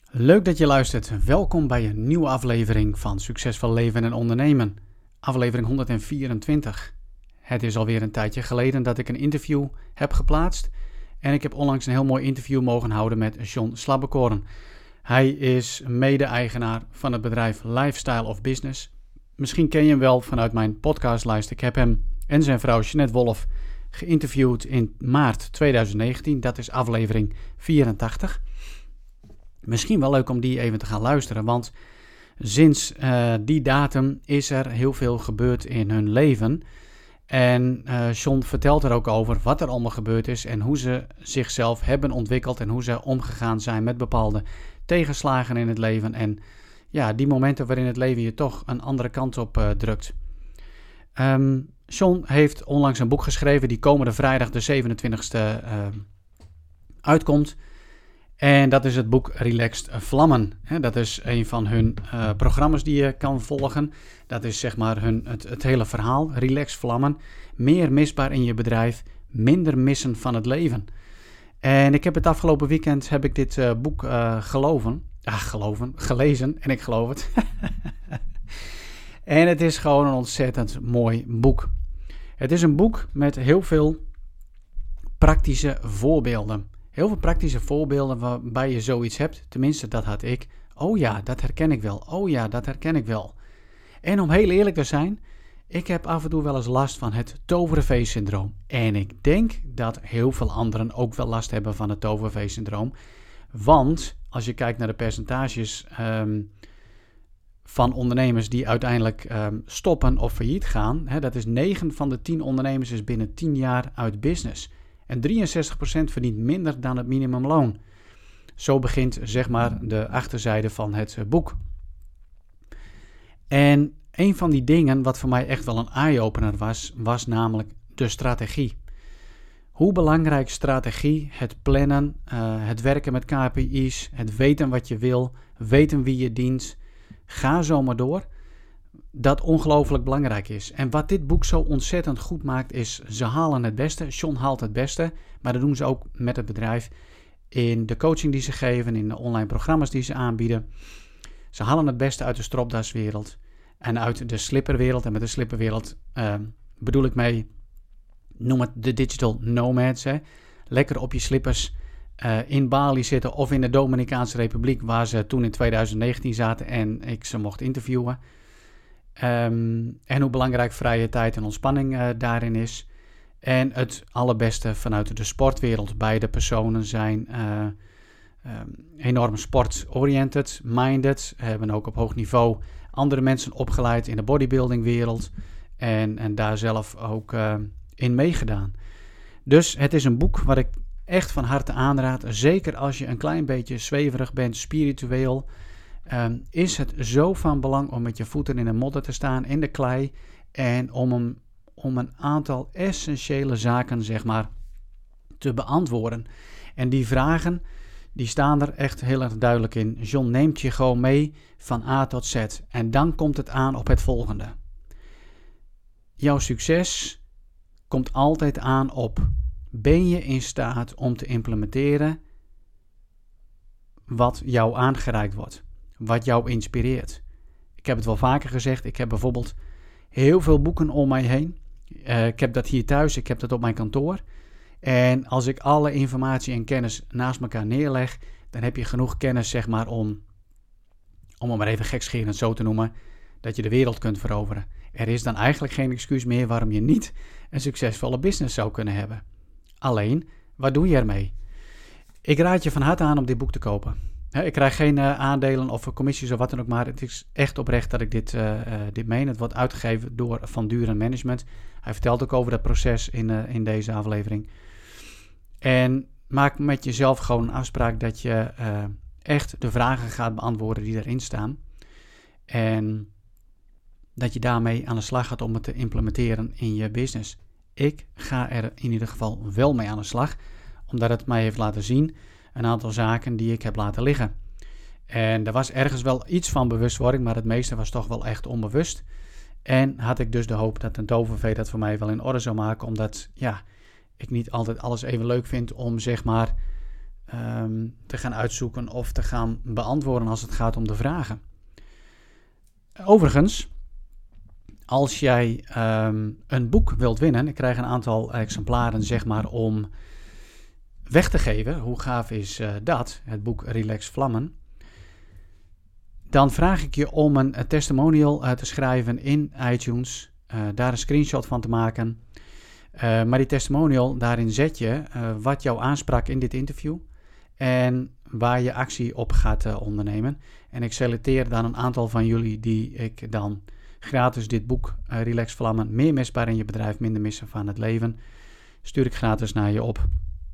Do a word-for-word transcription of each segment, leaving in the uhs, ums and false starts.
Leuk dat je luistert. Welkom bij een nieuwe aflevering van Succesvol Leven en Ondernemen. Aflevering honderdvierentwintig. Het is alweer een tijdje geleden dat ik een interview heb geplaatst. En ik heb onlangs een heel mooi interview mogen houden met John Slabbekoren. Hij is mede-eigenaar van het bedrijf Lifestyle of Business. Misschien ken je hem wel vanuit mijn podcastlijst. Ik heb hem en zijn vrouw Jeanette Wolf geïnterviewd in maart tweeduizend negentien. Dat is aflevering vierentachtig. Misschien wel leuk om die even te gaan luisteren, want sinds uh, die datum is er heel veel gebeurd in hun leven. En uh, John vertelt er ook over wat er allemaal gebeurd is en hoe ze zichzelf hebben ontwikkeld en hoe ze omgegaan zijn met bepaalde tegenslagen in het leven. En ja, die momenten waarin het leven je toch een andere kant op uh, drukt. Um, John heeft onlangs een boek geschreven die komende vrijdag de zevenentwintigste uh, uitkomt. En dat is het boek Relaxed Vlammen. Dat is een van hun uh, programma's die je kan volgen. Dat is zeg maar hun, het, het hele verhaal. Relaxed Vlammen. Meer misbaar in je bedrijf. Minder missen van het leven. En ik heb het afgelopen weekend heb ik dit uh, boek uh, geloven. Ah, geloven. Gelezen. En ik geloof het. En het is gewoon een ontzettend mooi boek. Het is een boek met heel veel praktische voorbeelden. Heel veel praktische voorbeelden waarbij je zoiets hebt. Tenminste, dat had ik. Oh ja, dat herken ik wel. Oh ja, dat herken ik wel. En om heel eerlijk te zijn, ik heb af en toe wel eens last van het tovervee-syndroom. En ik denk dat heel veel anderen ook wel last hebben van het tovervee-syndroom. Want als je kijkt naar de percentages um, van ondernemers die uiteindelijk um, stoppen of failliet gaan. Hè, dat is negen van de tien ondernemers is binnen tien jaar uit business. En drieënzestig procent verdient minder dan het minimumloon. Zo begint zeg maar de achterzijde van het boek. En een van die dingen wat voor mij echt wel een eye-opener was, was namelijk de strategie. Hoe belangrijk strategie, het plannen, uh, het werken met K P I's, het weten wat je wil, weten wie je dient, ga zo maar door, dat ongelooflijk belangrijk is. En wat dit boek zo ontzettend goed maakt is, ze halen het beste. John haalt het beste, maar dat doen ze ook met het bedrijf. In de coaching die ze geven, in de online programma's die ze aanbieden. Ze halen het beste uit de stropdaswereld en uit de slipperwereld. En met de slipperwereld uh, bedoel ik mee, noem het de digital nomads. Hè. Lekker op je slippers uh, in Bali zitten of in de Dominicaanse Republiek, waar ze toen in tweeduizend negentien zaten en ik ze mocht interviewen. Um, en hoe belangrijk vrije tijd en ontspanning uh, daarin is. En het allerbeste vanuit de sportwereld. Beide personen zijn uh, um, enorm sport-oriented, minded. Hebben ook op hoog niveau andere mensen opgeleid in de bodybuildingwereld. En, en daar zelf ook uh, in meegedaan. Dus het is een boek wat ik echt van harte aanraad. Zeker als je een klein beetje zweverig bent, spiritueel. Um, is het zo van belang om met je voeten in de modder te staan, in de klei, en om een, om een aantal essentiële zaken, zeg maar, te beantwoorden. En die vragen, die staan er echt heel erg duidelijk in. John neemt je gewoon mee van A tot Z. En dan komt het aan op het volgende. Jouw succes komt altijd aan op, ben je in staat om te implementeren wat jou aangereikt wordt? Wat jou inspireert. Ik heb het wel vaker gezegd. Ik heb bijvoorbeeld heel veel boeken om mij heen. Uh, ik heb dat hier thuis. Ik heb dat op mijn kantoor. En als ik alle informatie en kennis naast elkaar neerleg, dan heb je genoeg kennis, zeg maar, om, om het maar even gekscherend zo te noemen, dat je de wereld kunt veroveren. Er is dan eigenlijk geen excuus meer waarom je niet een succesvolle business zou kunnen hebben. Alleen, wat doe je ermee? Ik raad je van harte aan om dit boek te kopen. Ik krijg geen uh, aandelen of commissies of wat dan ook, maar het is echt oprecht dat ik dit, uh, uh, dit meen. Het wordt uitgegeven door Van Duren Management. Hij vertelt ook over dat proces in, uh, in deze aflevering. En maak met jezelf gewoon een afspraak dat je uh, echt de vragen gaat beantwoorden die erin staan. En dat je daarmee aan de slag gaat om het te implementeren in je business. Ik ga er in ieder geval wel mee aan de slag, omdat het mij heeft laten zien een aantal zaken die ik heb laten liggen. En er was ergens wel iets van bewustwording, maar het meeste was toch wel echt onbewust. En had ik dus de hoop dat een tovervee dat voor mij wel in orde zou maken, omdat ja, ik niet altijd alles even leuk vind om zeg maar um, te gaan uitzoeken of te gaan beantwoorden als het gaat om de vragen. Overigens, als jij um, een boek wilt winnen, ik krijg een aantal exemplaren zeg maar om weg te geven. Hoe gaaf is uh, dat? Het boek Relax Vlammen. Dan vraag ik je om een, een testimonial uh, te schrijven in iTunes. Uh, daar een screenshot van te maken. Uh, maar die testimonial, daarin zet je uh, wat jou aansprak in dit interview. En waar je actie op gaat uh, ondernemen. En ik selecteer dan een aantal van jullie die ik dan gratis dit boek uh, Relax Vlammen, meer misbaar in je bedrijf, minder missen van het leven, stuur ik gratis naar je op.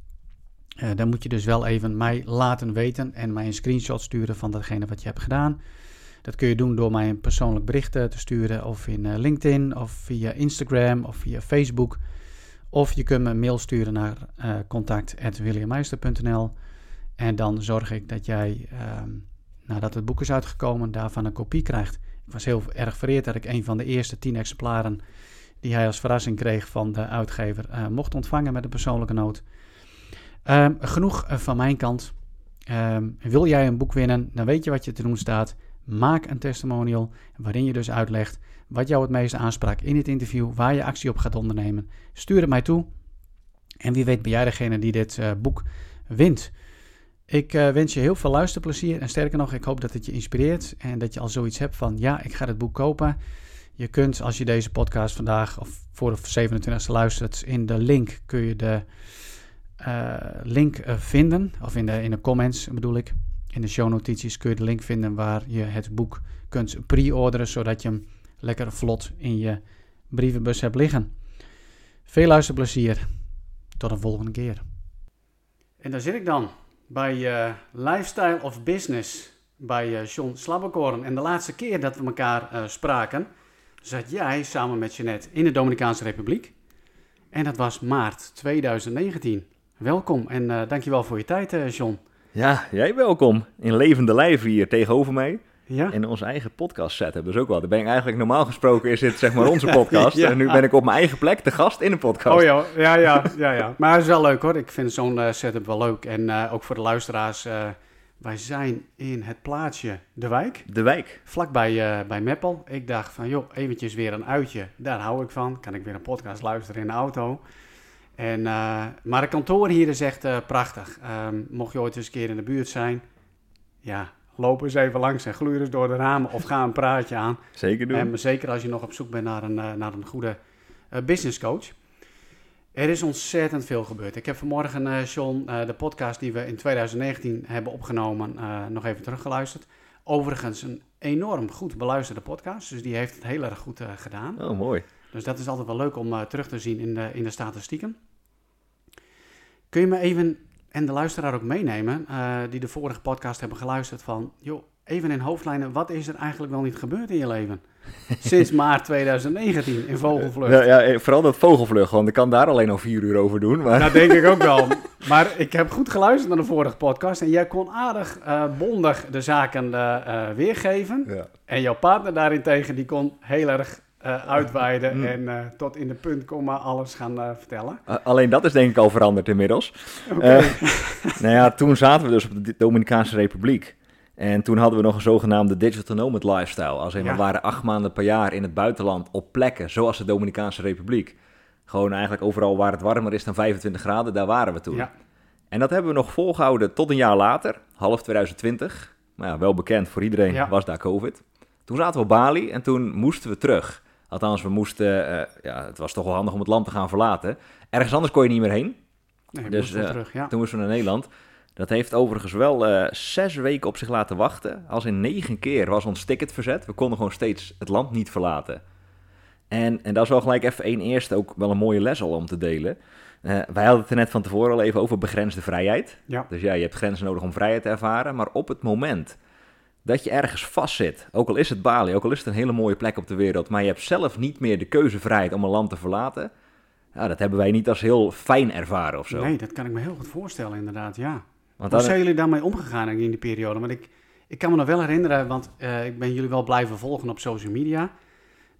Uh, dan moet je dus wel even mij laten weten en mij een screenshot sturen van datgene wat je hebt gedaan. Dat kun je doen door mij een persoonlijk bericht uh, te sturen of in uh, LinkedIn of via Instagram of via Facebook. Of je kunt me een mail sturen naar uh, contact at williammeister punt n l en dan zorg ik dat jij, uh, nadat het boek is uitgekomen, daarvan een kopie krijgt. Ik was heel erg vereerd dat ik een van de eerste tien exemplaren die hij als verrassing kreeg van de uitgever uh, mocht ontvangen met een persoonlijke noot. Uh, genoeg uh, van mijn kant. Uh, wil jij een boek winnen, dan weet je wat je te doen staat. Maak een testimonial waarin je dus uitlegt wat jou het meest aansprak in dit interview, waar je actie op gaat ondernemen. Stuur het mij toe en wie weet ben jij degene die dit uh, boek wint. Ik uh, wens je heel veel luisterplezier en sterker nog, ik hoop dat het je inspireert en dat je al zoiets hebt van ja, ik ga het boek kopen. Je kunt, als je deze podcast vandaag of voor de zevenentwintigste luistert, in de link kun je de uh, link uh, vinden, of in de, in de comments bedoel ik. In de shownotities kun je de link vinden waar je het boek kunt pre-orderen, zodat je hem lekker vlot in je brievenbus hebt liggen. Veel luisterplezier. Tot een volgende keer. En daar zit ik dan bij uh, Lifestyle of Business bij uh, John Slabbekorn. En de laatste keer dat we elkaar uh, spraken, zat jij samen met Jeanette in de Dominicaanse Republiek. En dat was maart tweeduizend negentien. Welkom en uh, dankjewel voor je tijd, uh, John. Ja, jij welkom. In levende lijven hier tegenover mij. Ja. In onze eigen podcast setup. Dus ook wel. Dan ben ik eigenlijk normaal gesproken is dit zeg maar onze podcast. Ja. En nu ben ik op mijn eigen plek de gast in een podcast. Oh ja, ja, ja, ja, ja. Maar het is wel leuk hoor. Ik vind zo'n uh, setup wel leuk. En uh, ook voor de luisteraars. Uh, wij zijn in het plaatsje De Wijk. De Wijk. Vlakbij uh, bij Meppel. Ik dacht van joh, eventjes weer een uitje. Daar hou ik van. Kan ik weer een podcast luisteren in de auto. En, uh, maar het kantoor hier is echt uh, prachtig. Um, mocht je ooit eens een keer in de buurt zijn. Ja, loop eens even langs en gluur eens door de ramen of ga een praatje aan. Zeker doen. En zeker als je nog op zoek bent naar een, uh, naar een goede uh, business coach. Er is ontzettend veel gebeurd. Ik heb vanmorgen, uh, John, uh, de podcast die we in tweeduizend negentien hebben opgenomen, uh, nog even teruggeluisterd. Overigens een enorm goed beluisterde podcast. Dus die heeft het heel erg goed uh, gedaan. Oh, mooi. Dus dat is altijd wel leuk om uh, terug te zien in de, in de statistieken. Kun je me even, en de luisteraar ook meenemen, uh, die de vorige podcast hebben geluisterd van, joh, even in hoofdlijnen, wat is er eigenlijk wel niet gebeurd in je leven? Sinds maart tweeduizend negentien in Vogelvlucht. Ja, ja, vooral dat Vogelvlucht, want ik kan daar alleen al vier uur over doen. Maar... Dat denk ik ook wel. Maar ik heb goed geluisterd naar de vorige podcast en jij kon aardig uh, bondig de zaken uh, uh, weergeven. Ja. En jouw partner daarentegen, die kon heel erg uh, uitweiden mm. en uh, tot in de punt, komma alles gaan uh, vertellen. Uh, alleen dat is denk ik al veranderd inmiddels. Okay. Uh, nou ja, toen zaten we dus op de Dominicaanse Republiek. En toen hadden we nog een zogenaamde digital nomad lifestyle. Als in, ja. We waren acht maanden per jaar in het buitenland op plekken zoals de Dominicaanse Republiek. Gewoon eigenlijk overal waar het warmer is dan vijfentwintig graden, daar waren we toen. Ja. En dat hebben we nog volgehouden tot een jaar later, half tweeduizend twintig. Nou ja, wel bekend voor iedereen, ja. Was daar COVID. Toen zaten we op Bali en toen moesten we terug. Althans, we moesten, uh, ja, het was toch wel handig om het land te gaan verlaten. Ergens anders kon je niet meer heen. Nee, dus uh, terug, ja. Toen moesten we naar Nederland. Dat heeft overigens wel uh, zes weken op zich laten wachten. Als in negen keer was ons ticket verzet. We konden gewoon steeds het land niet verlaten. En, en dat is wel gelijk even één eerste ook wel een mooie les al om te delen. Uh, wij hadden het er net van tevoren al even over begrensde vrijheid. Ja. Dus ja, je hebt grenzen nodig om vrijheid te ervaren. Maar op het moment dat je ergens vastzit, ook al is het Bali, ook al is het een hele mooie plek op de wereld, maar je hebt zelf niet meer de keuzevrijheid om een land te verlaten. Ja, dat hebben wij niet als heel fijn ervaren of zo. Nee, dat kan ik me heel goed voorstellen inderdaad, ja. Want Hoe zijn jullie daarmee omgegaan in die periode? Want ik, ik kan me nog wel herinneren, want uh, ik ben jullie wel blijven volgen op social media.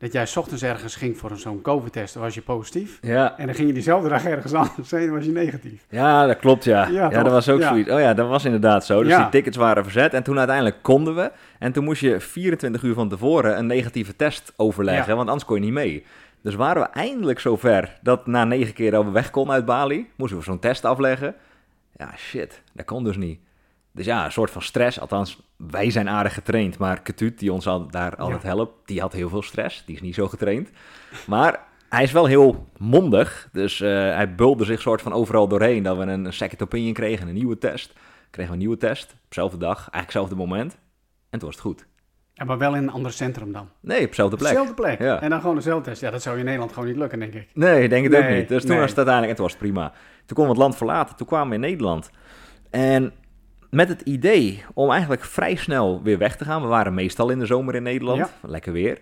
dat jij 's ochtends ergens ging voor zo'n COVID-test, dan was je positief. Ja. En dan ging je diezelfde dag ergens anders heen, dan was je negatief. Ja, dat klopt, ja. Ja, ja dat was ook ja. zoiets. Oh ja, dat was inderdaad zo. Dus ja. die tickets waren verzet en toen uiteindelijk konden we. En toen moest je vierentwintig uur van tevoren een negatieve test overleggen, ja. want anders kon je niet mee. Dus waren we eindelijk zover dat na negen keer dat we weg konden uit Bali, moesten we zo'n test afleggen. Ja, shit, dat kon dus niet. Dus ja, een soort van stress. Althans, wij zijn aardig getraind. Maar Ketut, die ons al, daar altijd ja. helpt, die had heel veel stress. Die is niet zo getraind. Maar hij is wel heel mondig. Dus uh, hij bulde zich soort van overal doorheen. Dat we een, een second opinion kregen, een nieuwe test. Kregen we een nieuwe test, op dezelfde dag, eigenlijk hetzelfde moment. En toen was het goed. Ja, maar wel in een ander centrum dan? Nee, op dezelfde plek. Dezelfde plek? Ja. En dan gewoon dezelfde test? Ja, dat zou je in Nederland gewoon niet lukken, denk ik. Nee, ik denk het nee, ook niet. Dus toen nee. was het uiteindelijk, en toen was het prima. Toen konden we het land verlaten, toen kwamen we in Nederland. En met het idee om eigenlijk vrij snel weer weg te gaan. We waren meestal in de zomer in Nederland, ja. lekker weer.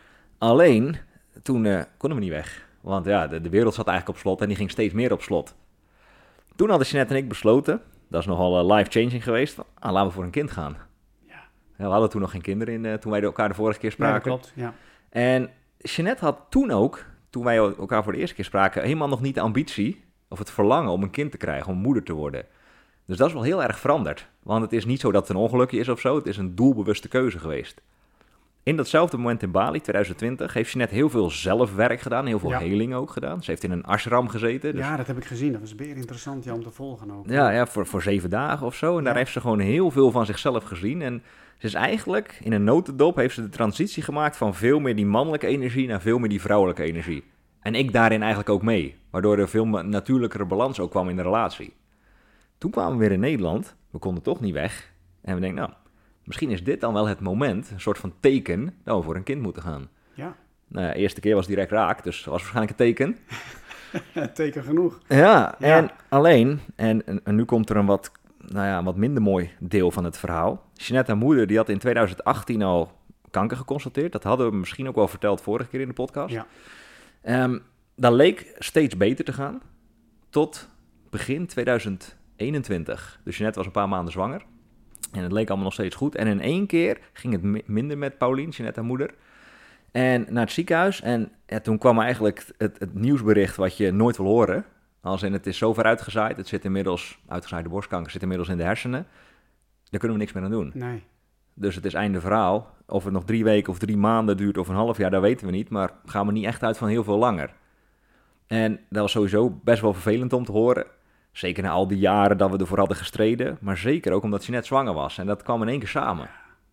Alleen, toen uh, konden we niet weg. Want ja, de, de wereld zat eigenlijk op slot en die ging steeds meer op slot. Toen hadden Jeanette en ik besloten, dat is nogal uh, life-changing geweest, ah, laten we voor een kind gaan. Ja. Ja, we hadden toen nog geen kinderen in, uh, toen wij elkaar de vorige keer spraken. Ja, dat klopt, ja. En Jeanette had toen ook, toen wij elkaar voor de eerste keer spraken, helemaal nog niet de ambitie of het verlangen om een kind te krijgen, om moeder te worden. Dus dat is wel heel erg veranderd. Want het is niet zo dat het een ongelukje is of zo. Het is een doelbewuste keuze geweest. In datzelfde moment in Bali, twintig twintig, heeft ze net heel veel zelfwerk gedaan. Heel veel ja. heling ook gedaan. Ze heeft in een ashram gezeten. Dus... Ja, dat heb ik gezien. Dat was weer interessant ja, om te volgen ook. Ja, ja voor, voor zeven dagen of zo. En ja. daar heeft ze gewoon heel veel van zichzelf gezien. En ze is eigenlijk, in een notendop, heeft ze de transitie gemaakt van veel meer die mannelijke energie naar veel meer die vrouwelijke energie. En ik daarin eigenlijk ook mee. Waardoor er veel natuurlijkere balans ook kwam in de relatie. Toen kwamen we weer in Nederland, we konden toch niet weg. En we denken, nou, misschien is dit dan wel het moment, een soort van teken, dat we voor een kind moeten gaan. Ja. Nou ja, de eerste keer was direct raak, dus dat was waarschijnlijk een teken. Teken genoeg. Ja, ja. En alleen, en, en, en nu komt er een wat, nou ja, wat minder mooi deel van het verhaal. Jeanette, haar moeder, die had in twintig achttien al kanker geconstateerd. Dat hadden we misschien ook wel verteld vorige keer in de podcast. Ja. Um, dat leek steeds beter te gaan, tot begin twintig eenentwintig. Dus Jeanette was een paar maanden zwanger. En het leek allemaal nog steeds goed. En in één keer ging het mi- minder met Paulien, Jeanette, haar moeder. En naar het ziekenhuis. En ja, toen kwam eigenlijk het, het nieuwsbericht wat je nooit wil horen. Als in, het is zo ver uitgezaaid. Het zit inmiddels, uitgezaaide borstkanker zit inmiddels in de hersenen. Daar kunnen we niks meer aan doen. Nee. Dus het is einde verhaal. Of het nog drie weken of drie maanden duurt of een half jaar, dat weten we niet. Maar gaan we niet echt uit van heel veel langer. En dat was sowieso best wel vervelend om te horen. Zeker na al die jaren dat we ervoor hadden gestreden. Maar zeker ook omdat Jeanette zwanger was. En dat kwam in één keer samen.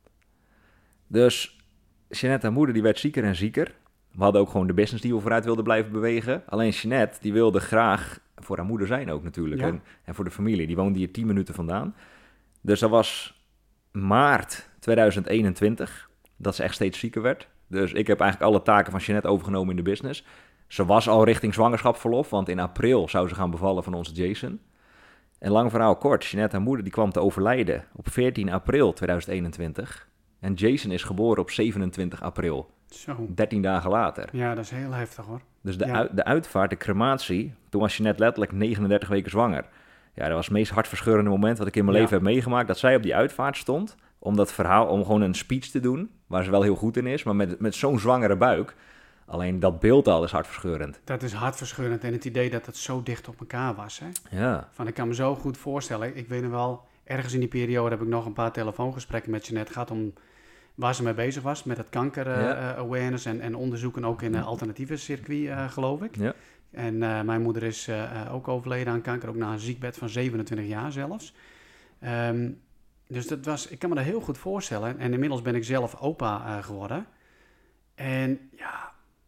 Dus Jeanette, haar moeder, die werd zieker en zieker. We hadden ook gewoon de business die we vooruit wilden blijven bewegen. Alleen Jeanette, die wilde graag voor haar moeder zijn ook natuurlijk. Ja. En, en voor de familie. Die woonde hier tien minuten vandaan. Dus dat was maart twintig eenentwintig. Dat ze echt steeds zieker werd. Dus ik heb eigenlijk alle taken van Jeanette overgenomen in de business. Ze was al richting zwangerschapsverlof, want in april zou ze gaan bevallen van onze Jason. En lang verhaal kort, Jeanette, haar moeder, die kwam te overlijden op veertien april twintig eenentwintig. En Jason is geboren op zevenentwintig april. Zo. dertien dagen later. Ja, dat is heel heftig hoor. Dus de, ja. uit, de uitvaart, de crematie, toen was Jeanette letterlijk negenendertig weken zwanger. Ja, dat was het meest hartverscheurende moment wat ik in mijn ja. leven heb meegemaakt. Dat zij op die uitvaart stond, om dat verhaal, om gewoon een speech te doen, waar ze wel heel goed in is, maar met, met zo'n zwangere buik. Alleen dat beeld al is hartverscheurend. Dat is hartverscheurend en het idee dat het zo dicht op elkaar was. Hè? Ja. Van, ik kan me zo goed voorstellen. Ik weet nog wel, ergens in die periode heb ik nog een paar telefoongesprekken met Jeanette gehad om waar ze mee bezig was. Met het kanker-awareness uh, ja. en, en onderzoeken ook in een alternatieve circuit, uh, geloof ik. Ja. En uh, mijn moeder is uh, ook overleden aan kanker, ook na een ziekbed van zevenentwintig jaar zelfs. Um, dus dat was, ik kan me dat heel goed voorstellen. En inmiddels ben ik zelf opa uh, geworden. En ja...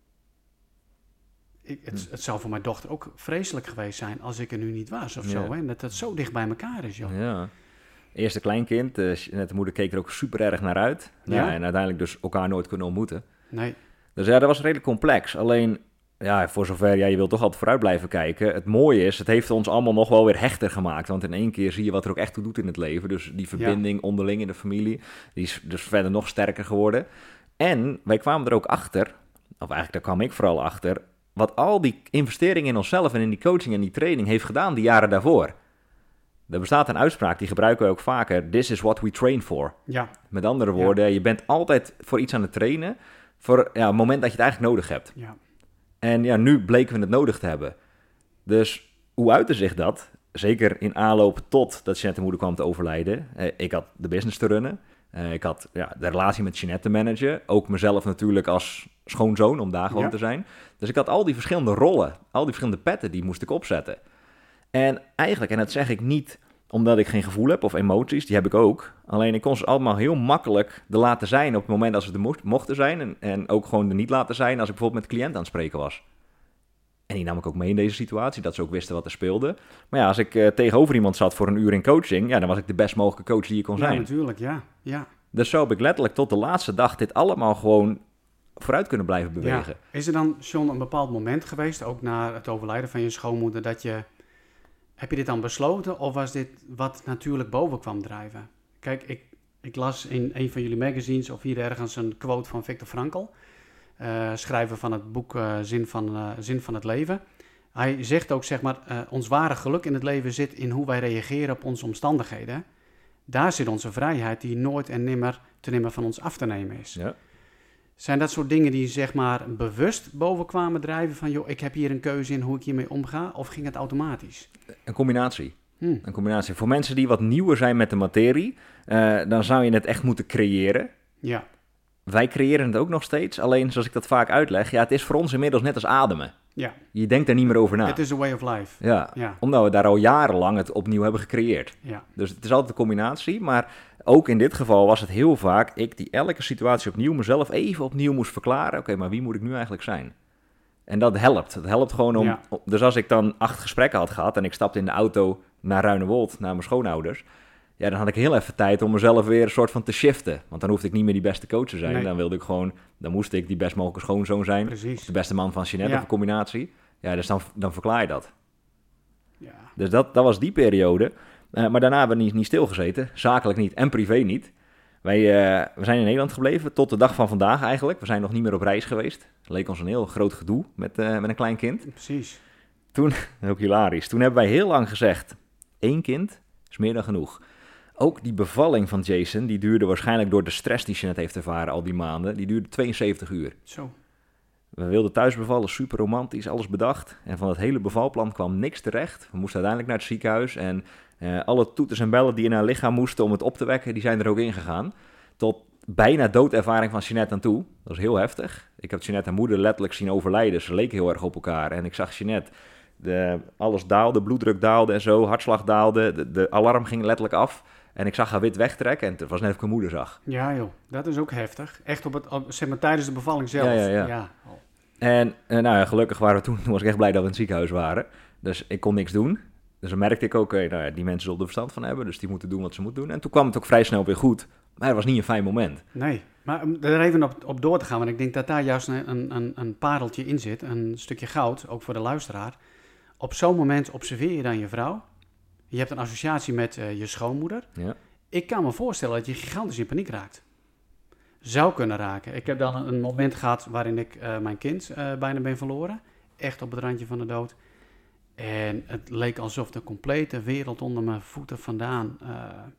Ik, het, het zou voor mijn dochter ook vreselijk geweest zijn als ik er nu niet was of ja. zo. Hè? Dat het zo dicht bij elkaar is, joh. Ja. Eerste kleinkind, uh, net de moeder keek er ook super erg naar uit. Ja. Ja, en uiteindelijk dus elkaar nooit kunnen ontmoeten. Nee. Dus ja, dat was redelijk complex. Alleen, ja, voor zover, ja, je wilt toch altijd vooruit blijven kijken. Het mooie is, het heeft ons allemaal nog wel weer hechter gemaakt. Want in één keer zie je wat er ook echt toe doet in het leven. Dus die verbinding ja. onderling in de familie, die is dus verder nog sterker geworden. En wij kwamen er ook achter, of eigenlijk daar kwam ik vooral achter, wat al die investeringen in onszelf en in die coaching en die training heeft gedaan die jaren daarvoor. Er bestaat een uitspraak, die gebruiken we ook vaker. This is what we train for. Ja. Met andere woorden, ja. je bent altijd voor iets aan het trainen voor ja, het moment dat je het eigenlijk nodig hebt. Ja. En ja, nu bleken we het nodig te hebben. Dus hoe uitte zich dat? Zeker in aanloop tot dat Jeanette moeder kwam te overlijden. Eh, ik had de business te runnen. Uh, ik had ja, de relatie met Jeanette te managen. Ook mezelf natuurlijk als schoonzoon om daar gewoon ja. te zijn. Dus ik had al die verschillende rollen, al die verschillende petten, die moest ik opzetten. En eigenlijk, en dat zeg ik niet omdat ik geen gevoel heb of emoties, die heb ik ook. Alleen ik kon ze allemaal heel makkelijk er laten zijn op het moment dat ze er mo- mochten zijn. En, en ook gewoon er niet laten zijn als ik bijvoorbeeld met de cliënt aan het spreken was. En die nam ik ook mee in deze situatie, dat ze ook wisten wat er speelde. Maar ja, als ik uh, tegenover iemand zat voor een uur in coaching, ja, dan was ik de best mogelijke coach die je kon zijn. Ja, natuurlijk, ja. ja. Dus zo heb ik letterlijk tot de laatste dag dit allemaal gewoon vooruit kunnen blijven bewegen. Ja. Is er dan, John, een bepaald moment geweest, ook na het overlijden van je schoonmoeder, dat je... Heb je dit dan besloten of was dit wat natuurlijk boven kwam drijven? Kijk, ik, ik las in een van jullie magazines of hier ergens een quote van Viktor Frankl, uh, schrijver van het boek uh, Zin, van, uh, Zin van het Leven. Hij zegt ook, zeg maar, uh, ons ware geluk in het leven zit in hoe wij reageren op onze omstandigheden. Daar zit onze vrijheid die nooit en nimmer te nimmer van ons af te nemen is. Ja. Zijn dat soort dingen die, zeg maar, bewust boven kwamen drijven van, joh, ik heb hier een keuze in hoe ik hiermee omga, of ging het automatisch? Een combinatie. Hmm. Een combinatie. Voor mensen die wat nieuwer zijn met de materie, uh, dan zou je het echt moeten creëren. Ja. Wij creëren het ook nog steeds, alleen zoals ik dat vaak uitleg, ja, het is voor ons inmiddels net als ademen. Ja. Je denkt er niet meer over na. Het is a way of life. Ja, ja, omdat we daar al jarenlang het opnieuw hebben gecreëerd. Ja. Dus het is altijd een combinatie, maar ook in dit geval was het heel vaak ik die elke situatie opnieuw mezelf even opnieuw moest verklaren. Oké, okay, maar wie moet ik nu eigenlijk zijn? En dat helpt. Dat helpt gewoon om... Ja. Dus als ik dan acht gesprekken had gehad en ik stapte in de auto naar Ruinewold, naar mijn schoonouders, ja, dan had ik heel even tijd om mezelf weer een soort van te shiften. Want dan hoefde ik niet meer die beste coach te zijn. Nee. Dan wilde ik gewoon, dan moest ik die best mogelijke schoonzoon zijn. Precies. Of de beste man van Jeanette, ja. of een combinatie. Ja, dus dan, dan verklaar je dat. Ja. Dus dat, dat was die periode. Uh, maar daarna hebben we niet, niet stilgezeten. Zakelijk niet en privé niet. Wij uh, we zijn in Nederland gebleven tot de dag van vandaag eigenlijk. We zijn nog niet meer op reis geweest. Het leek ons een heel groot gedoe met, uh, met een klein kind. Precies. Toen, ook hilarisch, toen hebben wij heel lang gezegd, één kind is meer dan genoeg. Ook die bevalling van Jason, die duurde waarschijnlijk door de stress die Jeanette heeft ervaren al die maanden, die duurde tweeënzeventig uur. Zo. We wilden thuis bevallen, super romantisch, alles bedacht. En van het hele bevalplan kwam niks terecht. We moesten uiteindelijk naar het ziekenhuis en uh, alle toeters en bellen die in haar lichaam moesten om het op te wekken, die zijn er ook ingegaan. Tot bijna doodervaring van Jeanette aan toe. Dat was heel heftig. Ik heb Jeanette haar moeder letterlijk zien overlijden. Ze leken heel erg op elkaar. En ik zag Jeanette, de, alles daalde, bloeddruk daalde en zo, hartslag daalde. De, de alarm ging letterlijk af. En ik zag haar wit wegtrekken en het was net of ik mijn moeder zag. Ja joh, dat is ook heftig. Echt op het, op, zeg maar tijdens de bevalling zelf. Ja, ja, ja. ja. En uh, nou ja, gelukkig waren we toen, toen was ik echt blij dat we in het ziekenhuis waren. Dus ik kon niks doen. Dus dan merkte ik ook, okay, nou ja, die mensen zullen er verstand van hebben. Dus die moeten doen wat ze moeten doen. En toen kwam het ook vrij snel weer goed. Maar het was niet een fijn moment. Nee, maar om er even op, op door te gaan. Want ik denk dat daar juist een, een, een pareltje in zit. Een stukje goud, ook voor de luisteraar. Op zo'n moment observeer je dan je vrouw. Je hebt een associatie met uh, je schoonmoeder. Ja. Ik kan me voorstellen dat je gigantisch in paniek raakt. Zou kunnen raken. Ik heb dan een, een moment gehad waarin ik uh, mijn kind uh, bijna ben verloren. Echt op het randje van de dood. En het leek alsof de complete wereld onder mijn voeten vandaan uh,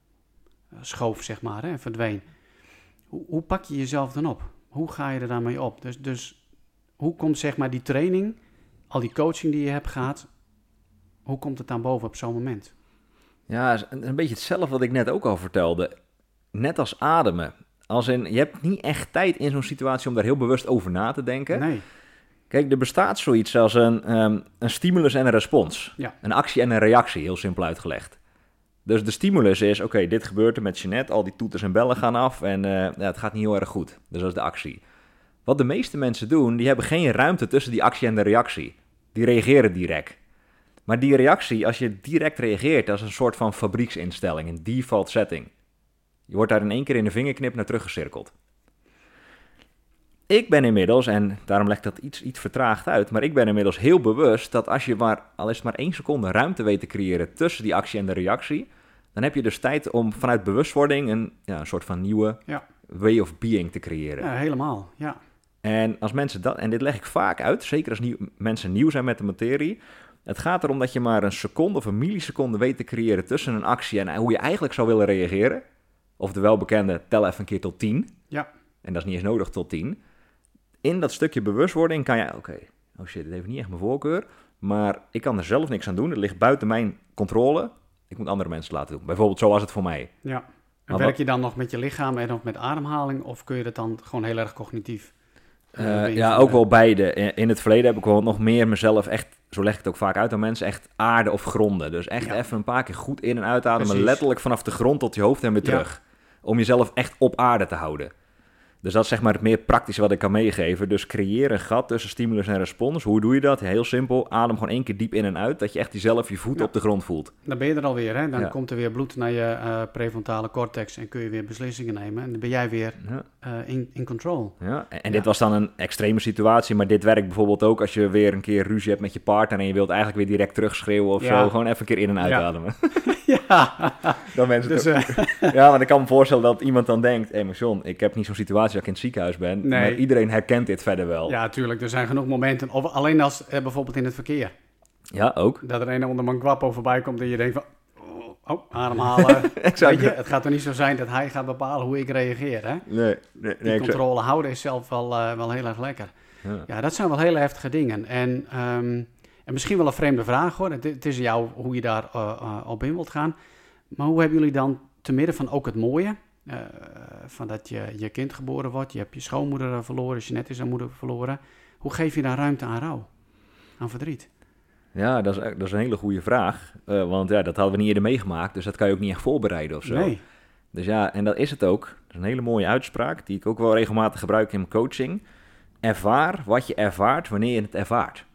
schoof, zeg maar, hè, en verdween. Hoe, hoe pak je jezelf dan op? Hoe ga je er dan mee op? Dus, dus hoe komt, zeg maar, die training, al die coaching die je hebt gehad, hoe komt het dan boven op zo'n moment? Ja, een, een beetje hetzelfde wat ik net ook al vertelde. Net als ademen. Als in, je hebt niet echt tijd in zo'n situatie om daar heel bewust over na te denken. Nee. Kijk, er bestaat zoiets als een, um, een stimulus en een respons. Ja. Een actie en een reactie, heel simpel uitgelegd. Dus de stimulus is, oké, okay, dit gebeurt er met Jeanette, al die toeters en bellen gaan af en uh, ja, het gaat niet heel erg goed. Dus dat is de actie. Wat de meeste mensen doen, die hebben geen ruimte tussen die actie en de reactie. Die reageren direct. Maar die reactie, als je direct reageert, dat is een soort van fabrieksinstelling, een default setting. Je wordt daar in één keer in de vingerknip naar teruggecirkeld. Ik ben inmiddels, en daarom leg ik dat iets, iets vertraagd uit, maar ik ben inmiddels heel bewust dat als je maar, al is het maar één seconde ruimte weet te creëren tussen die actie en de reactie, dan heb je dus tijd om vanuit bewustwording een, ja, een soort van nieuwe ja. way of being te creëren. Ja, helemaal, ja. En als mensen dat, en dit leg ik vaak uit, zeker als nieuw, mensen nieuw zijn met de materie, het gaat erom dat je maar een seconde of een milliseconde weet te creëren tussen een actie en hoe je eigenlijk zou willen reageren. Of de welbekende tel even een keer tot tien. Ja. En dat is niet eens nodig tot tien. in dat stukje bewustwording kan je, oké, okay, oh shit, dit heeft niet echt mijn voorkeur, maar ik kan er zelf niks aan doen. Het ligt buiten mijn controle. Ik moet andere mensen laten doen. Bijvoorbeeld, zo was het voor mij. Ja. En maar werk wat, je dan nog met je lichaam en nog met ademhaling, of kun je dat dan gewoon heel erg cognitief? Uh, ja, ook wel beide. In, in het verleden heb ik wel nog meer mezelf echt, zo leg ik het ook vaak uit aan mensen, echt aarde of gronden. Dus echt ja. even een paar keer goed in- en uitademen, Precies. letterlijk vanaf de grond tot je hoofd en weer terug. Ja. Om jezelf echt op aarde te houden. Dus dat is zeg maar het meer praktische wat ik kan meegeven. Dus creëer een gat tussen stimulus en respons. Hoe doe je dat? Ja, heel simpel. Adem gewoon één keer diep in en uit. Dat je echt jezelf je voet ja. op de grond voelt. Dan ben je er alweer. Hè? Dan ja. komt er weer bloed naar je uh, prefrontale cortex. En kun je weer beslissingen nemen. En dan ben jij weer ja. uh, in, in control. Ja. En, en dit ja. was dan een extreme situatie. Maar dit werkt bijvoorbeeld ook als je weer een keer ruzie hebt met je partner. En je wilt eigenlijk weer direct terugschreeuwen of ja. zo. Gewoon even een keer in en uitademen. Ja. ja. Dan mensen dus, uh... ja, want ik kan me voorstellen dat iemand dan denkt... Hé, hey, maar John, ik heb niet zo'n situatie dat ik in het ziekenhuis ben. Nee. Maar iedereen herkent dit verder wel. Ja, tuurlijk. Er zijn genoeg momenten. Of alleen als eh, bijvoorbeeld in het verkeer. Ja, ook. Dat er een onder mijn kwappo voorbij komt en je denkt van... Oh, ademhalen. Weet je, het gaat er niet zo zijn dat hij gaat bepalen hoe ik reageer. Hè? Nee, nee, nee. Die controle houden is zelf wel, uh, wel heel erg lekker. Ja. ja, dat zijn wel hele heftige dingen. En, um, en misschien wel een vreemde vraag hoor. Het, het is jou hoe je daar uh, uh, op in wilt gaan. Maar hoe hebben jullie dan te midden van ook het mooie... Uh, van dat je, je kind geboren wordt, je hebt je schoonmoeder uh, verloren, Jeanette is haar moeder verloren. Hoe geef je daar ruimte aan rouw, aan verdriet? Ja, dat is, dat is een hele goede vraag. Uh, want ja, dat hadden we niet eerder meegemaakt, dus dat kan je ook niet echt voorbereiden of zo. Nee. Dus ja, en dat is het ook. Dat is een hele mooie uitspraak, die ik ook wel regelmatig gebruik in mijn coaching. Ervaar wat je ervaart wanneer je het ervaart.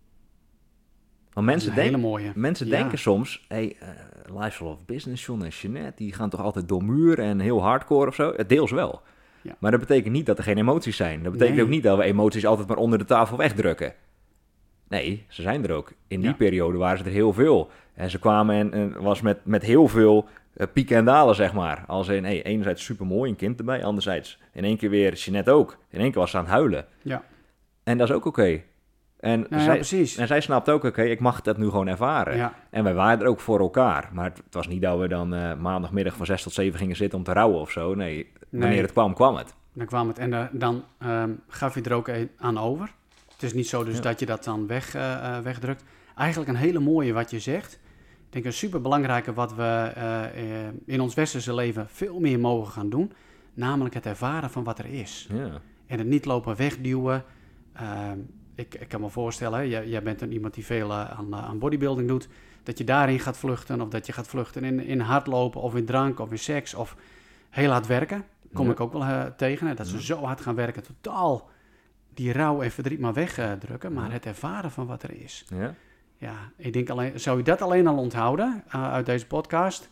Want mensen, denk, mensen ja. denken soms, hey, uh, Lifestyle of Business, John en Jeanette, die gaan toch altijd door muur en heel hardcore of zo? Het deels wel. Ja. Maar dat betekent niet dat er geen emoties zijn. Dat betekent nee. ook niet dat we emoties altijd maar onder de tafel wegdrukken. Nee, ze zijn er ook. In die ja. periode waren ze er heel veel. En ze kwamen en, en was met, met heel veel uh, pieken en dalen, zeg maar. Als in, hey, enerzijds supermooi, een kind erbij. Anderzijds in één keer weer Jeanette ook. In één keer was ze aan het huilen. Ja. En dat is ook oké. Okay. En, nou, zij, ja, precies. en zij snapt ook, oké, okay, ik mag dat nu gewoon ervaren. Ja. En wij waren er ook voor elkaar. Maar het, het was niet dat we dan uh, maandagmiddag van zes tot zeven gingen zitten om te rouwen of zo. Nee, wanneer nee. het kwam, kwam het. Dan kwam het. En uh, dan um, gaf je er ook aan over. Het is niet zo dus ja. dat je dat dan weg, uh, wegdrukt. Eigenlijk een hele mooie wat je zegt. Ik denk een superbelangrijke wat we uh, in ons westerse leven veel meer mogen gaan doen. Namelijk het ervaren van wat er is. Ja. En het niet lopen wegduwen. Uh, Ik, ik kan me voorstellen, hè, jij, jij bent een iemand die veel uh, aan, uh, aan bodybuilding doet, dat je daarin gaat vluchten of dat je gaat vluchten in, in hardlopen of in drank of in seks of heel hard werken. Kom ja. ik ook wel uh, tegen, hè, dat ze ja. zo hard gaan werken, totaal die rouw en verdriet maar wegdrukken, uh, maar ja. het ervaren van wat er is. Ja, ja ik denk alleen, zou je dat alleen al onthouden uh, uit deze podcast,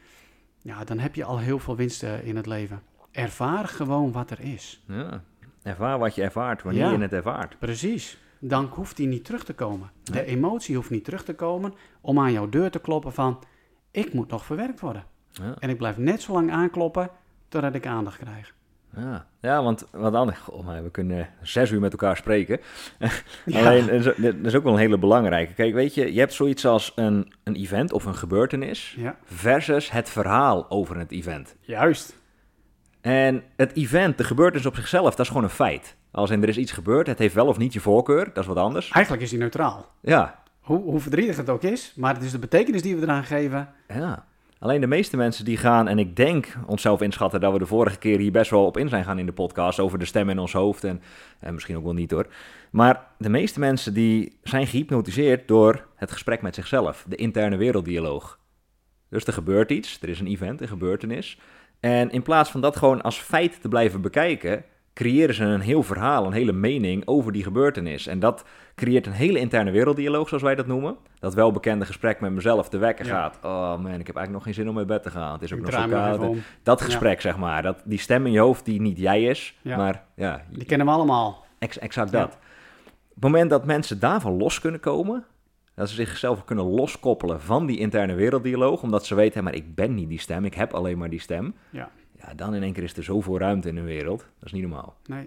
ja, dan heb je al heel veel winsten in het leven. Ervaar gewoon wat er is. Ja. Ervaar wat je ervaart, wanneer ja, je het ervaart. Precies. Dan hoeft die niet terug te komen. De nee. emotie hoeft niet terug te komen om aan jouw deur te kloppen van... ik moet nog verwerkt worden. Ja. En ik blijf net zo lang aankloppen totdat ik aandacht krijg. Ja, ja want wat dan? Oh, maar we kunnen zes uur met elkaar spreken. Ja. Alleen, dat is ook wel een hele belangrijke. Kijk, weet je, je hebt zoiets als een, een event of een gebeurtenis... Ja. versus het verhaal over het event. Juist. En het event, de gebeurtenis op zichzelf, dat is gewoon een feit. Als in er is iets gebeurd, het heeft wel of niet je voorkeur, dat is wat anders. Eigenlijk is die neutraal. Ja. Hoe, hoe verdrietig het ook is, maar het is de betekenis die we eraan geven. Ja. Alleen de meeste mensen die gaan, en ik denk onszelf inschatten dat we de vorige keer hier best wel op in zijn gaan in de podcast, over de stem in ons hoofd en, en misschien ook wel niet hoor. Maar de meeste mensen die zijn gehypnotiseerd door het gesprek met zichzelf, de interne werelddialoog. Dus er gebeurt iets, er is een event, een gebeurtenis. En in plaats van dat gewoon als feit te blijven bekijken, creëren ze een heel verhaal, een hele mening over die gebeurtenis. En dat creëert een hele interne werelddialoog, zoals wij dat noemen. Dat welbekende gesprek met mezelf te wekken ja. gaat. Oh man, ik heb eigenlijk nog geen zin om uit bed te gaan. Het is ook ik nog zo koud. Dat gesprek, ja. zeg maar. Dat, die stem in je hoofd die niet jij is, ja. maar ja. Die kennen we allemaal. Ex, exact dat. Ja. Op het moment dat mensen daarvan los kunnen komen, dat ze zichzelf kunnen loskoppelen van die interne werelddialoog, omdat ze weten, maar ik ben niet die stem, ik heb alleen maar die stem. Ja. Ja, dan in één keer is er zoveel ruimte in de wereld. Dat is niet normaal. Nee,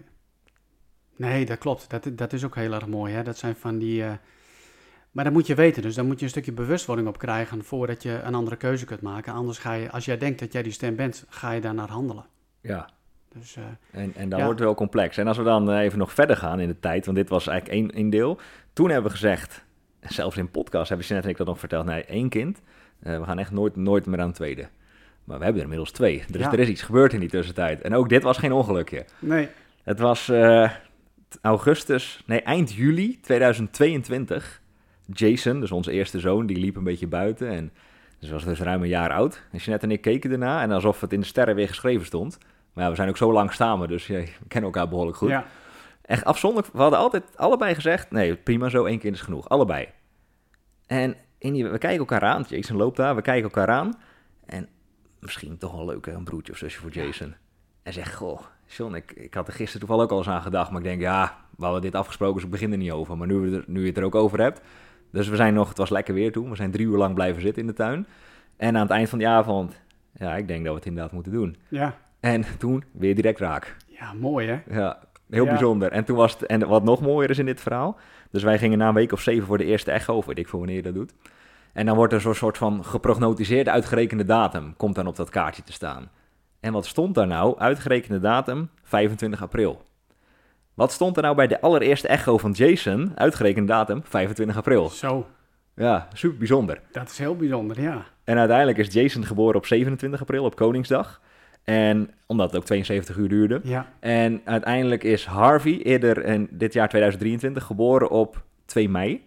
nee dat klopt. Dat, dat is ook heel erg mooi. Hè? Dat zijn van die... Uh... Maar dat moet je weten. Dus dan moet je een stukje bewustwording op krijgen voordat je een andere keuze kunt maken. Anders ga je, als jij denkt dat jij die stem bent, ga je daar naar handelen. Ja. Dus, uh, en, en dan ja. wordt het wel complex. En als we dan uh, even nog verder gaan in de tijd, want dit was eigenlijk één, één deel. Toen hebben we gezegd, zelfs in podcast hebben Jeanette en ik dat nog verteld, nee, één kind. Uh, we gaan echt nooit, nooit meer aan het tweede. Maar we hebben er inmiddels twee. Dus ja. er is iets gebeurd in die tussentijd. En ook dit was geen ongelukje. Nee. Het was uh, augustus, nee, eind juli tweeduizend tweeëntwintig. Jason, dus onze eerste zoon, die liep een beetje buiten. En dus was dus ruim een jaar oud. En Jeanette en ik keken erna. En alsof het in de sterren weer geschreven stond. Maar ja, we zijn ook zo lang samen, dus ja, we kennen elkaar behoorlijk goed. Ja. Echt afzonderlijk. We hadden altijd allebei gezegd, nee, prima zo, één kind is genoeg. Allebei. En in die, we kijken elkaar aan. Jason loopt daar, we kijken elkaar aan. En misschien toch wel leuk, hè, een broertje of zusje voor Jason. Ja. En zegt, goh, John, ik, ik had er gisteren toevallig ook al eens aan gedacht. Maar ik denk, ja, we hadden dit afgesproken, dus ik begin er niet over. Maar nu, we er, nu je het er ook over hebt. Dus we zijn nog, het was lekker weer toen. We zijn drie uur lang blijven zitten in de tuin. En aan het eind van die avond, ja, ik denk dat we het inderdaad moeten doen. Ja. En toen weer direct raak. Ja, mooi hè? Ja, heel ja. bijzonder. En toen was het, en wat nog mooier is in dit verhaal. Dus wij gingen na een week of zeven voor de eerste echo, of weet ik veel wanneer je dat doet. En dan wordt er zo'n soort van geprognotiseerde uitgerekende datum, komt dan op dat kaartje te staan. En wat stond daar nou? Uitgerekende datum, vijfentwintig april. Wat stond er nou bij de allereerste echo van Jason? Uitgerekende datum, vijfentwintig april. Zo. Ja, super bijzonder. Dat is heel bijzonder, ja. En uiteindelijk is Jason geboren op zevenentwintig april, op Koningsdag. En omdat het ook tweeënzeventig uur duurde. Ja. En uiteindelijk is Harvey eerder in dit jaar tweeduizend drieëntwintig geboren op twee mei.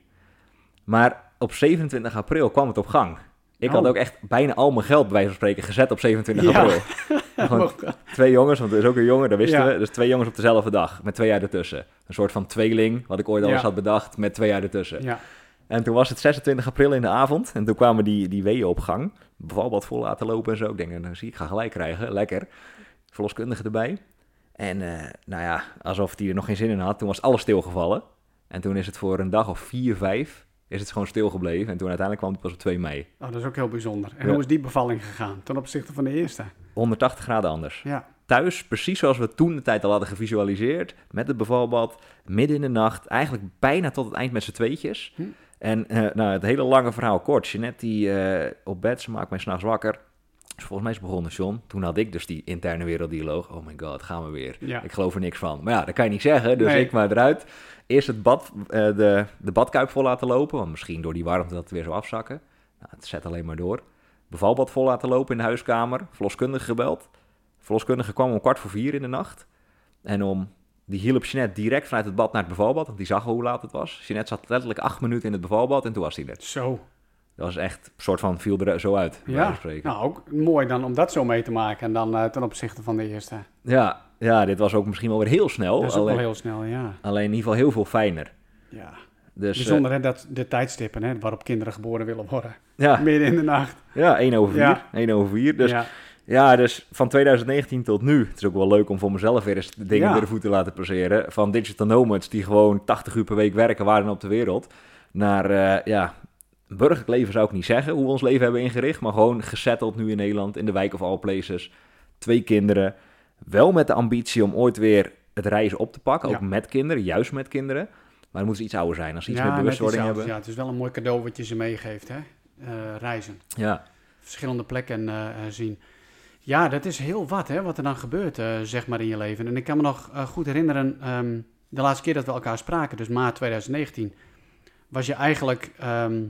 Maar op zevenentwintig april kwam het op gang. Ik oh. had ook echt bijna al mijn geld, bij wijze van spreken, gezet op zevenentwintig ja. april. Gewoon twee jongens, want er is ook een jongen, dat wisten ja. we. Dus twee jongens op dezelfde dag, met twee jaar ertussen. Een soort van tweeling, wat ik ooit al eens ja. had bedacht, met twee jaar ertussen. Ja. En toen was het zesentwintig april in de avond. En toen kwamen die, die weeën op gang. Bevalbad vol laten lopen en zo. Ik denk, nou zie ik, ga gelijk krijgen. Lekker. Verloskundige erbij. En uh, nou ja, alsof hij er nog geen zin in had. Toen was alles stilgevallen. En toen is het voor een dag of vier, vijf... is het gewoon stilgebleven. En toen uiteindelijk kwam het pas op twee mei. Oh, dat is ook heel bijzonder. En ja. hoe is die bevalling gegaan ten opzichte van de eerste? honderdtachtig graden anders. Ja. Thuis, precies zoals we toen de tijd al hadden gevisualiseerd. Met het bevalbad, midden in de nacht. Eigenlijk bijna tot het eind met z'n tweetjes. Hm. En uh, nou, het hele lange verhaal kort. Jeanette die uh, op bed, ze maakt mij 's nachts wakker. Dus volgens mij is het begonnen, John. Toen had ik dus die interne werelddialoog. Oh my god, gaan we weer. Ja. Ik geloof er niks van. Maar ja, dat kan je niet zeggen. Dus nee. ik maar eruit. Eerst het bad, uh, de, de badkuip vol laten lopen. Want misschien door die warmte dat het weer zo afzakken. Nou, het zet alleen maar door. Bevalbad vol laten lopen in de huiskamer. Verloskundige gebeld. Verloskundige kwam om kwart voor vier in de nacht. En om... Die hielp Jeanette direct vanuit het bad naar het bevalbad, want die zag al hoe laat het was. Jeanette zat letterlijk acht minuten in het bevalbad en toen was hij er. Zo. Dat was echt een soort van, viel er zo uit. Ja, nou ook mooi dan om dat zo mee te maken en dan uh, ten opzichte van de eerste. Ja, ja, dit was ook misschien wel weer heel snel. Dat is alleen, ook wel heel snel, ja. Alleen in ieder geval heel veel fijner. Ja, dus, bijzonder uh, hè, dat de tijdstippen hè, waarop kinderen geboren willen worden. Ja. Midden in de nacht. Ja, één over vier. Ja. één over vier, dus... Ja. Ja, dus van tweeduizend negentien tot nu. Het is ook wel leuk om voor mezelf weer eens de dingen ja. door de voeten te laten passeren. Van digital nomads die gewoon tachtig uur per week werken, waar dan op de wereld. Naar, uh, ja, burgerlijk leven zou ik niet zeggen, hoe we ons leven hebben ingericht. Maar gewoon gesetteld nu in Nederland, in de wijk of all places. Twee kinderen. Wel met de ambitie om ooit weer het reizen op te pakken. Ja. Ook met kinderen, juist met kinderen. Maar dan moeten ze iets ouder zijn. Als ze iets ja, meer bewustwording hebben. Ja, het is wel een mooi cadeau wat je ze meegeeft, hè. Uh, reizen. Ja. Verschillende plekken uh, zien. Ja, dat is heel wat, hè, wat er dan gebeurt, uh, zeg maar, in je leven. En ik kan me nog uh, goed herinneren, um, de laatste keer dat we elkaar spraken, dus maart tweeduizend negentien, was je eigenlijk um,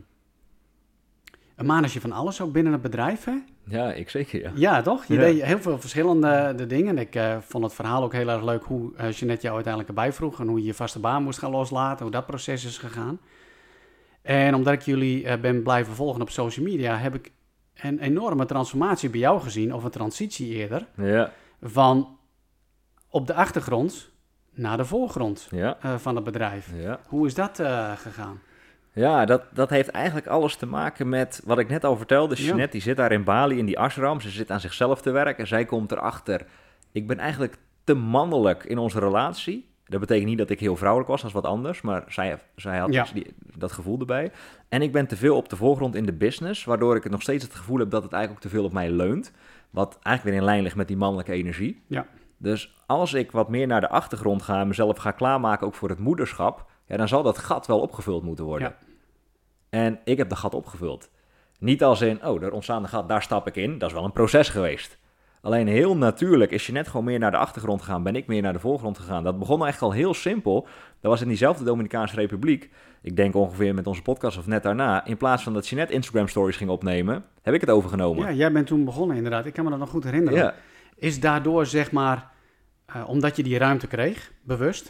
een mannetje van alles, ook binnen het bedrijf, hè? Ja, ik zeker, ja. Ja, toch? Je ja. deed heel veel verschillende de dingen. Ik uh, vond het verhaal ook heel erg leuk hoe uh, Jeanette jou uiteindelijk erbij vroeg en hoe je je vaste baan moest gaan loslaten, hoe dat proces is gegaan. En omdat ik jullie uh, ben blijven volgen op social media, heb ik een enorme transformatie bij jou gezien, of een transitie eerder, ja. van op de achtergrond naar de voorgrond ja. uh, van het bedrijf. Ja. Hoe is dat uh, gegaan? Ja, dat, dat heeft eigenlijk alles te maken met wat ik net al vertelde. Jeanette, ja. die zit daar in Bali in die ashram, ze zit aan zichzelf te werken. Zij komt erachter, ik ben eigenlijk te mannelijk in onze relatie. Dat betekent niet dat ik heel vrouwelijk was, dat is wat anders. Maar zij, zij had ja. dus die, dat gevoel erbij. En ik ben te veel op de voorgrond in de business, waardoor ik nog steeds het gevoel heb dat het eigenlijk ook te veel op mij leunt. Wat eigenlijk weer in lijn ligt met die mannelijke energie. Ja. Dus als ik wat meer naar de achtergrond ga en mezelf ga klaarmaken ook voor het moederschap, ja, dan zal dat gat wel opgevuld moeten worden. Ja. En ik heb dat gat opgevuld. Niet als in, oh, er ontstaat een gat, daar stap ik in. Dat is wel een proces geweest. Alleen heel natuurlijk is Jeanette gewoon meer naar de achtergrond gegaan. Ben ik meer naar de voorgrond gegaan. Dat begon echt al heel simpel. Dat was in diezelfde Dominicaanse Republiek. Ik denk ongeveer met onze podcast of net daarna. In plaats van dat Jeanette Instagram stories ging opnemen, heb ik het overgenomen. Ja, jij bent toen begonnen inderdaad. Ik kan me dat nog goed herinneren. Ja. Is daardoor, zeg maar, uh, omdat je die ruimte kreeg, bewust,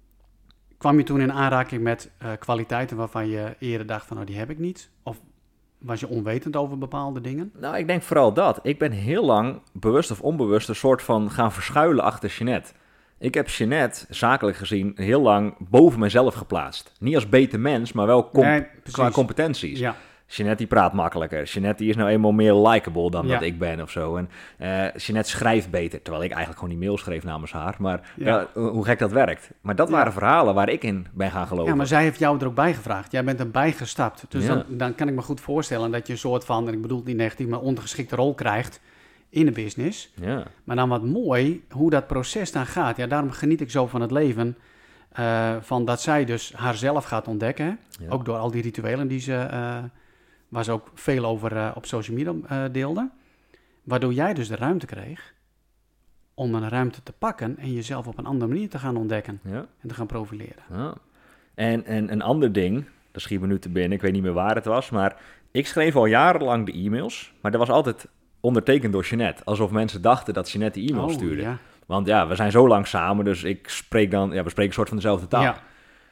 kwam je toen in aanraking met uh, kwaliteiten waarvan je eerder dacht van, nou, die heb ik niet? Of was je onwetend over bepaalde dingen? Nou, ik denk vooral dat. Ik ben heel lang, bewust of onbewust, een soort van gaan verschuilen achter Jeanette. Ik heb Jeanette, zakelijk gezien, heel lang boven mezelf geplaatst. Niet als beter mens, maar wel comp- nee, qua competenties. Ja. Jeanette die praat makkelijker. Jeanette die is nou eenmaal meer likable dan ja. dat ik ben of zo. En uh, Jeanette schrijft beter, terwijl ik eigenlijk gewoon die mail schreef namens haar. Maar ja. uh, hoe gek dat werkt. Maar dat ja. waren verhalen waar ik in ben gaan geloven. Ja, maar zij heeft jou er ook bij gevraagd. Jij bent erbij gestapt. Dus ja. dan, dan kan ik me goed voorstellen dat je een soort van, en ik bedoel het niet negatief, maar ondergeschikte rol krijgt in de business. Ja. Maar dan wat mooi, hoe dat proces dan gaat. Ja, daarom geniet ik zo van het leven. Uh, van dat zij dus haarzelf gaat ontdekken. Ja. Ook door al die rituelen die ze... Uh, waar ze ook veel over uh, op social media uh, deelde. Waardoor jij dus de ruimte kreeg om een ruimte te pakken en jezelf op een andere manier te gaan ontdekken ja. en te gaan profileren. Ja. En, en een ander ding, dat schiet me nu te binnen, ik weet niet meer waar het was, maar ik schreef al jarenlang de e-mails, maar dat was altijd ondertekend door Jeanette. Alsof mensen dachten dat Jeanette de e-mails oh, stuurde. Ja. Want ja, we zijn zo lang samen, dus ik spreek dan, ja, we spreken een soort van dezelfde taal. Ja.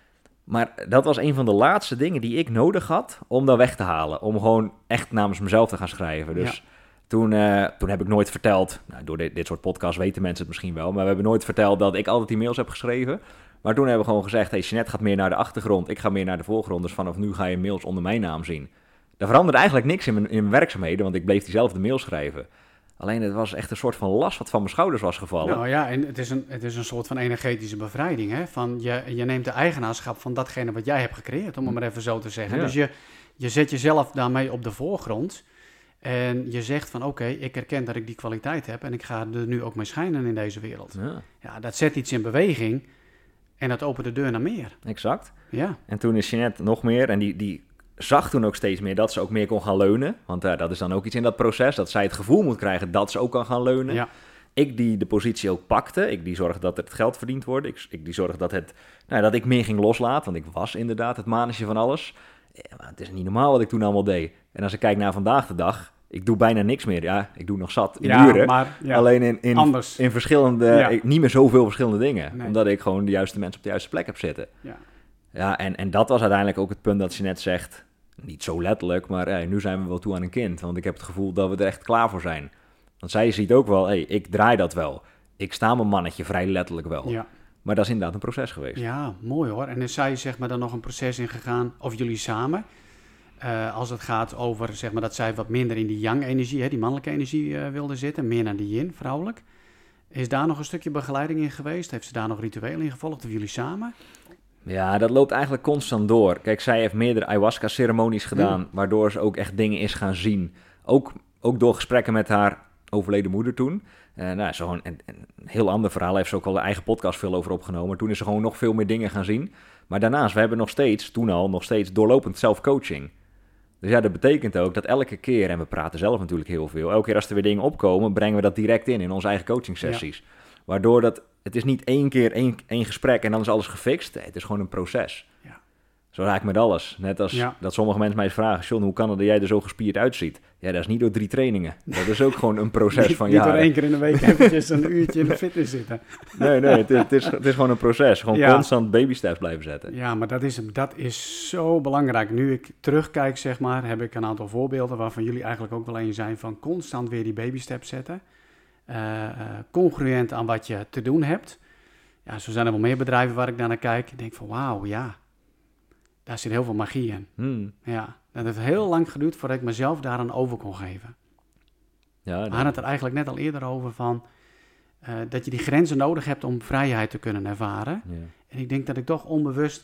Maar dat was een van de laatste dingen die ik nodig had om dat weg te halen. Om gewoon echt namens mezelf te gaan schrijven. Dus ja. toen, uh, toen heb ik nooit verteld... Nou, door dit, dit soort podcasts weten mensen het misschien wel... maar we hebben nooit verteld dat ik altijd die mails heb geschreven. Maar toen hebben we gewoon gezegd... hey, Jeanette gaat meer naar de achtergrond, ik ga meer naar de voorgrond. Dus vanaf nu ga je mails onder mijn naam zien. Daar veranderde eigenlijk niks in mijn, in mijn werkzaamheden... want ik bleef diezelfde mail schrijven. Alleen het was echt een soort van last wat van mijn schouders was gevallen. Nou ja, en het is een, het is een soort van energetische bevrijding. Hè? Van je, je neemt de eigenaarschap van datgene wat jij hebt gecreëerd, om het maar even zo te zeggen. Ja. Dus je, je zet jezelf daarmee op de voorgrond. En je zegt van oké, okay, ik herken dat ik die kwaliteit heb en ik ga er nu ook mee schijnen in deze wereld. Ja, ja dat zet iets in beweging en dat opent de deur naar meer. Exact. Ja. En toen is Jeanette nog meer en die... die zag toen ook steeds meer dat ze ook meer kon gaan leunen. Want uh, dat is dan ook iets in dat proces, dat zij het gevoel moet krijgen dat ze ook kan gaan leunen. Ja. Ik die de positie ook pakte, ik die zorgde dat het geld verdiend wordt. Ik, ik die zorgde dat, het, nou, dat ik meer ging loslaten, want ik was inderdaad het mannetje van alles. Ja, maar het is niet normaal wat ik toen allemaal deed. En als ik kijk naar vandaag de dag, ik doe bijna niks meer. Ja, ik doe nog zat in ja, uren. Maar, ja, alleen in, in, in verschillende, ja. ik, niet meer zoveel verschillende dingen. Nee. Omdat ik gewoon de juiste mensen op de juiste plek heb zitten. Ja, ja en, en dat was uiteindelijk ook het punt dat ze net zegt... Niet zo letterlijk, maar hey, nu zijn we wel toe aan een kind. Want ik heb het gevoel dat we er echt klaar voor zijn. Want zij ziet ook wel, hey, ik draai dat wel. Ik sta mijn mannetje vrij letterlijk wel. Ja. Maar dat is inderdaad een proces geweest. Ja, mooi hoor. En is zij zeg maar dan nog een proces ingegaan, of jullie samen... Uh, als het gaat over, zeg maar, dat zij wat minder in die yang-energie, hè, die mannelijke energie uh, wilde zitten, meer naar die yin, vrouwelijk. Is daar nog een stukje begeleiding in geweest? Heeft ze daar nog rituelen in gevolgd, of jullie samen? Ja, dat loopt eigenlijk constant door. Kijk, zij heeft meerdere ayahuasca-ceremonies gedaan, mm. waardoor ze ook echt dingen is gaan zien. Ook, ook door gesprekken met haar overleden moeder toen. Uh, nou, zo gewoon een, een heel ander verhaal, heeft ze ook al de eigen podcast veel over opgenomen. Toen is ze gewoon nog veel meer dingen gaan zien. Maar daarnaast, we hebben nog steeds, toen al, nog steeds doorlopend self-coaching. Dus ja, dat betekent ook dat elke keer, en we praten zelf natuurlijk heel veel, elke keer als er weer dingen opkomen, brengen we dat direct in, in onze eigen coaching sessies. Ja. Waardoor dat, het is niet één keer één, één gesprek en dan is alles gefixt. Het is gewoon een proces. Ja. Zo raak ik met alles. Net als ja. dat sommige mensen mij eens vragen, John, hoe kan het dat jij er zo gespierd uitziet? Ja, dat is niet door drie trainingen. Dat is ook gewoon een proces niet, van niet jaren. Niet door één keer in de week eventjes een uurtje in de fitness zitten. Nee, nee, het, het, is, het is gewoon een proces. Gewoon ja. constant baby steps blijven zetten. Ja, maar dat is, dat is zo belangrijk. Nu ik terugkijk, zeg maar, heb ik een aantal voorbeelden waarvan jullie eigenlijk ook wel een zijn van constant weer die baby steps zetten. Uh, uh, congruent aan wat je te doen hebt. Ja, zo zijn er wel meer bedrijven waar ik naar kijk. Ik denk van wauw, ja, daar zit heel veel magie in. Hmm. Ja, dat heeft heel lang geduurd voordat ik mezelf daaraan over kon geven. Ja, We hadden het er eigenlijk net al eerder over van uh, dat je die grenzen nodig hebt om vrijheid te kunnen ervaren. Ja. En ik denk dat ik toch onbewust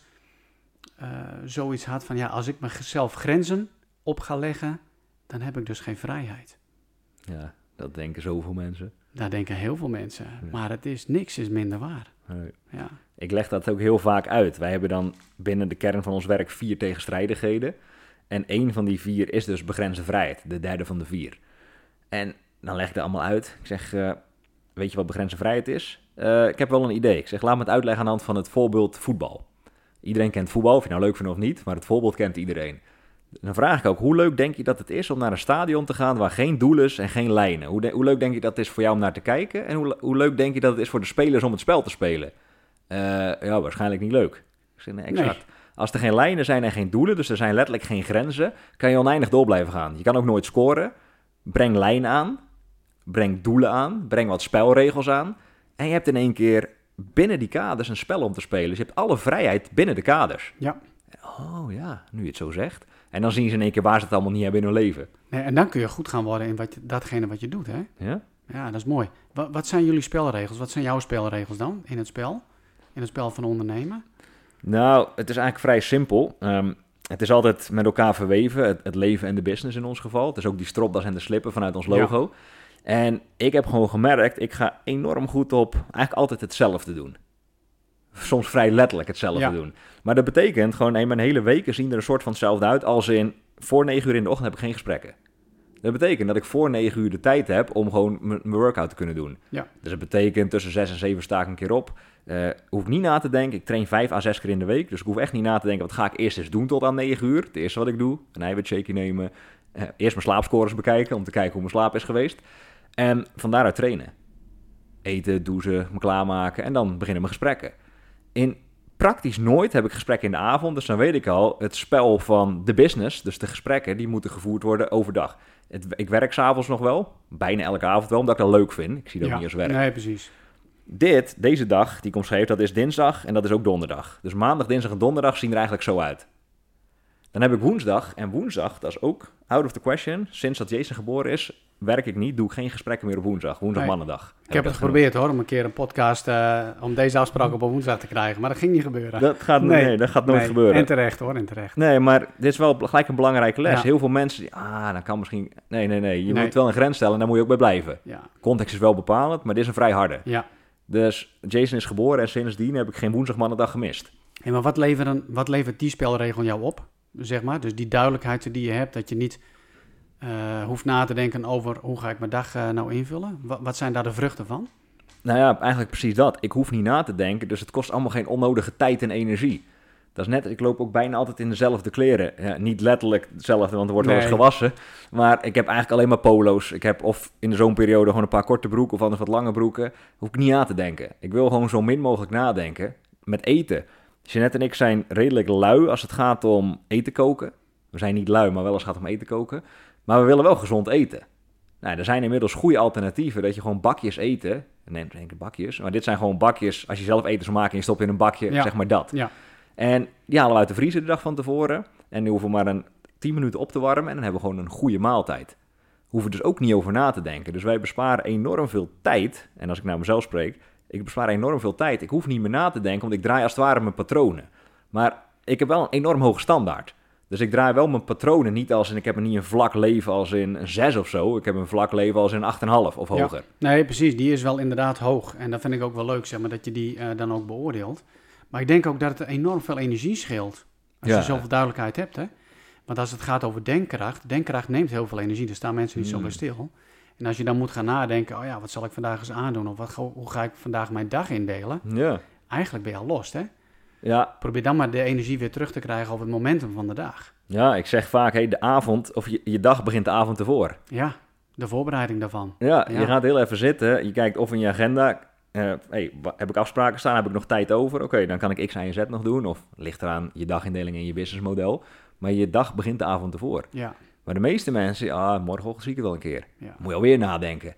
uh, zoiets had van ja, als ik mezelf grenzen op ga leggen, dan heb ik dus geen vrijheid. Ja, dat denken zoveel mensen. Daar denken heel veel mensen. Ja. Maar het is, niks is minder waar. Nee. Ja. Ik leg dat ook heel vaak uit. Wij hebben dan binnen de kern van ons werk vier tegenstrijdigheden. En één van die vier is dus begrensde vrijheid. De derde van de vier. En dan leg ik dat allemaal uit. Ik zeg, uh, weet je wat begrensde vrijheid is? Uh, ik heb wel een idee. Ik zeg, laat me het uitleggen aan de hand van het voorbeeld voetbal. Iedereen kent voetbal, of je nou leuk vindt of niet, maar het voorbeeld kent iedereen. Dan vraag ik ook, hoe leuk denk je dat het is om naar een stadion te gaan waar geen doel is en geen lijnen? Hoe, de, hoe leuk denk je dat het is voor jou om naar te kijken? En hoe, hoe leuk denk je dat het is voor de spelers om het spel te spelen? Uh, ja, waarschijnlijk niet leuk. Ik zeg, nee, exact. Nee. Als er geen lijnen zijn en geen doelen, dus er zijn letterlijk geen grenzen, kan je oneindig door blijven gaan. Je kan ook nooit scoren. Breng lijnen aan, breng doelen aan, breng wat spelregels aan. En je hebt in één keer binnen die kaders een spel om te spelen. Dus je hebt alle vrijheid binnen de kaders. Ja. Oh ja, nu je het zo zegt. En dan zien ze in één keer waar ze het allemaal niet hebben in hun leven. Nee, en dan kun je goed gaan worden in wat je, datgene wat je doet, hè? Ja? Ja, dat is mooi. Wat, wat zijn jullie spelregels? Wat zijn jouw spelregels dan in het spel? In het spel van ondernemen? Nou, het is eigenlijk vrij simpel. Um, het is altijd met elkaar verweven, het, het leven en de business in ons geval. Het is ook die stropdas en de slippen vanuit ons logo. Ja. En ik heb gewoon gemerkt, ik ga enorm goed op eigenlijk altijd hetzelfde doen. Soms vrij letterlijk hetzelfde ja. doen. Maar dat betekent gewoon, nee, mijn hele weken zien er een soort van hetzelfde uit als in, voor negen uur in de ochtend heb ik geen gesprekken. Dat betekent dat ik voor negen uur de tijd heb om gewoon mijn workout te kunnen doen. Ja. Dus dat betekent tussen zes en zeven sta ik een keer op. Uh, hoef ik niet na te denken. Ik train vijf à zes keer in de week. Dus ik hoef echt niet na te denken, wat ga ik eerst eens doen tot aan negen uur? Het eerste wat ik doe, een eiwitshakeje nemen. Uh, eerst mijn slaapscores bekijken om te kijken hoe mijn slaap is geweest. En van daaruit trainen. Eten, douchen, me klaarmaken en dan beginnen mijn gesprekken. In praktisch nooit heb ik gesprekken in de avond. Dus dan weet ik al, het spel van de business, dus de gesprekken, die moeten gevoerd worden overdag. Het, ik werk 's avonds nog wel, bijna elke avond wel, omdat ik dat leuk vind. Ik zie dat ja, niet als werk. Nee, precies. Dit, deze dag, die ik omschreef, dat is dinsdag en dat is ook donderdag. Dus maandag, dinsdag en donderdag zien er eigenlijk zo uit. Dan heb ik woensdag en woensdag, dat is ook out of the question. Sinds dat Jason geboren is, werk ik niet, doe ik geen gesprekken meer op woensdag. Woensdag nee. mannendag. Ik heb het geprobeerd hoor, om een keer een podcast, uh, om deze afspraak op woensdag te krijgen. Maar dat ging niet gebeuren. Dat gaat, nee. Nee, dat gaat nooit nee. gebeuren. En terecht hoor, en terecht. Nee, maar dit is wel gelijk een belangrijke les. Ja. Heel veel mensen, die, ah, dan kan misschien... Nee, nee, nee. Je nee. moet wel een grens stellen en daar moet je ook bij blijven. Ja. Context is wel bepalend, maar dit is een vrij harde. Ja. Dus Jason is geboren en sindsdien heb ik geen woensdag mannendag gemist. Hey, maar wat levert, wat levert die spelregel jou op? Zeg maar, dus die duidelijkheid die je hebt, dat je niet uh, hoeft na te denken over hoe ga ik mijn dag uh, nou invullen. Wat, wat zijn daar de vruchten van? Nou ja, eigenlijk precies dat. Ik hoef niet na te denken, dus het kost allemaal geen onnodige tijd en energie. Dat is net, ik loop ook bijna altijd in dezelfde kleren. Ja, niet letterlijk hetzelfde, want er wordt nee. wel eens gewassen. Maar ik heb eigenlijk alleen maar polo's. Ik heb of in de zomerperiode gewoon een paar korte broeken of anders wat lange broeken. Hoef ik niet na te denken. Ik wil gewoon zo min mogelijk nadenken met eten. Jeanette en ik zijn redelijk lui als het gaat om eten koken. We zijn niet lui, maar wel als het gaat om eten koken. Maar we willen wel gezond eten. Nou, er zijn inmiddels goede alternatieven dat je gewoon bakjes eten. Neem denk bakjes, maar dit zijn gewoon bakjes. Als je zelf eten zou maken en je stopt in een bakje, ja. zeg maar dat. Ja. En die halen we uit de vriezer de dag van tevoren. En die hoeven we maar een tien minuten op te warmen en dan hebben we gewoon een goede maaltijd. Hoeven dus ook niet over na te denken. Dus wij besparen enorm veel tijd. En als ik naar mezelf spreek, ik bespaar enorm veel tijd. Ik hoef niet meer na te denken, want ik draai als het ware mijn patronen. Maar ik heb wel een enorm hoge standaard. Dus ik draai wel mijn patronen niet als in, ik heb niet een vlak leven als in een zes of zo. Ik heb een vlak leven als in acht komma vijf of hoger. Ja, nee, precies. Die is wel inderdaad hoog. En dat vind ik ook wel leuk, zeg maar, dat je die uh, dan ook beoordeelt. Maar ik denk ook dat het enorm veel energie scheelt. Als ja. je zoveel duidelijkheid hebt, hè. Want als het gaat over denkkracht, denkkracht neemt heel veel energie. Daar staan mensen niet mm. zo bij stil. En als je dan moet gaan nadenken, oh ja, wat zal ik vandaag eens aandoen? Of wat, hoe ga ik vandaag mijn dag indelen? Ja. Eigenlijk ben je al lost, hè? Ja. Probeer dan maar de energie weer terug te krijgen over het momentum van de dag. Ja, ik zeg vaak, hey, de avond, of je, je dag begint de avond ervoor. Ja, de voorbereiding daarvan. Ja, ja, je gaat heel even zitten, je kijkt of in je agenda, uh, hey, heb ik afspraken staan, heb ik nog tijd over? Oké, okay, dan kan ik X, Y en Z nog doen. Of ligt eraan je dagindeling en je businessmodel. Maar je dag begint de avond ervoor. Ja. Maar de meeste mensen, ah, morgenochtend zie ik het wel een keer. Ja. Moet je alweer nadenken.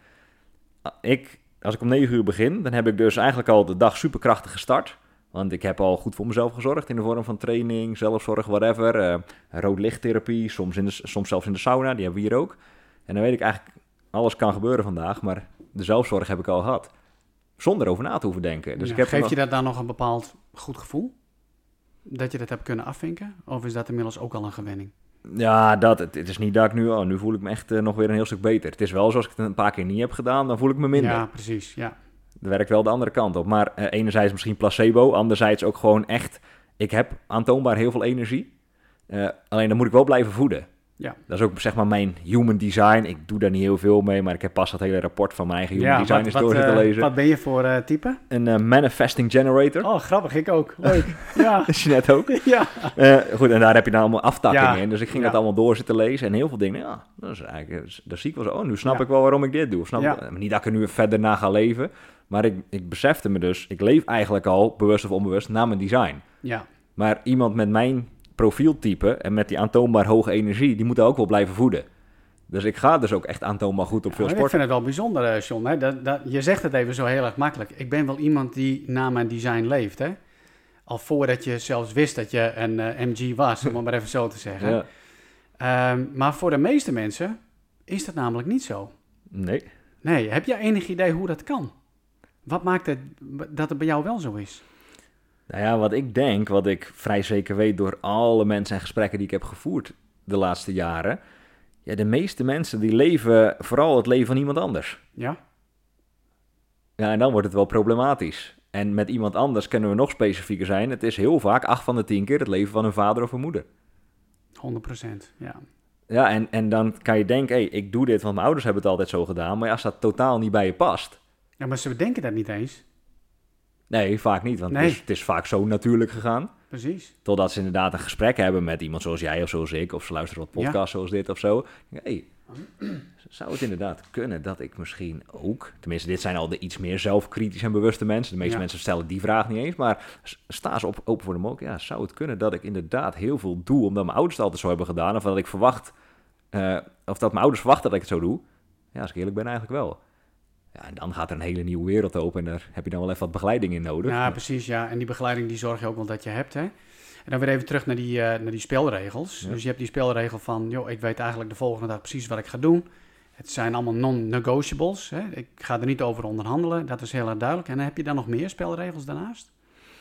Ik, als ik om negen uur begin, dan heb ik dus eigenlijk al de dag superkrachtig gestart. Want ik heb al goed voor mezelf gezorgd in de vorm van training, zelfzorg, whatever. Uh, rood lichttherapie, soms, in de, soms zelfs in de sauna, die hebben we hier ook. En dan weet ik eigenlijk, alles kan gebeuren vandaag, maar de zelfzorg heb ik al gehad. Zonder over na te hoeven denken. Dus ja, ik heb geeft nog... je dat dan nog een bepaald goed gevoel? Dat je dat hebt kunnen afvinken? Of is dat inmiddels ook al een gewenning? Ja, dat, het, het is niet dat ik nu, oh, nu voel ik me echt uh, nog weer een heel stuk beter. Het is wel zoals ik het een paar keer niet heb gedaan, dan voel ik me minder. Ja, precies, ja. Dat werkt wel de andere kant op. Maar uh, enerzijds misschien placebo, anderzijds ook gewoon echt... Ik heb aantoonbaar heel veel energie. Uh, alleen dan moet ik wel blijven voeden. Ja. Dat is ook zeg maar mijn human design. Ik doe daar niet heel veel mee, maar ik heb pas dat hele rapport van mijn eigen human ja, design wat, eens wat, door zitten uh, lezen. Wat ben je voor uh, type? Een uh, manifesting generator. Oh, grappig. Ik ook. Leuk. Ja. Dat is je net ook. Ja. Uh, goed, en daar heb je dan allemaal aftakkingen ja. in. Dus ik ging ja. dat allemaal door zitten lezen. En heel veel dingen, ja, dat is eigenlijk, daar zie ik wel zo. Oh, nu snap ja. ik wel waarom ik dit doe. Snap ja. ik, niet dat ik er nu verder na ga leven. Maar ik, ik besefte me dus, ik leef eigenlijk al, bewust of onbewust, naar mijn design. Ja. Maar iemand met mijn profieltype en met die aantoonbaar hoge energie, die moet daar ook wel blijven voeden. Dus ik ga dus ook echt aantoonbaar goed op veel ja, sport. Ik vind het wel bijzonder, uh, John. Hè? Dat, dat, je zegt het even zo heel erg makkelijk. Ik ben wel iemand die naar mijn design leeft. Hè? Al voordat je zelfs wist dat je een uh, M G was, om het maar even zo te zeggen. Ja. Um, maar voor de meeste mensen is dat namelijk niet zo. Nee. Nee, heb jij enig idee hoe dat kan? Wat maakt het dat het bij jou wel zo is? Nou ja, wat ik denk, wat ik vrij zeker weet door alle mensen en gesprekken die ik heb gevoerd de laatste jaren. Ja, de meeste mensen die leven vooral het leven van iemand anders. Ja. Ja, en dan wordt het wel problematisch. En met iemand anders kunnen we nog specifieker zijn. Het is heel vaak acht van de tien keer het leven van een vader of een moeder. honderd procent, ja. Ja, en, en dan kan je denken, hé, hey, ik doe dit, want mijn ouders hebben het altijd zo gedaan. Maar als dat totaal niet bij je past. Ja, maar ze bedenken dat niet eens. Nee, vaak niet, want nee. het, is, het is vaak zo natuurlijk gegaan. Precies. Totdat ze inderdaad een gesprek hebben met iemand zoals jij of zoals ik, of ze luisteren wat podcasts ja. zoals dit of zo. Hé, hey, zou het inderdaad kunnen dat ik misschien ook, tenminste dit zijn al de iets meer zelfkritisch en bewuste mensen, de meeste ja. mensen stellen die vraag niet eens, maar sta ze op, open voor de mogelijkheid. Ja, zou het kunnen dat ik inderdaad heel veel doe omdat mijn ouders het altijd zo hebben gedaan, of dat ik verwacht, uh, of dat mijn ouders verwachten dat ik het zo doe? Ja, als ik eerlijk ben eigenlijk wel. Ja, en dan gaat er een hele nieuwe wereld open en daar heb je dan wel even wat begeleiding in nodig. Ja, precies, ja. En die begeleiding die zorg je ook wel dat je hebt, hè. En dan weer even terug naar die, uh, naar die spelregels. Ja. Dus je hebt die spelregel van, joh, ik weet eigenlijk de volgende dag precies wat ik ga doen. Het zijn allemaal non-negotiables, hè. Ik ga er niet over onderhandelen, dat is heel erg duidelijk. En dan heb je dan nog meer spelregels daarnaast?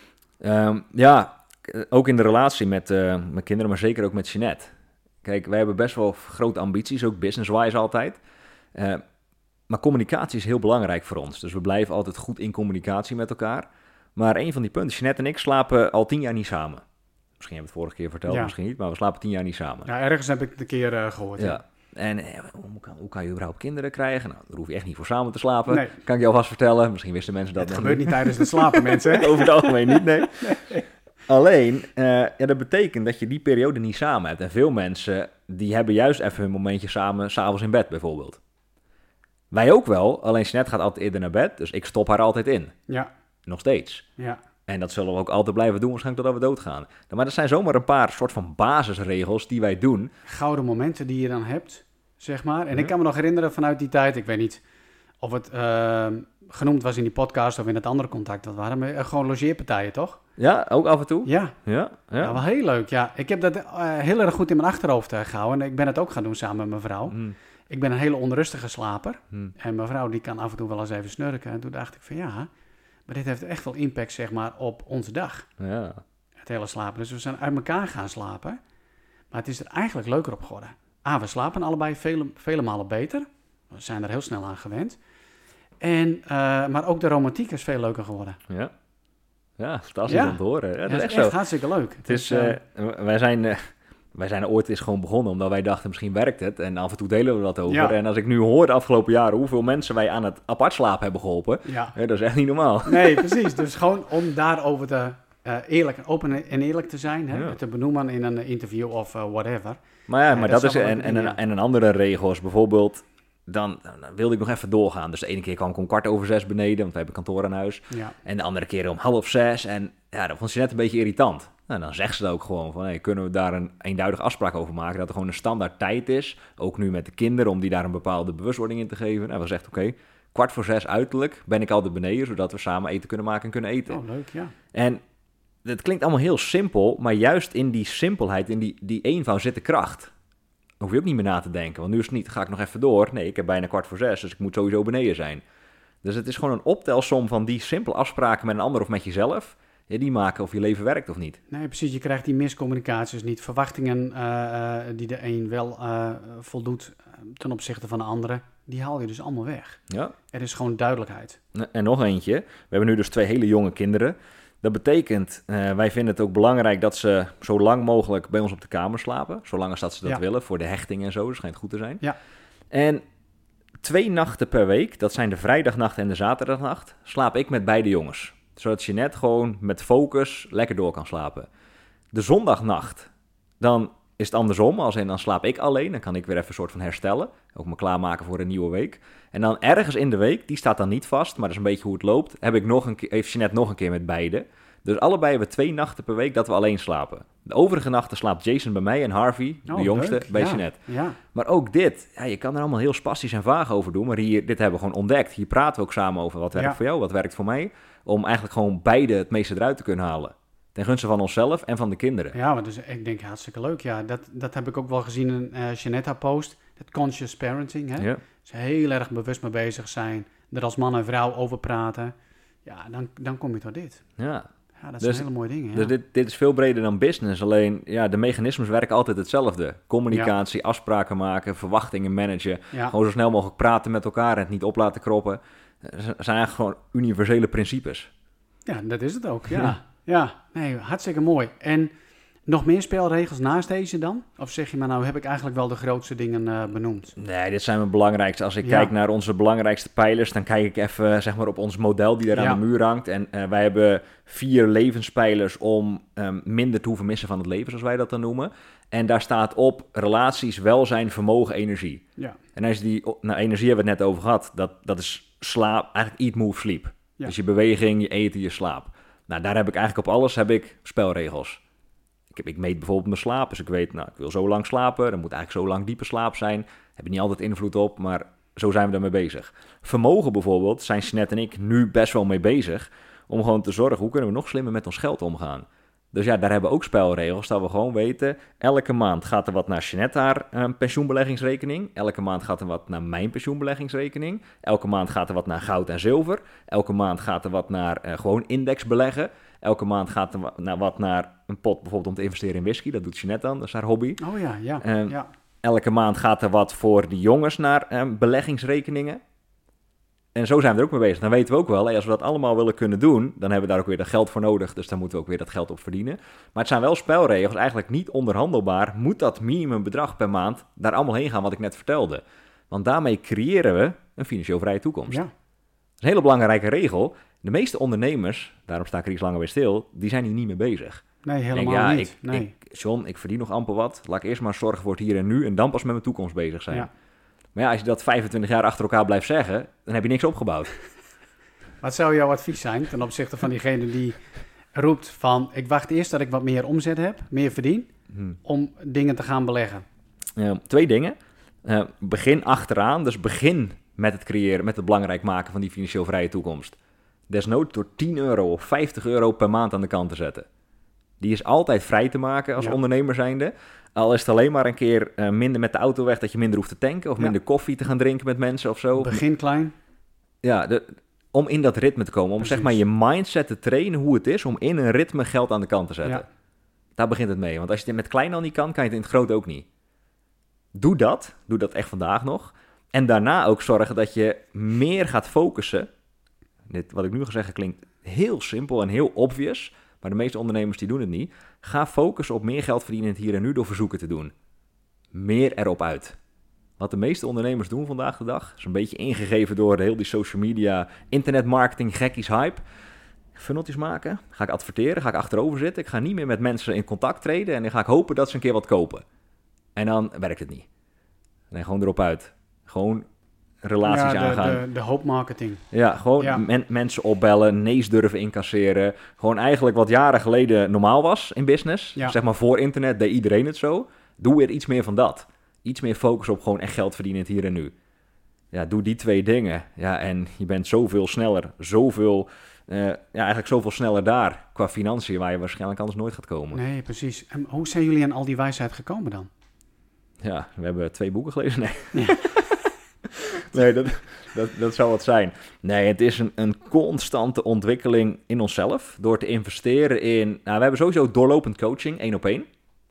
Um, ja, ook in de relatie met uh, mijn kinderen, maar zeker ook met Jeanette. Kijk, wij hebben best wel grote ambities, ook business-wise altijd. Uh, Maar communicatie is heel belangrijk voor ons. Dus we blijven altijd goed in communicatie met elkaar. Maar een van die punten, Jeanette en ik slapen al tien jaar niet samen. Misschien heb ik het vorige keer verteld, ja. misschien niet. Maar we slapen tien jaar niet samen. Ja, ergens heb ik het een keer uh, gehoord. Ja. ja. En eh, hoe, kan, hoe kan je überhaupt kinderen krijgen? Nou, daar hoef je echt niet voor samen te slapen. Nee. Kan ik je alvast vertellen. Misschien wisten mensen dat het nog gebeurt niet. niet tijdens het slapen, mensen. Over het algemeen niet, nee. nee. Alleen, uh, ja, dat betekent dat je die periode niet samen hebt. En veel mensen, die hebben juist even een momentje samen, 's avonds in bed bijvoorbeeld. Wij ook wel, alleen Jeanette gaat altijd eerder naar bed, dus ik stop haar altijd in. Ja. Nog steeds. Ja. En dat zullen we ook altijd blijven doen, waarschijnlijk totdat we doodgaan. Maar er zijn zomaar een paar soort van basisregels die wij doen. Gouden momenten die je dan hebt, zeg maar. En ja. ik kan me nog herinneren vanuit die tijd, ik weet niet of het uh, genoemd was in die podcast of in het andere contact dat waren, maar uh, gewoon logeerpartijen, toch? Ja, ook af en toe. Ja. Ja, ja. ja wel heel leuk, ja. Ik heb dat uh, heel erg goed in mijn achterhoofd uh, gehouden en ik ben het ook gaan doen samen met mijn vrouw. Mm. Ik ben een hele onrustige slaper. Hmm. En mijn vrouw die kan af en toe wel eens even snurken. En toen dacht ik van ja, maar dit heeft echt wel impact zeg maar op onze dag. Ja. Het hele slapen. Dus we zijn uit elkaar gaan slapen. Maar het is er eigenlijk leuker op geworden. Ah, we slapen allebei vele, vele malen beter. We zijn er heel snel aan gewend. En, uh, maar ook de romantiek is veel leuker geworden. Ja, ja fantastisch ja. om te horen. Ja, dat, ja, is dat echt, is echt zo. hartstikke leuk. Het is, uh, wij zijn... Uh, Wij zijn er ooit eens gewoon begonnen, omdat wij dachten, misschien werkt het. En af en toe delen we dat over. Ja. En als ik nu hoor de afgelopen jaren hoeveel mensen wij aan het apart slapen hebben geholpen, ja. hè, dat is echt niet normaal. Nee, precies. Dus gewoon om daarover te uh, eerlijk, open en eerlijk te zijn, hè, ja. te benoemen in een interview of uh, whatever. Maar ja, maar uh, dat, dat is, en, en, een, en een andere regel is bijvoorbeeld, dan, dan wilde ik nog even doorgaan. Dus de ene keer kwam ik om kwart over zes beneden, want we hebben kantoor aan huis. Ja. En de andere keer om half zes. En ja, dat vond ze net een beetje irritant. Nou, dan zegt ze dat ook gewoon van, hey, kunnen we daar een eenduidige afspraak over maken? Dat er gewoon een standaard tijd is, ook nu met de kinderen, om die daar een bepaalde bewustwording in te geven. Nou, we zeggen, oké, okay, kwart voor zes uiterlijk ben ik altijd beneden, zodat we samen eten kunnen maken en kunnen eten. Oh, leuk, ja. En het klinkt allemaal heel simpel, maar juist in die simpelheid, in die, die eenvoud zit de kracht. Dan hoef je ook niet meer na te denken, want nu is het niet, ga ik nog even door. Nee, ik heb bijna kwart voor zes, dus ik moet sowieso beneden zijn. Dus het is gewoon een optelsom van die simpele afspraken met een ander of met jezelf, ja, die maken of je leven werkt of niet. Nee, precies. Je krijgt die miscommunicaties niet. Verwachtingen uh, uh, die de een wel uh, voldoet ten opzichte van de andere, die haal je dus allemaal weg. Ja. Er is gewoon duidelijkheid. En nog eentje. We hebben nu dus twee hele jonge kinderen. Dat betekent, uh, wij vinden het ook belangrijk dat ze zo lang mogelijk bij ons op de kamer slapen. Zolang als dat ze dat ja. willen, voor de hechting en zo. Dat schijnt goed te zijn. Ja. En twee nachten per week, dat zijn de vrijdagnacht en de zaterdagnacht, slaap ik met beide jongens. Zodat je net gewoon met focus lekker door kan slapen. De zondagnacht, dan is het andersom. Als in, dan slaap ik alleen, dan kan ik weer even een soort van herstellen. Ook me klaarmaken voor een nieuwe week. En dan ergens in de week, die staat dan niet vast, maar dat is een beetje hoe het loopt, heb ik nog een keer, heeft Jeanette nog een keer met beide. Dus allebei hebben we twee nachten per week dat we alleen slapen. De overige nachten slaapt Jason bij mij en Harvey, oh, de jongste, leuk. bij ja. Jeanette. Ja. Maar ook dit, ja, je kan er allemaal heel spastisch en vaag over doen, maar hier, dit hebben we gewoon ontdekt. Hier praten we ook samen over wat werkt ja. voor jou, wat werkt voor mij, om eigenlijk gewoon beide het meeste eruit te kunnen halen. Ten gunste van onszelf en van de kinderen. Ja, maar dus, ik denk hartstikke leuk. Ja, dat, dat heb ik ook wel gezien in uh, Jeanette haar post. Het conscious parenting. Hè? Ja. Ze heel erg bewust mee bezig zijn. Er als man en vrouw over praten. Ja, dan, dan kom je tot dit. Ja. Ja, dat dus, zijn hele mooie dingen. Ja. Dus dit, dit is veel breder dan business. Alleen, ja, de mechanismes werken altijd hetzelfde. Communicatie, ja. afspraken maken, verwachtingen managen. Ja. Gewoon zo snel mogelijk praten met elkaar en het niet op laten kroppen. Dat zijn eigenlijk gewoon universele principes. Ja, dat is het ook, ja. ja. Ja, nee, hartstikke mooi. En nog meer spelregels naast deze dan? Of zeg je maar, nou heb ik eigenlijk wel de grootste dingen uh, benoemd? Nee, dit zijn mijn belangrijkste. Als ik ja. kijk naar onze belangrijkste pijlers, dan kijk ik even zeg maar, op ons model die er ja. aan de muur hangt. En uh, wij hebben vier levenspijlers om um, minder te hoeven missen van het leven, zoals wij dat dan noemen. En daar staat op relaties, welzijn, vermogen, energie. Ja. En als je die, nou, energie hebben we het net over gehad. Dat, dat is slaap, eigenlijk eat, move, sleep. Ja. Dus je beweging, je eten, je slaap. Nou, daar heb ik eigenlijk op alles heb ik spelregels. Ik, heb, ik meet bijvoorbeeld mijn slaap. Dus ik weet, nou, ik wil zo lang slapen. Dan moet eigenlijk zo lang diepe slaap zijn. Daar heb ik niet altijd invloed op, maar zo zijn we daarmee bezig. Vermogen bijvoorbeeld, zijn Jeanette en ik nu best wel mee bezig. Om gewoon te zorgen, hoe kunnen we nog slimmer met ons geld omgaan? Dus ja, daar hebben we ook spelregels. Dat we gewoon weten, elke maand gaat er wat naar Jeanette haar um, pensioenbeleggingsrekening. Elke maand gaat er wat naar mijn pensioenbeleggingsrekening. Elke maand gaat er wat naar goud en zilver. Elke maand gaat er wat naar uh, gewoon indexbeleggen. Elke maand gaat er wat naar, wat naar een pot bijvoorbeeld om te investeren in whisky. Dat doet Jeanette dan, dat is haar hobby. Oh ja, ja. Uh, ja. Elke maand gaat er wat voor de jongens naar um, beleggingsrekeningen. En zo zijn we er ook mee bezig. Dan weten we ook wel, als we dat allemaal willen kunnen doen, dan hebben we daar ook weer dat geld voor nodig. Dus dan moeten we ook weer dat geld op verdienen. Maar het zijn wel spelregels, eigenlijk niet onderhandelbaar. Moet dat minimumbedrag per maand daar allemaal heen gaan wat ik net vertelde. Want daarmee creëren we een financieel vrije toekomst. Ja. Dat is een hele belangrijke regel. De meeste ondernemers, daarom sta ik er iets langer weer stil, die zijn hier niet mee bezig. Nee, helemaal denk, ja, niet. Ik, nee. ik, John, ik verdien nog amper wat. Laat ik eerst maar zorgen voor het hier en nu en dan pas met mijn toekomst bezig zijn. Ja. Maar ja, als je dat vijfentwintig jaar achter elkaar blijft zeggen, dan heb je niks opgebouwd. Wat zou jouw advies zijn ten opzichte van diegene die roept van, ik wacht eerst dat ik wat meer omzet heb, meer verdien, hmm. om dingen te gaan beleggen? Uh, twee dingen. Uh, begin achteraan, dus begin met het creëren, met het belangrijk maken van die financieel vrije toekomst. Desnoods door tien euro of vijftig euro per maand aan de kant te zetten. Die is altijd vrij te maken als ja. ondernemer zijnde. Al is het alleen maar een keer uh, minder met de auto weg, dat je minder hoeft te tanken of ja. minder koffie te gaan drinken met mensen of zo. Begin klein. Ja, de, om in dat ritme te komen. Om Precies. zeg maar je mindset te trainen hoe het is om in een ritme geld aan de kant te zetten. Ja. Daar begint het mee. Want als je het met klein al niet kan, kan je het in het groot ook niet. Doe dat. Doe dat echt vandaag nog. En daarna ook zorgen dat je meer gaat focussen. Dit, wat ik nu ga zeggen klinkt heel simpel en heel obvious. Maar de meeste ondernemers die doen het niet. Ga focussen op meer geld verdienen in het hier en nu door verzoeken te doen. Meer erop uit. Wat de meeste ondernemers doen vandaag de dag, is een beetje ingegeven door heel die social media, internetmarketing, gekkies, hype. Funneltjes maken, ga ik adverteren, ga ik achterover zitten. Ik ga niet meer met mensen in contact treden en dan ga ik hopen dat ze een keer wat kopen. En dan werkt het niet. Nee, gewoon erop uit. Gewoon relaties ja, de, aangaan. De, de hoopmarketing. Ja, gewoon ja. Men, mensen opbellen, nee's durven incasseren. Gewoon eigenlijk wat jaren geleden normaal was in business. Ja. Zeg maar voor internet deed iedereen het zo. Doe weer iets meer van dat. Iets meer focus op gewoon echt geld verdienen het hier en nu. Ja, doe die twee dingen. Ja, en je bent zoveel sneller, zoveel, uh, ja, eigenlijk zoveel sneller daar qua financiën, waar je waarschijnlijk anders nooit gaat komen. Nee, precies. En hoe zijn jullie aan al die wijsheid gekomen dan? Ja, we hebben twee boeken gelezen. Nee, ja. nee dat, dat, dat zou wat zijn. Nee, het is een, een constante ontwikkeling in onszelf. Door te investeren in... Nou, we hebben sowieso doorlopend coaching, één op één.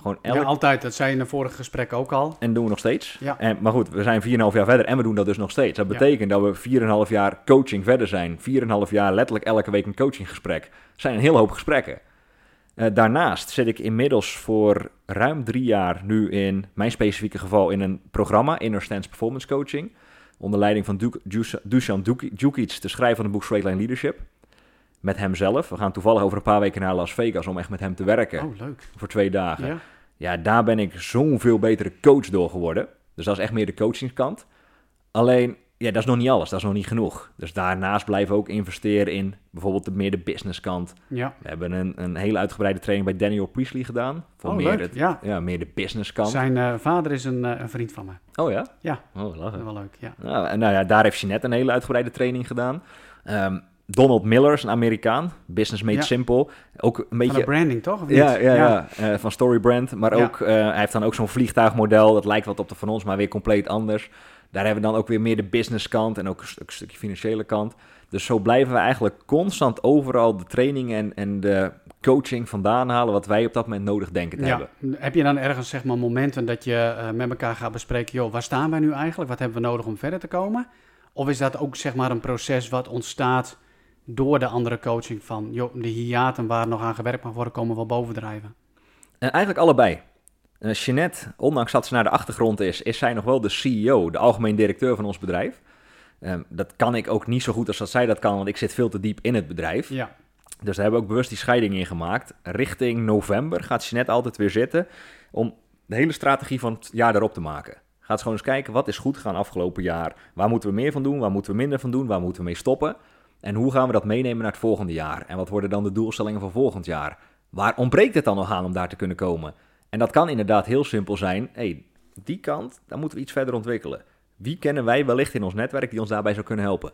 gewoon elk... Ja, altijd. Dat zei je in de vorige gesprek ook al. En doen we nog steeds. Ja. En, maar goed, we zijn vier komma vijf jaar verder en we doen dat dus nog steeds. Dat betekent ja. dat we vier komma vijf jaar coaching verder zijn. vier komma vijf jaar letterlijk elke week een coachinggesprek. Dat zijn een hele hoop gesprekken. Uh, daarnaast zit ik inmiddels voor ruim drie jaar nu in mijn specifieke geval in een programma, Inner Stance Performance Coaching. Onder leiding van du- du- Dusan Djukic, de schrijver van het boek Straight Line Leadership. Met hemzelf. We gaan toevallig over een paar weken naar Las Vegas om echt met hem te werken. Oh, leuk. Voor twee dagen. Ja, ja daar ben ik zo'n veel betere coach door geworden. Dus dat is echt meer de coachingskant. Alleen, ja, dat is nog niet alles. Dat is nog niet genoeg. Dus daarnaast blijven we ook investeren in bijvoorbeeld de, meer de businesskant. Ja. We hebben een, een hele uitgebreide training bij Daniel Priestley gedaan. Voor oh, meer, leuk. het, Ja. Ja, meer de businesskant. Zijn uh, vader is een, uh, een vriend van me. Oh ja? Ja. Oh, lachen. Dat is wel leuk, ja. Nou, en nou ja, daar heeft Jeanette een hele uitgebreide training gedaan. Um, Donald Miller is een Amerikaan. Business Made ja. Simple. Ook een beetje... Van de branding, toch? Of niet? Ja, ja, ja. ja. Uh, van Storybrand. Maar ja. ook, uh, hij heeft dan ook zo'n vliegtuigmodel. Dat lijkt wat op de van ons, maar weer compleet anders. Daar hebben we dan ook weer meer de business kant en ook een, stuk, een stukje financiële kant. Dus zo blijven we eigenlijk constant overal de training en, en de coaching vandaan halen wat wij op dat moment nodig denken te ja. hebben. Heb je dan ergens zeg maar momenten dat je uh, met elkaar gaat bespreken, joh, waar staan wij nu eigenlijk? Wat hebben we nodig om verder te komen? Of is dat ook zeg maar een proces wat ontstaat door de andere coaching van, joh, de hiaten waar nog aan gewerkt mag worden, komen wel bovendrijven? En eigenlijk allebei. Uh, Jeanette, ondanks dat ze naar de achtergrond is, is zij nog wel de C E O, de algemeen directeur van ons bedrijf. Um, dat kan ik ook niet zo goed als dat zij dat kan, want ik zit veel te diep in het bedrijf. Ja. Dus daar hebben we ook bewust die scheiding in gemaakt. Richting november gaat Jeanette altijd weer zitten om de hele strategie van het jaar daarop te maken. Gaat ze gewoon eens kijken, wat is goed gegaan afgelopen jaar? Waar moeten we meer van doen? Waar moeten we minder van doen? Waar moeten we mee stoppen? En hoe gaan we dat meenemen naar het volgende jaar? En wat worden dan de doelstellingen van volgend jaar? Waar ontbreekt het dan nog aan om daar te kunnen komen? En dat kan inderdaad heel simpel zijn. Hey, die kant, daar moeten we iets verder ontwikkelen. Wie kennen wij wellicht in ons netwerk die ons daarbij zou kunnen helpen?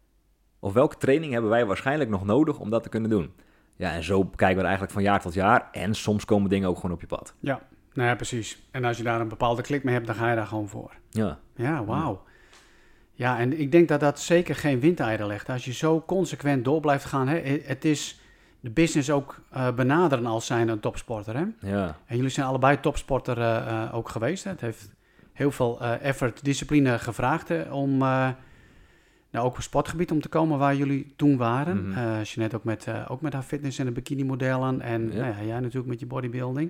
Of welke training hebben wij waarschijnlijk nog nodig om dat te kunnen doen? Ja, en zo kijken we er eigenlijk van jaar tot jaar. En soms komen dingen ook gewoon op je pad. Ja, nou ja, precies. En als je daar een bepaalde klik mee hebt, dan ga je daar gewoon voor. Ja. Ja, wauw. Ja, en ik denk dat dat zeker geen windeieren legt. Als je zo consequent door blijft gaan, hè, het is de business ook uh, benaderen als zijn een topsporter. Hè? Ja. En jullie zijn allebei topsporter uh, uh, ook geweest. Hè? Het heeft heel veel uh, effort, discipline gevraagd hè, om uh, nou, ook op sportgebied om te komen waar jullie toen waren. Mm-hmm. Uh, Jeanette ook met, uh, ook met haar fitness en de bikini modellen en ja. Nou ja, jij natuurlijk met je bodybuilding.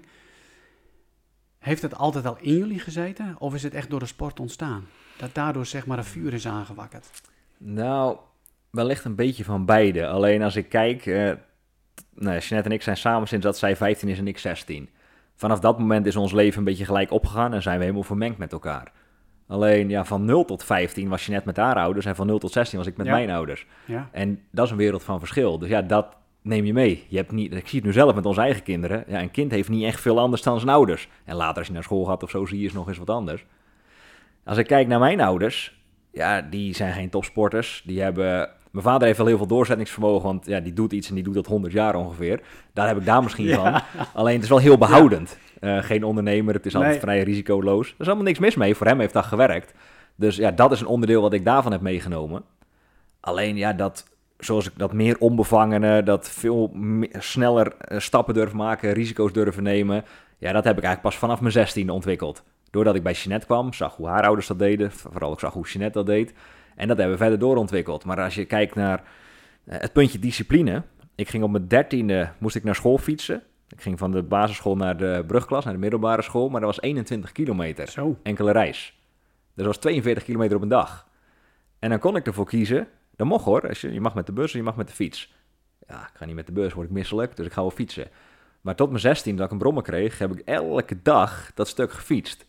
Heeft het altijd al in jullie gezeten of is het echt door de sport ontstaan? Dat daardoor zeg maar een vuur is aangewakkerd? Nou, wellicht een beetje van beide. Alleen als ik kijk, uh, nou, Jeanette en ik zijn samen sinds dat zij vijftien is en ik zestien. Vanaf dat moment is ons leven een beetje gelijk opgegaan en zijn we helemaal vermengd met elkaar. Alleen ja, van nul tot vijftien was Jeanette met haar ouders en van nul tot zestien was ik met ja. mijn ouders. Ja. En dat is een wereld van verschil. Dus ja, dat neem je mee. Je hebt niet, ik zie het nu zelf met onze eigen kinderen. Ja, een kind heeft niet echt veel anders dan zijn ouders. En later als je naar school gaat of zo, zie je nog eens wat anders. Als ik kijk naar mijn ouders, ja, die zijn geen topsporters. Die hebben... Mijn vader heeft wel heel veel doorzettingsvermogen, want ja, die doet iets en die doet dat honderd jaar ongeveer. Daar heb ik daar misschien ja. van. Alleen het is wel heel behoudend. Ja. Uh, geen ondernemer, het is altijd nee. vrij risicoloos. Er is allemaal niks mis mee, voor hem heeft dat gewerkt. Dus ja, dat is een onderdeel wat ik daarvan heb meegenomen. Alleen ja, dat, zoals ik dat meer onbevangene, dat veel me- sneller uh, stappen durven maken, risico's durven nemen. Ja, dat heb ik eigenlijk pas vanaf mijn zestiende ontwikkeld. Doordat ik bij Jeanette kwam, zag hoe haar ouders dat deden, vooral ik zag hoe Jeanette dat deed. En dat hebben we verder doorontwikkeld. Maar als je kijkt naar uh, het puntje discipline. Ik ging op mijn dertiende, moest ik naar school fietsen. Ik ging van de basisschool naar de brugklas, naar de middelbare school. Maar dat was eenentwintig kilometer, Zo. enkele reis. Dus dat was tweeënveertig kilometer op een dag. En dan kon ik ervoor kiezen, dat mocht hoor, als je, je mag met de bus en je mag met de fiets. Ja, ik ga niet met de bus, word ik misselijk, dus ik ga wel fietsen. Maar tot mijn zestiende, dat ik een brommer kreeg, heb ik elke dag dat stuk gefietst.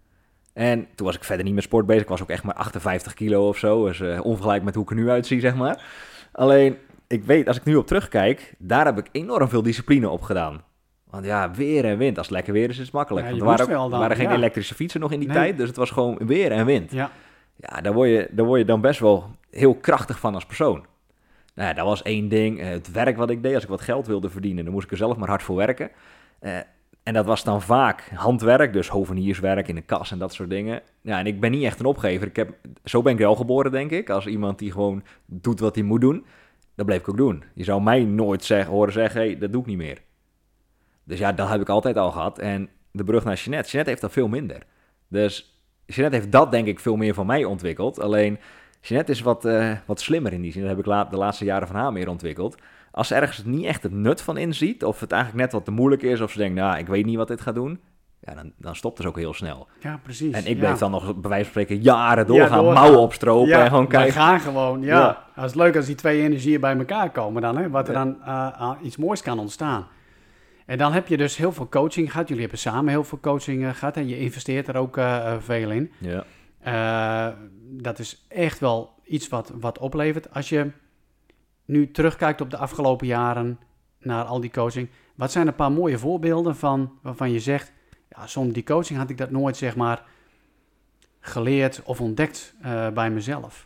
En toen was ik verder niet met sport bezig. Ik was ook echt maar achtenvijftig kilo of zo. Dus uh, onvergelijk met hoe ik er nu uitzie, zeg maar. Alleen, ik weet, als ik nu op terugkijk, daar heb ik enorm veel discipline op gedaan. Want ja, weer en wind. Als het lekker weer is, is het makkelijk. Ja, Want er waren, ook, dan, waren geen ja. elektrische fietsen nog in die nee. tijd. Dus het was gewoon weer en wind. Ja, ja daar, word je, daar word je dan best wel heel krachtig van als persoon. Nou ja, dat was één ding. Uh, het werk wat ik deed, als ik wat geld wilde verdienen, dan moest ik er zelf maar hard voor werken. Uh, En dat was dan vaak handwerk, dus hovenierswerk in de kas en dat soort dingen. Ja, en ik ben niet echt een opgever. Ik heb, zo ben ik wel geboren, denk ik. Als iemand die gewoon doet wat hij moet doen, dat bleef ik ook doen. Je zou mij nooit zeg, horen zeggen, hey, dat doe ik niet meer. Dus ja, dat heb ik altijd al gehad. En de brug naar Jeanette. Jeanette heeft dat veel minder. Dus Jeanette heeft dat denk ik veel meer van mij ontwikkeld. Alleen Jeanette is wat, uh, wat slimmer in die zin. Dat heb ik la- de laatste jaren van haar meer ontwikkeld. Als ze ergens niet echt het nut van inziet, of het eigenlijk net wat te moeilijk is, of ze denkt, nou, ik weet niet wat dit gaat doen, ja, dan, dan stopt ze ook heel snel. Ja, precies. En ik ja. bleef dan nog bij wijze van spreken jaren doorgaan, ja, doorgaan. mouwen opstropen ja, en gewoon kijken. wij gaan gewoon, ja. ja. Dat is leuk als die twee energieën bij elkaar komen dan, hè, wat er Ja. dan uh, uh, iets moois kan ontstaan. En dan heb je dus heel veel coaching gehad. Jullie hebben samen heel veel coaching uh, gehad en je investeert er ook uh, veel in. Ja. Uh, dat is echt wel iets wat, wat oplevert. Als je nu terugkijkt op de afgelopen jaren naar al die coaching, wat zijn een paar mooie voorbeelden van waarvan je zegt, ja, zonder die coaching had ik dat nooit, zeg maar, geleerd of ontdekt uh, bij mezelf?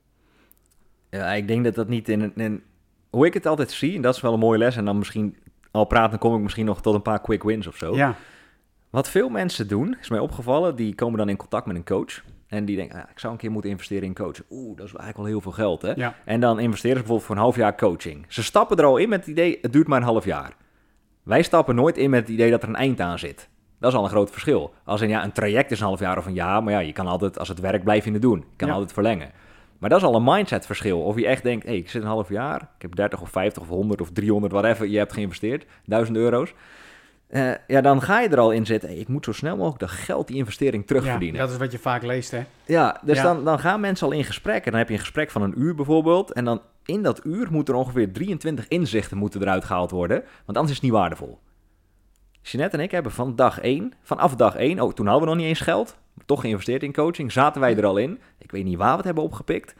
Ja, ik denk dat dat niet in, in... Hoe ik het altijd zie, en dat is wel een mooie les, en dan misschien al praten, dan kom ik misschien nog tot een paar quick wins of zo. Ja. Wat veel mensen doen, is mij opgevallen, die komen dan in contact met een coach. En die denken, ah, ik zou een keer moeten investeren in coaching. Oeh, dat is eigenlijk wel heel veel geld, hè? Ja. En dan investeren ze bijvoorbeeld voor een half jaar coaching. Ze stappen er al in met het idee, het duurt maar een half jaar. Wij stappen nooit in met het idee dat er een eind aan zit. Dat is al een groot verschil. Als een, ja, een traject is een half jaar of een jaar, maar ja, je kan altijd, als het werkt, blijf je het doen. Je kan Ja. altijd verlengen. Maar dat is al een mindset verschil. Of je echt denkt, hé, hey, ik zit een half jaar, ik heb dertig of vijftig of honderd of driehonderd, whatever, je hebt geïnvesteerd, duizend euro's. Uh, ja, dan ga je er al in zitten, hey, ik moet zo snel mogelijk dat geld, die investering terugverdienen. Ja, dat is wat je vaak leest, hè? Ja, dus Ja. Dan, dan gaan mensen al in gesprek. En dan heb je een gesprek van een uur bijvoorbeeld. En dan in dat uur moeten er ongeveer drieëntwintig inzichten moeten eruit gehaald worden. Want anders is het niet waardevol. Jeanette en ik hebben van dag één, vanaf dag één, oh, toen hadden we nog niet eens geld, maar toch geïnvesteerd in coaching, zaten wij er al in. Ik weet niet waar we het hebben opgepikt.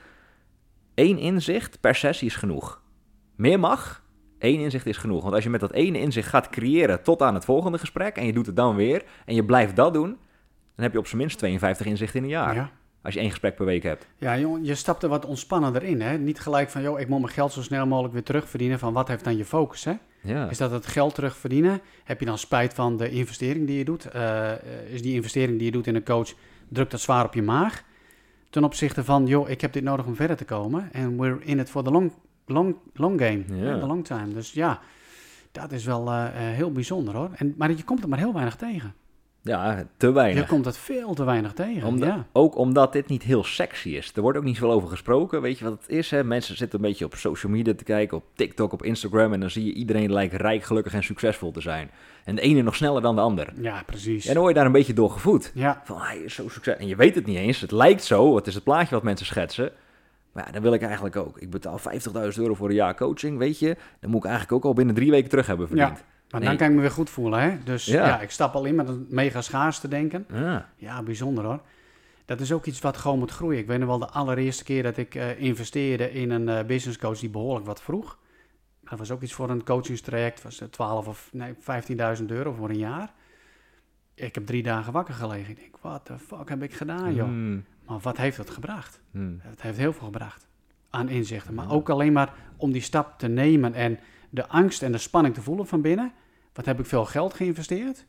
Eén inzicht per sessie is genoeg. Meer mag, één inzicht is genoeg. Want als je met dat ene inzicht gaat creëren tot aan het volgende gesprek en je doet het dan weer en je blijft dat doen, dan heb je op zijn minst tweeënvijftig inzichten in een jaar. Ja. Als je één gesprek per week hebt. Ja, jongen, je stapt er wat ontspannender in, hè? Niet gelijk van, joh, ik moet mijn geld zo snel mogelijk weer terugverdienen. Van wat heeft dan je focus, hè? Ja. Is dat het geld terugverdienen? Heb je dan spijt van de investering die je doet? Uh, is die investering die je doet in een coach, drukt dat zwaar op je maag? Ten opzichte van, joh, ik heb dit nodig om verder te komen. En we're in it for the long, long, long game. Ja. The long time. Dus ja, dat is wel uh, heel bijzonder, hoor. En, maar je komt er maar heel weinig tegen. Ja, te weinig. Je komt het veel te weinig tegen, Omdat, ja. Ook omdat dit niet heel sexy is. Er wordt ook niet veel over gesproken. Weet je wat het is? Hè? Mensen zitten een beetje op social media te kijken, op TikTok, op Instagram. En dan zie je iedereen lijkt rijk, gelukkig en succesvol te zijn. En de ene nog sneller dan de ander. Ja, precies. En dan word je daar een beetje door gevoed. Ja. Van, hij is zo succesvol. En je weet het niet eens. Het lijkt zo. Het is het plaatje wat mensen schetsen. Maar ja, dat wil ik eigenlijk ook. Ik betaal vijftigduizend euro voor een jaar coaching, weet je. Dan moet ik eigenlijk ook al binnen drie weken terug hebben verdiend. Ja. Maar Nee. dan kan ik me weer goed voelen, hè? Dus Ja. ja, ik stap al in met een mega schaars te denken. Ja. Ja, bijzonder hoor. Dat is ook iets wat gewoon moet groeien. Ik weet nog wel de allereerste keer dat ik uh, investeerde in een uh, business coach die behoorlijk wat vroeg. Dat was ook iets voor een coachingstraject, was twaalf of nee, vijftienduizend euro voor een jaar. Ik heb drie dagen wakker gelegen. Ik denk, wat de fuck heb ik gedaan, joh? Hmm. Maar wat heeft het gebracht? Hmm. Het heeft heel veel gebracht aan inzichten. Maar ook alleen maar om die stap te nemen en de angst en de spanning te voelen van binnen. Wat heb ik veel geld geïnvesteerd?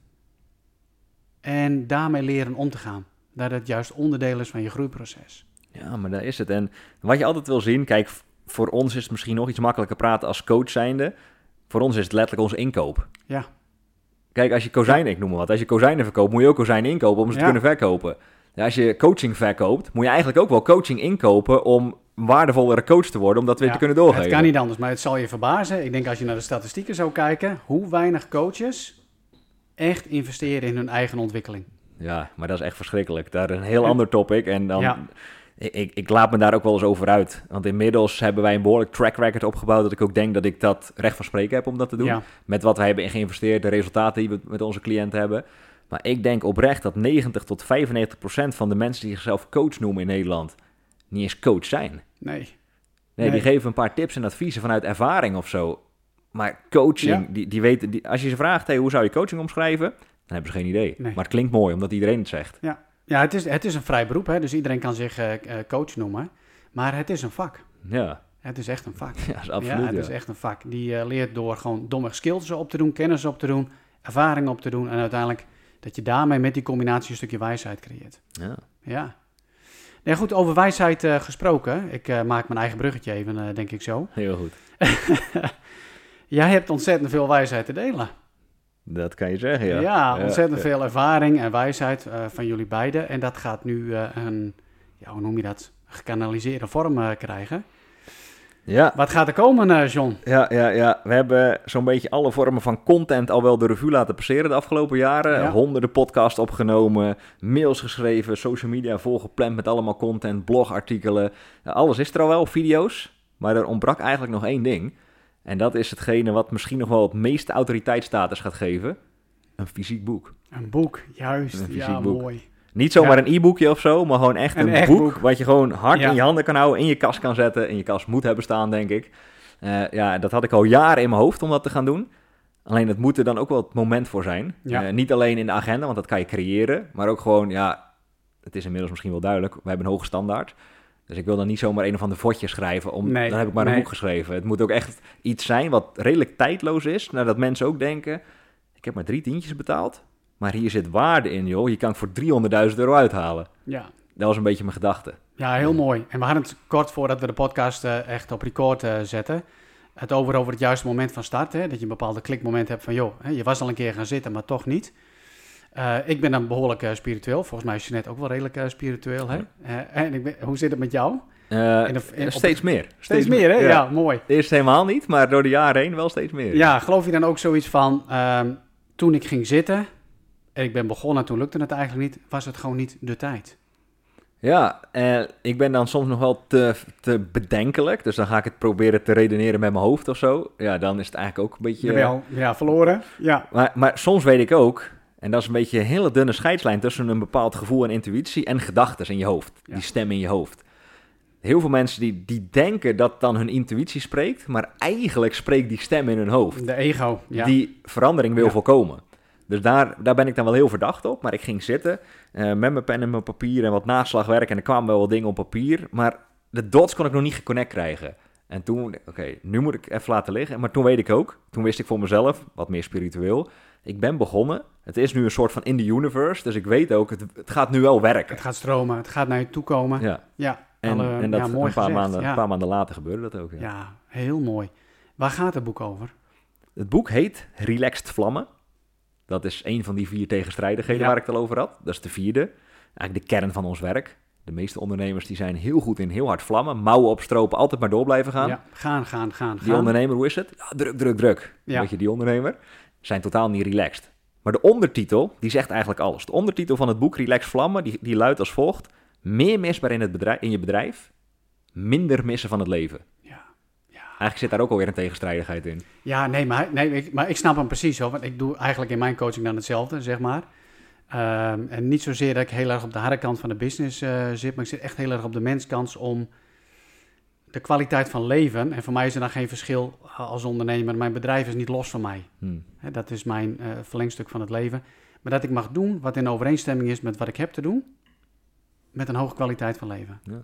En daarmee leren om te gaan. Dat het juist onderdeel is van je groeiproces. Ja, maar daar is het. En wat je altijd wil zien, kijk, voor ons is het misschien nog iets makkelijker praten als coach zijnde. Voor ons is het letterlijk onze inkoop. Ja. Kijk, als je kozijnen, ik noem maar wat, als je kozijnen verkoopt, moet je ook kozijnen inkopen om ze te Ja. kunnen verkopen. Ja, als je coaching verkoopt, moet je eigenlijk ook wel coaching inkopen om een waardevollere coach te worden, om dat weer Ja, te kunnen doorgeven. Het kan niet anders, maar het zal je verbazen. Ik denk als je naar de statistieken zou kijken, hoe weinig coaches echt investeren in hun eigen ontwikkeling. Ja, maar dat is echt verschrikkelijk. Dat is een heel ander topic. En dan, Ja. ik, ik, ik laat me daar ook wel eens over uit. Want inmiddels hebben wij een behoorlijk track record opgebouwd, dat ik ook denk dat ik dat recht van spreken heb om dat te doen. Ja. Met wat wij hebben in geïnvesteerd, de resultaten die we met onze cliënten hebben. Maar ik denk oprecht dat negentig tot vijfennegentig procent van de mensen die zichzelf coach noemen in Nederland niet eens coach zijn. Nee. Nee, Nee. die geven een paar tips en adviezen vanuit ervaring of zo. Maar coaching, Ja. die, die weten, die, als je ze vraagt, hey, hoe zou je coaching omschrijven? Dan hebben ze geen idee. Nee. Maar het klinkt mooi, omdat iedereen het zegt. Ja, ja het, is, het is een vrij beroep, hè? Dus iedereen kan zich uh, uh, coach noemen. Maar het is een vak. Ja, Het is echt een vak. ja dat is absoluut. ja, het ja. is echt een vak. Die uh, leert door gewoon domme skills op te doen, kennis op te doen, ervaring op te doen. En uiteindelijk dat je daarmee met die combinatie een stukje wijsheid creëert. Ja. Ja. Nee, goed, over wijsheid uh, gesproken. Ik uh, maak mijn eigen bruggetje even, uh, denk ik zo. Heel goed. Jij hebt ontzettend veel wijsheid te delen. Dat kan je zeggen, ja. Ja, ontzettend ja, veel ervaring en wijsheid uh, van jullie beiden. En dat gaat nu uh, een, ja, hoe noem je dat, gekanaliseerde vorm uh, krijgen. Ja. Wat gaat er komen, uh, John? Ja, ja, ja, we hebben zo'n beetje alle vormen van content al wel de revue laten passeren de afgelopen jaren. Ja. Honderden podcasts opgenomen, mails geschreven, social media volgepland met allemaal content, blogartikelen. Alles is er al wel, video's. Maar er ontbrak eigenlijk nog één ding. En dat is hetgene wat misschien nog wel het meeste autoriteitsstatus gaat geven. Een fysiek boek. Een boek, juist. Een fysiek ja, boek. Mooi. Niet zomaar ja. een e-boekje of zo, maar gewoon echt een, een echt boek, boek wat je gewoon hard ja. in je handen kan houden, in je kast kan zetten. In je kast moet hebben staan, denk ik. Uh, ja, dat had ik al jaren in mijn hoofd om dat te gaan doen. Alleen het moet er dan ook wel het moment voor zijn. Ja. Uh, niet alleen in de agenda, want dat kan je creëren. Maar ook gewoon, ja, het is inmiddels misschien wel duidelijk. We hebben een hoge standaard. Dus ik wil dan niet zomaar een of ander vodje schrijven. Om, nee, dan heb ik maar een nee. boek geschreven. Het moet ook echt iets zijn wat redelijk tijdloos is. Nou, dat mensen ook denken, ik heb maar drie tientjes betaald. Maar hier zit waarde in, joh. Je kan het voor driehonderdduizend euro uithalen. Ja. Dat was een beetje mijn gedachte. Ja, heel mooi. En we hadden het kort voordat we de podcast uh, echt op record uh, zetten. Het over over het juiste moment van start. Hè? Dat je een bepaalde klikmoment hebt van, joh, hè, je was al een keer gaan zitten, maar toch niet. Uh, ik ben dan behoorlijk uh, spiritueel. Volgens mij is Jeanette ook wel redelijk uh, spiritueel. Hè? Uh, en ik ben, hoe zit het met jou? Uh, in de, in, steeds meer. Steeds, steeds meer, hè? Ja. ja, mooi. Eerst helemaal niet, maar door de jaren heen wel steeds meer. Ja, geloof je dan ook zoiets van, uh, toen ik ging zitten en ik ben begonnen, toen lukte het eigenlijk niet, was het gewoon niet de tijd. Ja, uh, ik ben dan soms nog wel te, te bedenkelijk, dus dan ga ik het proberen te redeneren met mijn hoofd of zo. Ja, dan is het eigenlijk ook een beetje... Jawel, ja, verloren, ja. Maar, maar soms weet ik ook, en dat is een beetje een hele dunne scheidslijn tussen een bepaald gevoel en intuïtie en gedachten in je hoofd, ja. Die stem in je hoofd. Heel veel mensen die, die denken dat dan hun intuïtie spreekt, maar eigenlijk spreekt die stem in hun hoofd. De ego, ja. Die verandering wil ja. voorkomen. Dus daar, daar ben ik dan wel heel verdacht op. Maar ik ging zitten uh, met mijn pen en mijn papier en wat naslagwerk. En er kwamen wel wat dingen op papier. Maar de dots kon ik nog niet geconnect krijgen. En toen, oké, okay, nu moet ik even laten liggen. Maar toen weet ik ook, toen wist ik voor mezelf, wat meer spiritueel. Ik ben begonnen. Het is nu een soort van in the universe. Dus ik weet ook, het, het gaat nu wel werken. Het gaat stromen, het gaat naar je toe komen. Ja. Ja. En, Alle, en dat ja, mooi een, paar gezegd, maanden, ja. een paar maanden later gebeurde dat ook. Ja. ja, heel mooi. Waar gaat het boek over? Het boek heet Relaxed Vlammen. Dat is een van die vier tegenstrijdigheden ja. waar ik het al over had. Dat is de vierde. Eigenlijk de kern van ons werk. De meeste ondernemers die zijn heel goed in heel hard vlammen. Mouwen opstropen, altijd maar door blijven gaan. Ja, gaan, gaan, gaan. Die gaan. ondernemer, hoe is het? Ja, druk, druk, druk. Ja. Weet je, die ondernemer zijn totaal niet relaxed. Maar de ondertitel, die zegt eigenlijk alles. De ondertitel van het boek Relaxed Vlammen, die, die luidt als volgt. Meer misbaar in, het bedrijf, in je bedrijf, minder missen van het leven. Ja. Ja. Eigenlijk zit daar ook alweer een tegenstrijdigheid in. Ja, nee, maar, nee, ik, maar ik snap hem precies hoor. Want ik doe eigenlijk in mijn coaching dan hetzelfde, zeg maar. Um, en niet zozeer dat ik heel erg op de harde kant van de business uh, zit, maar ik zit echt heel erg op de menskant om de kwaliteit van leven. En voor mij is er dan geen verschil als ondernemer. Mijn bedrijf is niet los van mij. Hmm. He, dat is mijn uh, verlengstuk van het leven. Maar dat ik mag doen wat in overeenstemming is met wat ik heb te doen, met een hoge kwaliteit van leven. Ja,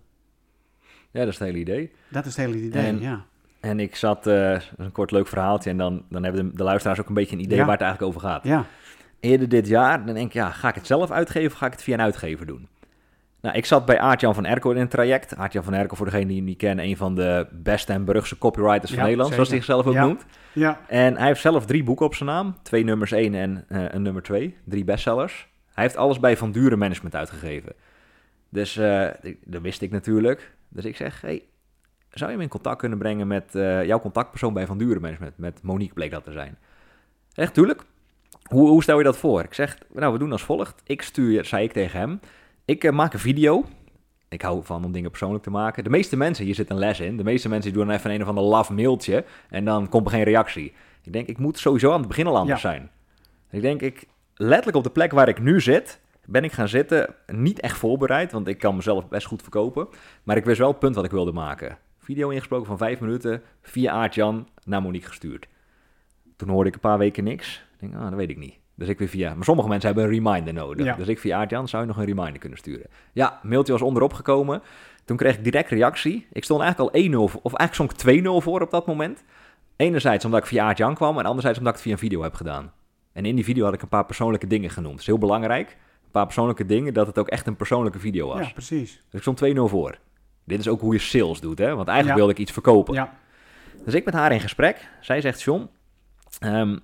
ja dat is het hele idee. Dat is het hele idee, en, ja. En ik zat, uh, een kort leuk verhaaltje, en dan, dan hebben de, de luisteraars ook een beetje een idee ja. waar het eigenlijk over gaat. Ja. Eerder dit jaar, dan denk ik, ja, ga ik het zelf uitgeven of ga ik het via een uitgever doen? Nou, ik zat bij Aart-Jan van Erkel in een traject. Aart-Jan van Erkel, voor degene die hem niet kennen, een van de beste en beruchtste copywriters van ja, Nederland, zeker. Zoals hij zichzelf ook ja. noemt. Ja. En hij heeft zelf drie boeken op zijn naam. Twee nummers één en uh, een nummer twee. Drie bestsellers. Hij heeft alles bij Van Duren Management uitgegeven. Dus uh, dat wist ik natuurlijk. Dus ik zeg, hey, zou je me in contact kunnen brengen met uh, jouw contactpersoon bij Van Duren Management? Met Monique bleek dat te zijn. Echt, tuurlijk. Hoe, hoe stel je dat voor? Ik zeg, nou, we doen als volgt. Ik stuur, zei ik tegen hem, ik uh, maak een video. Ik hou van om dingen persoonlijk te maken. De meeste mensen, hier zit een les in. De meeste mensen doen dan even een of ander laf mailtje en dan komt er geen reactie. Ik denk, ik moet sowieso aan het begin al anders ja. zijn. Ik denk, ik letterlijk op de plek waar ik nu zit, ben ik gaan zitten, niet echt voorbereid, want ik kan mezelf best goed verkopen. Maar ik wist wel het punt wat ik wilde maken. Video ingesproken van vijf minuten, via Aart-Jan naar Monique gestuurd. Toen hoorde ik een paar weken niks. Ik denk, ah, dat weet ik niet. Dus ik weer via... Maar sommige mensen hebben een reminder nodig. Ja. Dus ik via Aart-Jan, zou je nog een reminder kunnen sturen? Ja, mailtje was onderop gekomen. Toen kreeg ik direct reactie. Ik stond eigenlijk al één nul, of eigenlijk stond ik twee nul voor op dat moment. Enerzijds omdat ik via Aart-Jan kwam en anderzijds omdat ik het via een video heb gedaan. En in die video had ik een paar persoonlijke dingen genoemd. Dat is heel belangrijk. Een paar persoonlijke dingen, dat het ook echt een persoonlijke video was. Ja, precies. Dus ik stond twee nul voor. Dit is ook hoe je sales doet, hè? Want eigenlijk ja. wilde ik iets verkopen. Ja. Dus ik met haar in gesprek. Zij zegt, John, um,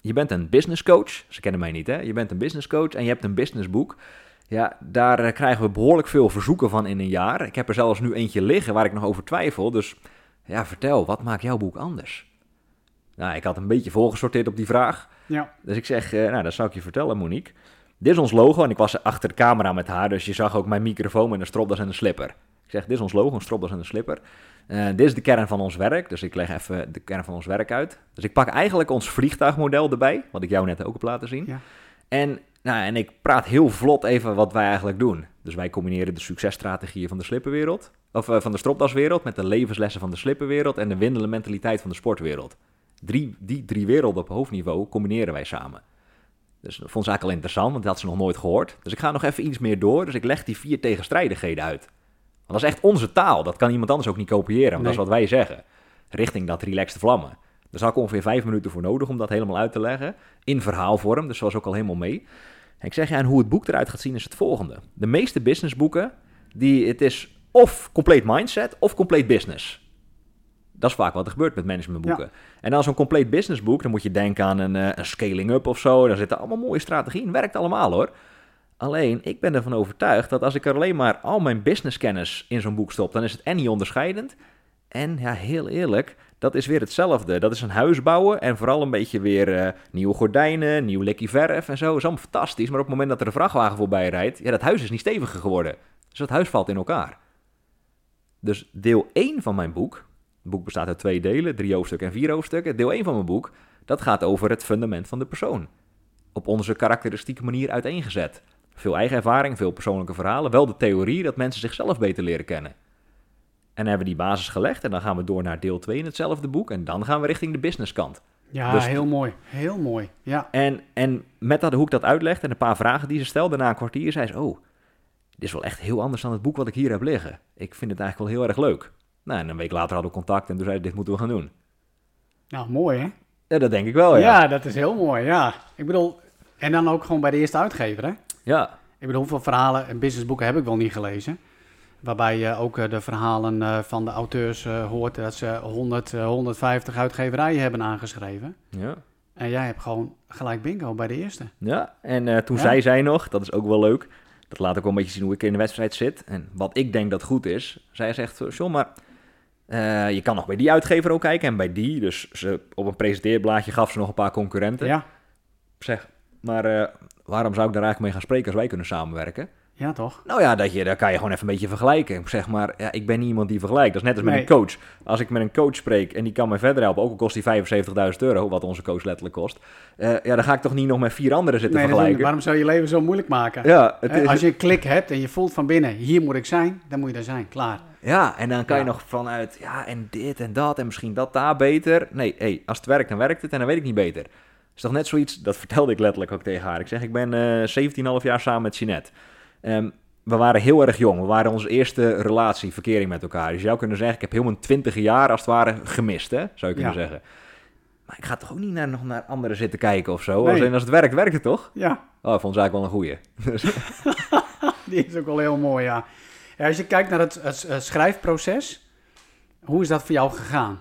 je bent een business coach. Ze kennen mij niet, hè? Je bent een business coach en je hebt een businessboek. Ja, daar uh, krijgen we behoorlijk veel verzoeken van in een jaar. Ik heb er zelfs nu eentje liggen waar ik nog over twijfel. Dus ja, vertel, wat maakt jouw boek anders? Nou, ik had een beetje volgesorteerd op die vraag. Ja. Dus ik zeg, uh, nou, dat zou ik je vertellen, Monique. Dit is ons logo en ik was achter de camera met haar. Dus je zag ook mijn microfoon met een stropdas en een slipper. Ik zeg, dit is ons logo, een stropdas en een slipper. Uh, dit is de kern van ons werk. Dus ik leg even de kern van ons werk uit. Dus ik pak eigenlijk ons vliegtuigmodel erbij. Wat ik jou net ook heb laten zien. Ja. En, nou, en ik praat heel vlot even wat wij eigenlijk doen. Dus wij combineren de successtrategieën van de slipperwereld. Of uh, van de stropdaswereld met de levenslessen van de slipperwereld. En de winnende mentaliteit van de sportwereld. Drie, die drie werelden op hoofdniveau combineren wij samen. Dus dat vond ze eigenlijk al interessant, want dat had ze nog nooit gehoord. Dus ik ga nog even iets meer door. Dus ik leg die vier tegenstrijdigheden uit. Want dat is echt onze taal. Dat kan iemand anders ook niet kopiëren. Want nee. Dat is wat wij zeggen. Richting dat relaxed vlammen. Daar zal ik ongeveer vijf minuten voor nodig om dat helemaal uit te leggen. In verhaalvorm, dus zoals ook al helemaal mee. En ik zeg, ja, en hoe het boek eruit gaat zien is het volgende. De meeste businessboeken, die, het is of compleet mindset of compleet business. Dat is vaak wat er gebeurt met managementboeken. Ja. En dan zo'n compleet businessboek, dan moet je denken aan een, uh, een scaling-up of zo. Daar zitten allemaal mooie strategieën. Werkt allemaal hoor. Alleen, ik ben ervan overtuigd dat als ik er alleen maar al mijn businesskennis in zo'n boek stop, dan is het en niet onderscheidend. En ja, heel eerlijk, dat is weer hetzelfde. Dat is een huis bouwen en vooral een beetje weer uh, nieuwe gordijnen, nieuw likkie verf en zo. Dat is allemaal fantastisch. Maar op het moment dat er een vrachtwagen voorbij rijdt, ja, dat huis is niet steviger geworden. Dus dat huis valt in elkaar. Dus deel één van mijn boek, het boek bestaat uit twee delen, drie hoofdstukken en vier hoofdstukken. Deel één van mijn boek, dat gaat over het fundament van de persoon. Op onze karakteristieke manier uiteengezet. Veel eigen ervaring, veel persoonlijke verhalen. Wel de theorie dat mensen zichzelf beter leren kennen. En dan hebben we die basis gelegd en dan gaan we door naar deel twee in hetzelfde boek. En dan gaan we richting de businesskant. Ja, dus heel mooi. Heel mooi, ja. En, en met dat, hoe ik dat uitleg en een paar vragen die ze stelde na een kwartier, zei ze, oh, dit is wel echt heel anders dan het boek wat ik hier heb liggen. Ik vind het eigenlijk wel heel erg leuk. Nou, en een week later hadden we contact en toen zei ze, dit moeten we gaan doen. Nou, mooi hè? Ja, dat denk ik wel, ja. Ja, dat is heel mooi, ja. Ik bedoel, en dan ook gewoon bij de eerste uitgever, hè? Ja. Ik bedoel, hoeveel verhalen en businessboeken heb ik wel niet gelezen. Waarbij je ook uh, de verhalen uh, van de auteurs uh, hoort dat ze honderd, uh, honderdvijftig uitgeverijen hebben aangeschreven. Ja. En jij hebt gewoon gelijk bingo bij de eerste. Ja, en uh, toen ja. zei zij nog, dat is ook wel leuk, dat laat ook wel een beetje zien hoe ik in de wedstrijd zit. En wat ik denk dat goed is, zij zegt, John, maar uh, je kan nog bij die uitgever ook kijken en bij die. Dus ze, op een presenteerblaadje gaf ze nog een paar concurrenten. Ja. Zeg, maar uh, waarom zou ik daar eigenlijk mee gaan spreken als wij kunnen samenwerken? Ja, toch? Nou ja, dat je, daar kan je gewoon even een beetje vergelijken. Zeg maar, ja, ik ben niet iemand die vergelijkt. Dat is net als met nee. een coach. Als ik met een coach spreek en die kan mij verder helpen, ook al kost die vijfenzeventigduizend euro, wat onze coach letterlijk kost. Uh, ja, dan ga ik toch niet nog met vier anderen zitten nee, vergelijken. Waarom zou je leven zo moeilijk maken? Ja, het is... Als je een klik hebt en je voelt van binnen, hier moet ik zijn, dan moet je daar zijn, klaar. Ja, en dan kan ja. je nog vanuit, ja, en dit en dat en misschien dat daar beter. Nee, hey, als het werkt, dan werkt het en dan weet ik niet beter. Het is toch net zoiets, dat vertelde ik letterlijk ook tegen haar. Ik zeg, ik ben uh, zeventien komma vijf jaar samen met Jeanette. Um, we waren heel erg jong. We waren onze eerste relatie, verkering met elkaar. Dus je zou kunnen zeggen, ik heb heel mijn twintige jaar als het ware gemist, hè? Zou je kunnen ja. zeggen. Maar ik ga toch ook niet naar, nog naar anderen zitten kijken of zo? Nee. Als, als het werkt, werkt het toch? Ja. Oh, ik vond ze eigenlijk wel een goeie. Die is ook wel heel mooi, ja. ja als je kijkt naar het, het, het schrijfproces, hoe is dat voor jou gegaan?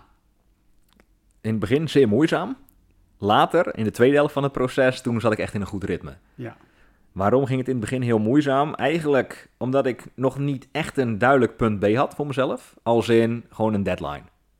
In het begin zeer moeizaam. Later, in de tweede helft van het proces, toen zat ik echt in een goed ritme. Ja. Waarom ging het in het begin heel moeizaam? Eigenlijk omdat ik nog niet echt een duidelijk punt B had voor mezelf. Als in gewoon een deadline.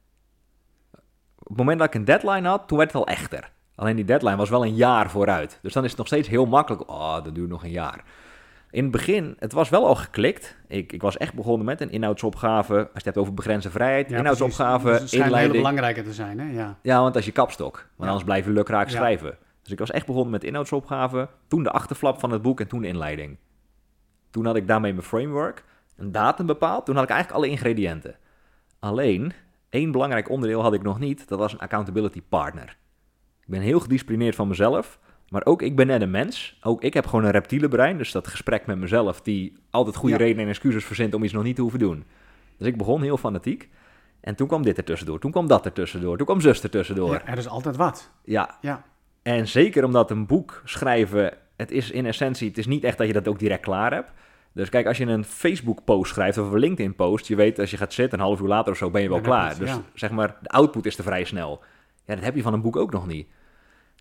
Op het moment dat ik een deadline had, toen werd het al echter. Alleen die deadline was wel een jaar vooruit. Dus dan is het nog steeds heel makkelijk. Oh, dat duurt nog een jaar. In het begin, het was wel al geklikt. Ik, ik was echt begonnen met een inhoudsopgave. Als je het hebt over begrensde vrijheid, ja, inhoudsopgave, dus het schijnt inleiding. heel belangrijker te zijn, hè? Ja, ja, want dat is je kapstok. Want ja. anders blijf je lukraak ja. schrijven. Dus ik was echt begonnen met inhoudsopgave, toen de achterflap van het boek en toen de inleiding. Toen had ik daarmee mijn framework, een datum bepaald, toen had ik eigenlijk alle ingrediënten. Alleen, één belangrijk onderdeel had ik nog niet, dat was een accountability partner. Ik ben heel gedisciplineerd van mezelf, maar ook ik ben net een mens. Ook ik heb gewoon een reptiele brein, dus dat gesprek met mezelf die altijd goede ja. redenen en excuses verzint om iets nog niet te hoeven doen. Dus ik begon heel fanatiek. En toen kwam dit er tussendoor, toen kwam dat er tussendoor, toen kwam zus er tussendoor. Ja, er is altijd wat. Ja. ja. En zeker omdat een boek schrijven, het is in essentie, het is niet echt dat je dat ook direct klaar hebt. Dus kijk, als je een Facebook-post schrijft of een LinkedIn-post, je weet als je gaat zitten, een half uur later of zo ben je wel ja, klaar. Het, dus ja. zeg maar, de output is er vrij snel. Ja, dat heb je van een boek ook nog niet.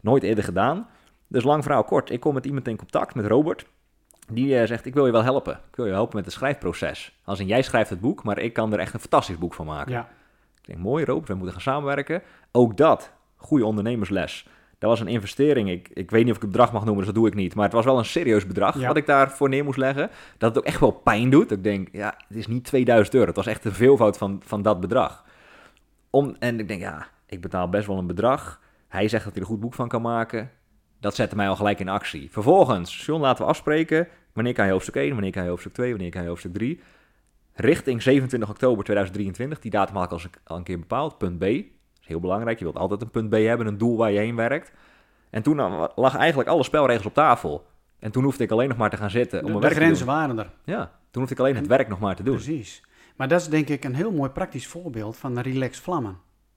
Nooit eerder gedaan. Dus lang verhaal kort, ik kom met iemand in contact, met Robert. Die uh, zegt, ik wil je wel helpen. Ik wil je helpen met het schrijfproces. Als in, jij schrijft het boek, maar ik kan er echt een fantastisch boek van maken. Ja. Ik denk, mooi Robert, we moeten gaan samenwerken. Ook dat, goede ondernemersles. Dat was een investering. Ik, ik weet niet of ik het bedrag mag noemen, dus dat doe ik niet. Maar het was wel een serieus bedrag ja. wat ik daarvoor neer moest leggen. Dat het ook echt wel pijn doet. Ik denk, ja, het is niet tweeduizend euro. Het was echt een veelvoud van, van dat bedrag. Om, en ik denk, ja, ik betaal best wel een bedrag. Hij zegt dat hij er een goed boek van kan maken. Dat zette mij al gelijk in actie. Vervolgens, John, laten we afspreken. Wanneer kan je hoofdstuk één, wanneer kan je hoofdstuk twee, wanneer kan je hoofdstuk drie. Richting zevenentwintig oktober tweeduizend drieëntwintig. Die datum had ik al, al een keer bepaald. Punt B. Dat is heel belangrijk. Je wilt altijd een punt B hebben, een doel waar je heen werkt. En toen lag eigenlijk alle spelregels op tafel. En toen hoefde ik alleen nog maar te gaan zitten. Om de, mijn de werk grenzen te doen. waren er. Ja, toen hoefde ik alleen het werk nog maar te doen. Precies. Maar dat is denk ik een heel mooi praktisch voorbeeld van relax vlammen.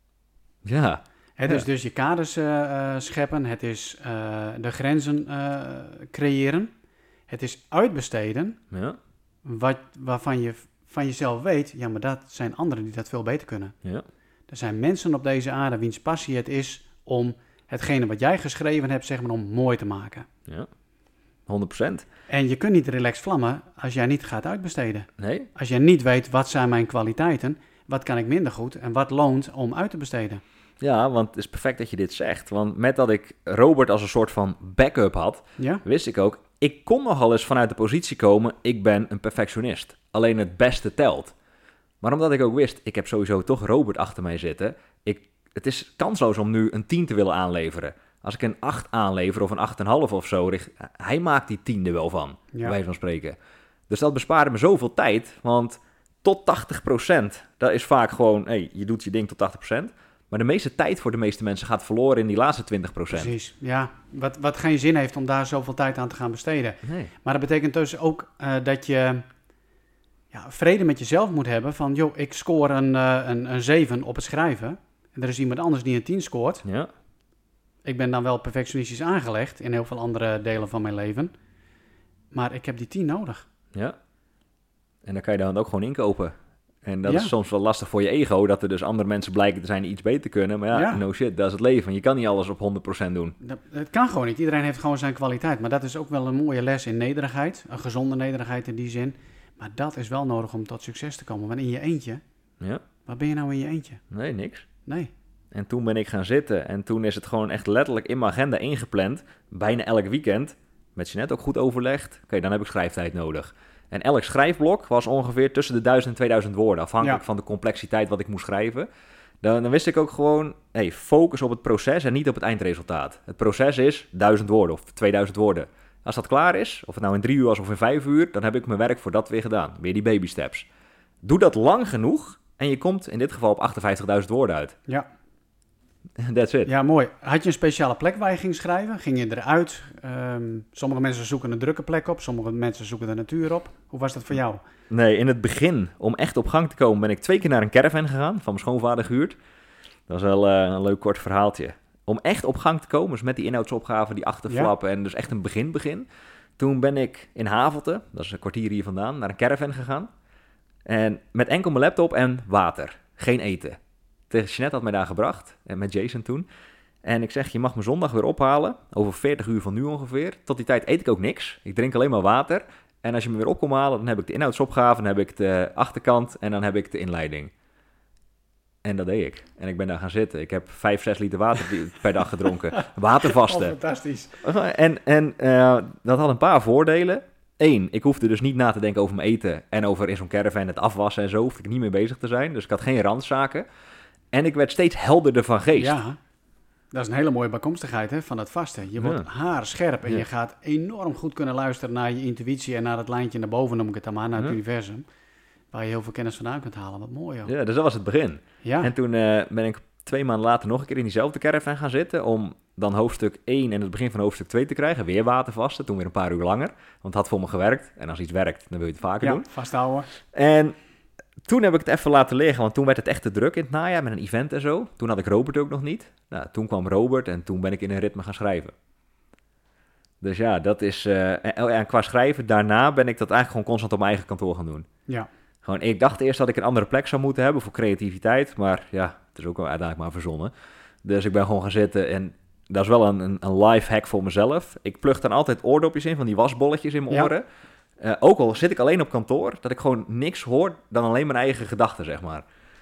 Ja. Het is ja. dus je kaders uh, uh, scheppen. Het is uh, de grenzen uh, creëren. Het is uitbesteden. Ja. Wat, waarvan je van jezelf weet, ja, maar dat zijn anderen die dat veel beter kunnen. Ja. Er zijn mensen op deze aarde wiens passie het is om hetgene wat jij geschreven hebt, zeg maar, om mooi te maken. Ja, honderd procent. En je kunt niet relaxed vlammen als jij niet gaat uitbesteden. Nee. Als jij niet weet, wat zijn mijn kwaliteiten, wat kan ik minder goed en wat loont om uit te besteden. Ja, want het is perfect dat je dit zegt. Want met dat ik Robert als een soort van backup had, ja? wist ik ook, ik kon nogal eens vanuit de positie komen, ik ben een perfectionist. Alleen het beste telt. Maar omdat ik ook wist, ik heb sowieso toch Robert achter mij zitten, ik, het is kansloos om nu een tien te willen aanleveren. Als ik een acht aanlever of een acht komma vijf of zo, hij maakt die tiende wel van, ja. bij wijze van spreken. Dus dat bespaarde me zoveel tijd, want tot tachtig procent, dat is vaak gewoon, hey, je doet je ding tot tachtig procent. Maar de meeste tijd voor de meeste mensen gaat verloren in die laatste twintig procent. Precies, ja. Wat, wat geen zin heeft om daar zoveel tijd aan te gaan besteden. Nee. Maar dat betekent dus ook uh, dat je ja, vrede met jezelf moet hebben van, joh, ik score een, uh, een, een zeven op het schrijven. En er is iemand anders die een tien scoort. Ja. Ik ben dan wel perfectionistisch aangelegd in heel veel andere delen van mijn leven. Maar ik heb die tien nodig. Ja. En dan kan je dan ook gewoon inkopen. En dat ja. is soms wel lastig voor je ego, dat er dus andere mensen blijken te zijn die iets beter kunnen. Maar ja, ja. no shit, dat is het leven. Je kan niet alles op honderd procent doen. Dat, het kan gewoon niet. Iedereen heeft gewoon zijn kwaliteit. Maar dat is ook wel een mooie les in nederigheid. Een gezonde nederigheid in die zin. Maar dat is wel nodig om tot succes te komen. Want in je eentje, ja. waar ben je nou in je eentje? Nee, niks. Nee. En toen ben ik gaan zitten. En toen is het gewoon echt letterlijk in mijn agenda ingepland. Bijna elk weekend. Met je net ook goed overlegd. Oké, okay, dan heb ik schrijftijd nodig. En elk schrijfblok was ongeveer tussen de duizend en tweeduizend woorden. Afhankelijk ja. van de complexiteit wat ik moest schrijven. Dan, dan wist ik ook gewoon, hey, focus op het proces en niet op het eindresultaat. Het proces is duizend woorden of tweeduizend woorden. Als dat klaar is, of het nou in drie uur was of in vijf uur, dan heb ik mijn werk voor dat weer gedaan. Weer die baby steps. Doe dat lang genoeg en je komt in dit geval op achtenvijftigduizend woorden uit. Ja. That's it. Ja, mooi. Had je een speciale plek waar je ging schrijven? Ging je eruit? Um, sommige mensen zoeken een drukke plek op. Sommige mensen zoeken de natuur op. Hoe was dat voor jou? Nee, in het begin, om echt op gang te komen, ben ik twee keer naar een caravan gegaan. Van mijn schoonvader gehuurd. Dat was wel uh, een leuk kort verhaaltje. Om echt op gang te komen, dus met die inhoudsopgaven, die achterflappen ja. en dus echt een begin begin. Toen ben ik in Havelte, dat is een kwartier hier vandaan, naar een caravan gegaan. En met enkel mijn laptop en water. Geen eten. Tegen Jeanette had mij daar gebracht, en met Jason toen. En ik zeg, je mag me zondag weer ophalen, over veertig uur van nu ongeveer. Tot die tijd eet ik ook niks. Ik drink alleen maar water. En als je me weer op komt halen, dan heb ik de inhoudsopgave, dan heb ik de achterkant en dan heb ik de inleiding. En dat deed ik. En ik ben daar gaan zitten. Ik heb vijf, zes liter water per dag gedronken. Watervasten. Oh, fantastisch. En, en uh, dat had een paar voordelen. Eén, ik hoefde dus niet na te denken over mijn eten en over in zo'n caravan het afwassen en zo. Hoefde ik niet mee bezig te zijn. Dus ik had geen randzaken. En ik werd steeds helderder van geest. Ja, dat is een hele mooie bijkomstigheid hè, van het vasten. Je wordt ja. haarscherp en ja. je gaat enorm goed kunnen luisteren naar je intuïtie en naar het lijntje naar boven, noem ik het dan maar, naar het ja. universum. Waar je heel veel kennis vandaan kunt halen. Wat mooi hoor. Ja, dus dat was het begin. Ja. En toen uh, ben ik twee maanden later nog een keer in diezelfde caravan gaan zitten om dan hoofdstuk één en het begin van hoofdstuk twee te krijgen. Weer watervasten, toen weer een paar uur langer. Want het had voor me gewerkt. En als iets werkt, dan wil je het vaker ja, doen. vasthouden. En toen heb ik het even laten liggen, want toen werd het echt te druk in het najaar met een event en zo. Toen had ik Robert ook nog niet. Nou, toen kwam Robert en toen ben ik in een ritme gaan schrijven. Dus ja, dat is... Uh, en qua schrijven, daarna ben ik dat eigenlijk gewoon constant op mijn eigen kantoor gaan doen. Ja. Gewoon, ik dacht eerst dat ik een andere plek zou moeten hebben voor creativiteit, maar ja, het is ook wel uiteindelijk maar verzonnen. Dus ik ben gewoon gaan zitten en dat is wel een, een, een life hack voor mezelf. Ik plug dan altijd oordopjes in, van die wasbolletjes in mijn Ja. oren. Uh, ook al zit ik alleen op kantoor, dat ik gewoon niks hoor dan alleen mijn eigen gedachten, zeg maar.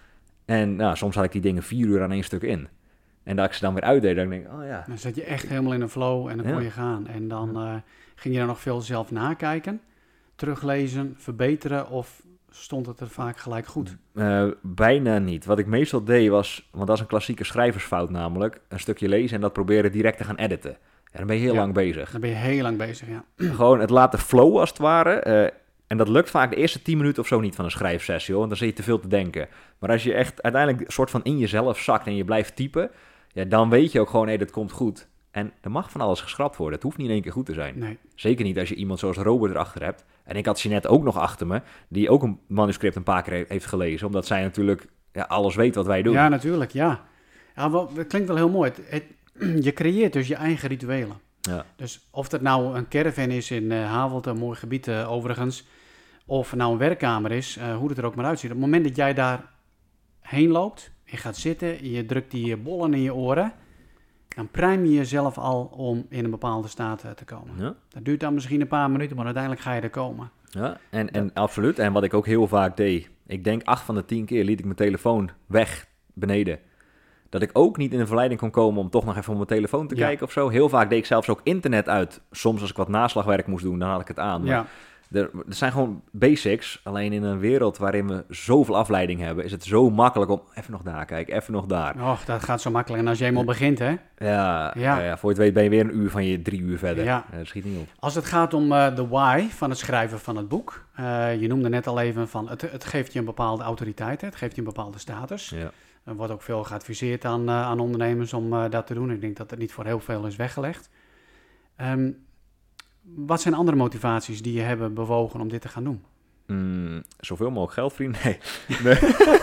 En nou, soms had ik die dingen vier uur aan één stuk in. En dat ik ze dan weer uitdeed, dan denk ik, oh ja. Dan zat je echt helemaal in een flow en dan Ja. kon je gaan. En dan uh, ging je dan nog veel zelf nakijken, teruglezen, verbeteren of stond het er vaak gelijk goed? Uh, bijna niet. Wat ik meestal deed was, want dat is een klassieke schrijversfout namelijk, een stukje lezen en dat proberen direct te gaan editen. En dan ben je heel Ja. lang bezig. Dan ben je heel lang bezig, ja. Gewoon het laten flowen als het ware. Uh, en dat lukt vaak de eerste tien minuten of zo niet van een schrijfsessie, hoor, want dan zit je te veel te denken. Maar als je echt uiteindelijk een soort van in jezelf zakt en je blijft typen, ja, dan weet je ook gewoon, hé, hey, dat komt goed. En er mag van alles geschrapt worden. Het hoeft niet in één keer goed te zijn. Nee. Zeker niet als je iemand zoals Robert erachter hebt. En ik had Jeanette ook nog achter me, die ook een manuscript een paar keer heeft gelezen, omdat zij natuurlijk ja, alles weet wat wij doen. Ja, natuurlijk, ja. Ja, wel, het klinkt wel heel mooi. Het, het, je creëert dus je eigen rituelen. Ja. Dus of dat nou een caravan is in uh, Havelt, een mooi gebied uh, overigens, of het nou een werkkamer is, uh, hoe het er ook maar uitziet. Op het moment dat jij daar heen loopt, je gaat zitten, je drukt die bollen in je oren, dan pruim je jezelf al om in een bepaalde staat uh, te komen. Ja. Dat duurt dan misschien een paar minuten, maar uiteindelijk ga je er komen. Ja, en, en absoluut. En wat ik ook heel vaak deed, ik denk acht van de tien keer liet ik mijn telefoon weg beneden. Dat ik ook niet in de verleiding kon komen om toch nog even op mijn telefoon te Ja. kijken of zo. Heel vaak deed ik zelfs ook internet uit. Soms als ik wat naslagwerk moest doen, dan had ik het aan. Maar Ja. er, er zijn gewoon basics. Alleen in een wereld waarin we zoveel afleiding hebben, is het zo makkelijk om even nog daar kijken, even nog daar. Och, dat gaat zo makkelijk. En als je eenmaal begint, hè. Ja, ja. Ja. ja, voor je het weet ben je weer een uur van je drie uur verder. Ja. Dat schiet niet op. Als het gaat om uh, de why van het schrijven van het boek. Uh, je noemde net al even van, het, het geeft je een bepaalde autoriteit, hè? Het geeft je een bepaalde status. Ja. Er wordt ook veel geadviseerd aan, uh, aan ondernemers om uh, dat te doen. Ik denk dat het niet voor heel veel is weggelegd. Um, wat zijn andere motivaties die je hebben bewogen om dit te gaan doen? Mm, zoveel mogelijk geld, vriend? Nee. nee.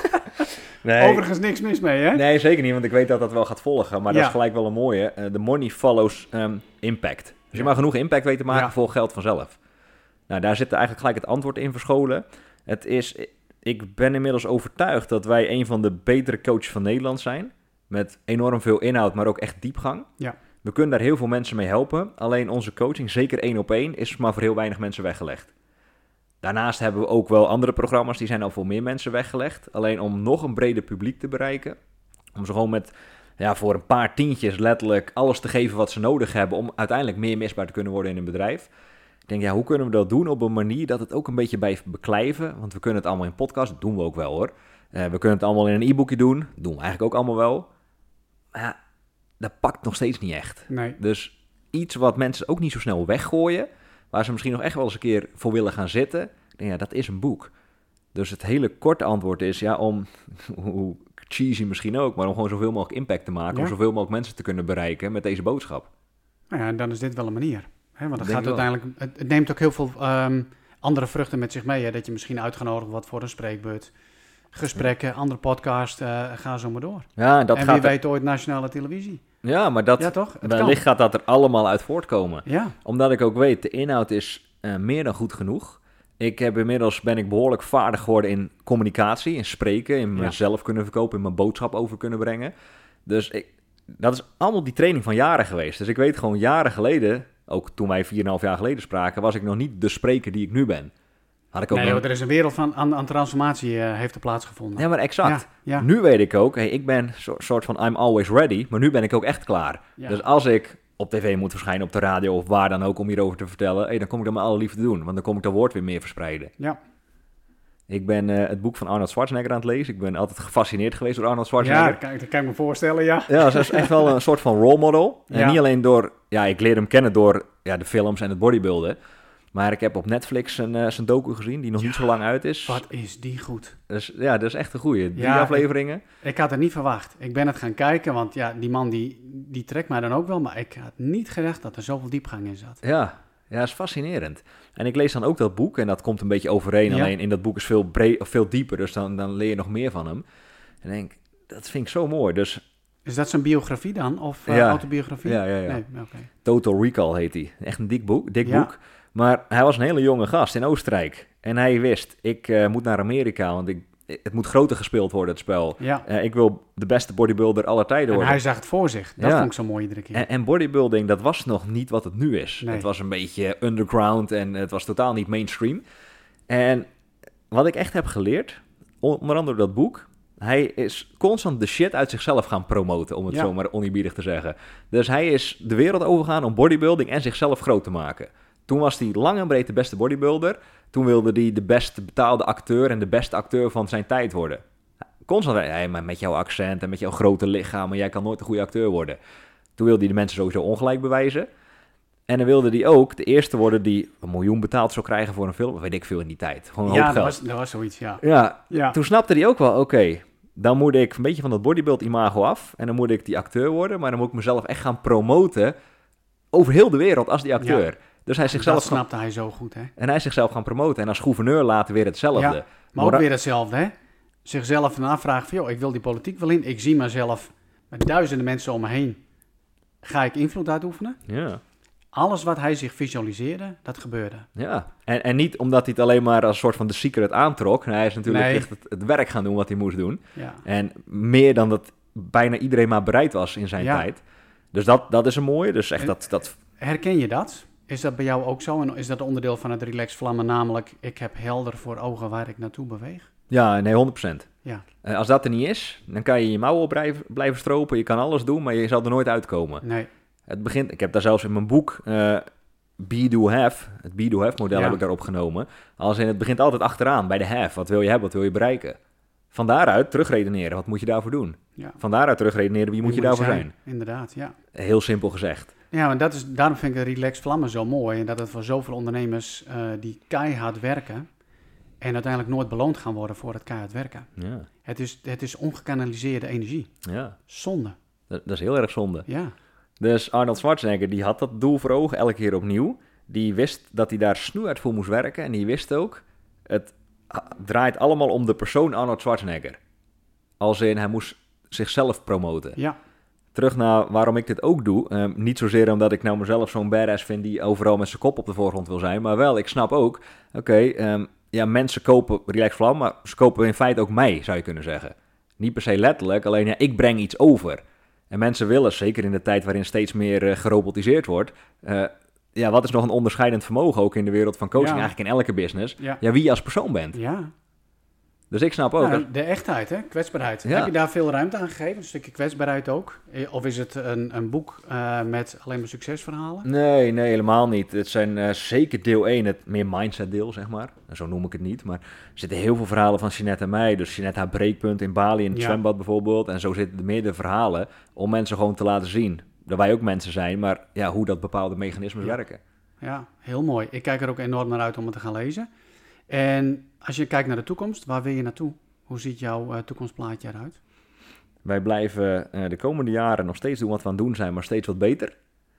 nee. Overigens niks mis mee, hè? Nee, zeker niet, want ik weet dat dat wel gaat volgen. Maar Ja. dat is gelijk wel een mooie. De uh, money follows um, impact. Dus je Ja. maar genoeg impact weet te maken, Ja. volgt geld vanzelf. Nou, daar zit eigenlijk gelijk het antwoord in verscholen. Het is, ik ben inmiddels overtuigd dat wij een van de betere coaches van Nederland zijn. Met enorm veel inhoud, maar ook echt diepgang. Ja. We kunnen daar heel veel mensen mee helpen. Alleen onze coaching, zeker één op één, is maar voor heel weinig mensen weggelegd. Daarnaast hebben we ook wel andere programma's, die zijn al voor meer mensen weggelegd. Alleen om nog een breder publiek te bereiken. Om ze gewoon met, ja, voor een paar tientjes letterlijk alles te geven wat ze nodig hebben. Om uiteindelijk meer misbaar te kunnen worden in een bedrijf. Ik denk, ja, hoe kunnen we dat doen op een manier dat het ook een beetje blijft beklijven? Want we kunnen het allemaal in podcast, dat doen we ook wel hoor. Uh, we kunnen het allemaal in een e-boekje doen, dat doen we eigenlijk ook allemaal wel. Maar ja, dat pakt nog steeds niet echt. Nee. Dus iets wat mensen ook niet zo snel weggooien, waar ze misschien nog echt wel eens een keer voor willen gaan zitten. Ik denk, ja, dat is een boek. Dus het hele korte antwoord is, ja, om, hoe cheesy misschien ook, maar om gewoon zoveel mogelijk impact te maken, Ja. om zoveel mogelijk mensen te kunnen bereiken met deze boodschap. Nou ja, dan is dit wel een manier. Hè? Want het, Denk gaat wel. uiteindelijk, het, het neemt ook heel veel um, andere vruchten met zich mee. Hè? Dat je misschien uitgenodigd wordt voor een spreekbeurt. Gesprekken, andere podcast, uh, ga zo maar door. Ja, dat en gaat wie er- weet ooit nationale televisie. Ja, maar dat, Ja, toch? Het kan. wellicht gaat dat er allemaal uit voortkomen. Ja, Omdat ik ook weet, de inhoud is uh, meer dan goed genoeg. Ik heb inmiddels, ben ik behoorlijk vaardig geworden in communicatie, in spreken, in Ja. mezelf kunnen verkopen, in mijn boodschap over kunnen brengen. Dus ik, dat is allemaal die training van jaren geweest. Dus ik weet gewoon jaren geleden, ook toen wij vier en een half jaar geleden spraken, was ik nog niet de spreker die ik nu ben. Had ik ook nee, nog... joh, er is een wereld van aan, aan transformatie uh, heeft er plaatsgevonden. Ja, maar exact. Ja, ja. Nu weet ik ook, hey, ik ben een soort van I'm always ready, maar nu ben ik ook echt klaar. Ja. Dus als ik op tv moet verschijnen, op de radio of waar dan ook om hierover te vertellen, hey, dan kom ik dat met alle liefde doen, want dan kom ik dat woord weer meer verspreiden. Ja. Ik ben uh, het boek van Arnold Schwarzenegger aan het lezen. Ik ben altijd gefascineerd geweest door Arnold Ja, Schwarzenegger. dat kan, dat kan ik me voorstellen, ja. Ja, dat is echt wel een soort van role model. En Ja. niet alleen door, ja, ik leer hem kennen door ja, de films en het bodybuilden. Maar ik heb op Netflix een, uh, zijn docu gezien, die nog niet zo lang uit is. Wat is die goed. Dus ja, dat is echt een goeie. Drie Ja, afleveringen. Ik had het niet verwacht. Ik ben het gaan kijken, want ja, die man die, die trekt mij dan ook wel. Maar ik had niet gedacht dat er zoveel diepgang in zat. Ja, ja, dat is fascinerend. En ik lees dan ook dat boek en dat komt een beetje overeen. Ja. Alleen in dat boek is veel, breed, of veel dieper, dus dan, dan leer je nog meer van hem. En ik denk, dat vind ik zo mooi. Dus Is dat zijn biografie dan? Of uh, Ja. autobiografie? ja, ja, ja. Nee, oké. Total Recall heet hij. Echt een dik boek. Dik Ja. boek. Maar hij was een hele jonge gast in Oostenrijk. En hij wist, ik uh, moet naar Amerika, want ik, het moet groter gespeeld worden, het spel. Ja. Uh, ik wil de beste bodybuilder aller tijden en worden. hij zag het voor zich. Dat ja. vond ik zo mooi iedere keer. En, en bodybuilding, dat was nog niet wat het nu is. Nee. Het was een beetje underground en het was totaal niet mainstream. En wat ik echt heb geleerd, onder andere door dat boek, hij is constant de shit uit zichzelf gaan promoten, om het ja. zo maar oneerbiedig te zeggen. Dus hij is de wereld overgegaan om bodybuilding en zichzelf groot te maken. Toen was hij lang en breed de beste bodybuilder. Toen wilde hij de best betaalde acteur en de beste acteur van zijn tijd worden. Constant, hey, maar met jouw accent en met jouw grote lichaam, maar jij kan nooit een goede acteur worden. Toen wilde hij de mensen sowieso ongelijk bewijzen. En dan wilde hij ook de eerste worden die een miljoen betaald zou krijgen voor een film. Weet ik veel in die tijd. Gewoon een ja, hoop dat geld. was, dat was zoiets, ja. Ja, ja. Toen snapte hij ook wel, oké, okay, dan moet ik een beetje van dat bodybuild imago af. En dan moet ik die acteur worden, maar dan moet ik mezelf echt gaan promoten over heel de wereld als die acteur. Ja. Dus hij zichzelf dat snapte gaan... hij zo goed, hè. En hij is zichzelf gaan promoten. En als gouverneur later weer hetzelfde. Ja, maar Mora... ook weer hetzelfde, hè. Zichzelf een afvraag van, joh, ik wil die politiek wel in. Ik zie mezelf met duizenden mensen om me heen. Ga ik invloed uitoefenen? Ja. Alles wat hij zich visualiseerde, dat gebeurde. Ja, en, en niet omdat hij het alleen maar als soort van de secret aantrok. Hij is natuurlijk nee. echt het, het werk gaan doen wat hij moest doen. Ja. En meer dan dat bijna iedereen maar bereid was in zijn ja. tijd. Dus dat, dat is een mooie. Dus echt dat, dat... Herken je dat? Is dat bij jou ook zo? En is dat onderdeel van het Relax Vlammen? Namelijk, ik heb helder voor ogen waar ik naartoe beweeg? Ja, nee, honderd procent. Ja. Uh, als dat er niet is, dan kan je je mouwen op blijven, blijven stropen. Je kan alles doen, maar je zal er nooit uitkomen. Nee. Het begint, ik heb daar zelfs in mijn boek uh, Be Do Have, het Be Do Have model ja. heb ik daarop genomen. Als in, het begint altijd achteraan, bij de have. Wat wil je hebben, wat wil je bereiken? Van daaruit terugredeneren, wat moet je daarvoor doen? Ja. Van daaruit terugredeneren, wie, wie moet je daarvoor zijn? zijn? Inderdaad, ja. Heel simpel gezegd. Ja, maar dat is, daarom vind ik de Relax Vlammen zo mooi. En dat het voor zoveel ondernemers uh, die keihard werken en uiteindelijk nooit beloond gaan worden voor het keihard werken. Ja. Het is, het is ongekanaliseerde energie. Ja. Zonde. Dat, dat is heel erg zonde. Ja. Dus Arnold Schwarzenegger, die had dat doel voor ogen elke keer opnieuw. Die wist dat hij daar snoeihard voor moest werken. En die wist ook, het draait allemaal om de persoon Arnold Schwarzenegger. Als in, hij moest zichzelf promoten. Ja. Terug naar waarom ik dit ook doe. Um, niet zozeer omdat ik nou mezelf zo'n badass vind die overal met zijn kop op de voorgrond wil zijn. Maar wel, ik snap ook, oké, okay, um, ja, mensen kopen Relax Vlam, maar ze kopen in feite ook mij, zou je kunnen zeggen. Niet per se letterlijk, alleen ja, ik breng iets over. En mensen willen, zeker in de tijd waarin steeds meer uh, gerobotiseerd wordt, uh, ja, wat is nog een onderscheidend vermogen ook in de wereld van coaching, ja. eigenlijk in elke business, ja. ja, wie je als persoon bent. Ja. Dus ik snap ook... Nou, de echtheid, hè? Kwetsbaarheid. Ja. Heb je daar veel ruimte aan gegeven? Een stukje kwetsbaarheid ook? Of is het een, een boek uh, met alleen maar succesverhalen? Nee, nee, helemaal niet. Het zijn uh, zeker deel één, het meer mindset deel, zeg maar. Zo noem ik het niet. Maar er zitten heel veel verhalen van Jeanette en mij. Dus Jeanette haar breekpunt in Bali, in het ja. zwembad bijvoorbeeld. En zo zitten er meerdere verhalen om mensen gewoon te laten zien. Dat wij ook mensen zijn, maar ja, hoe dat bepaalde mechanismes ja. werken. Ja, heel mooi. Ik kijk er ook enorm naar uit om het te gaan lezen. En als je kijkt naar de toekomst, waar wil je naartoe? Hoe ziet jouw uh, toekomstplaatje eruit? Wij blijven uh, de komende jaren nog steeds doen wat we aan het doen zijn, maar steeds wat beter.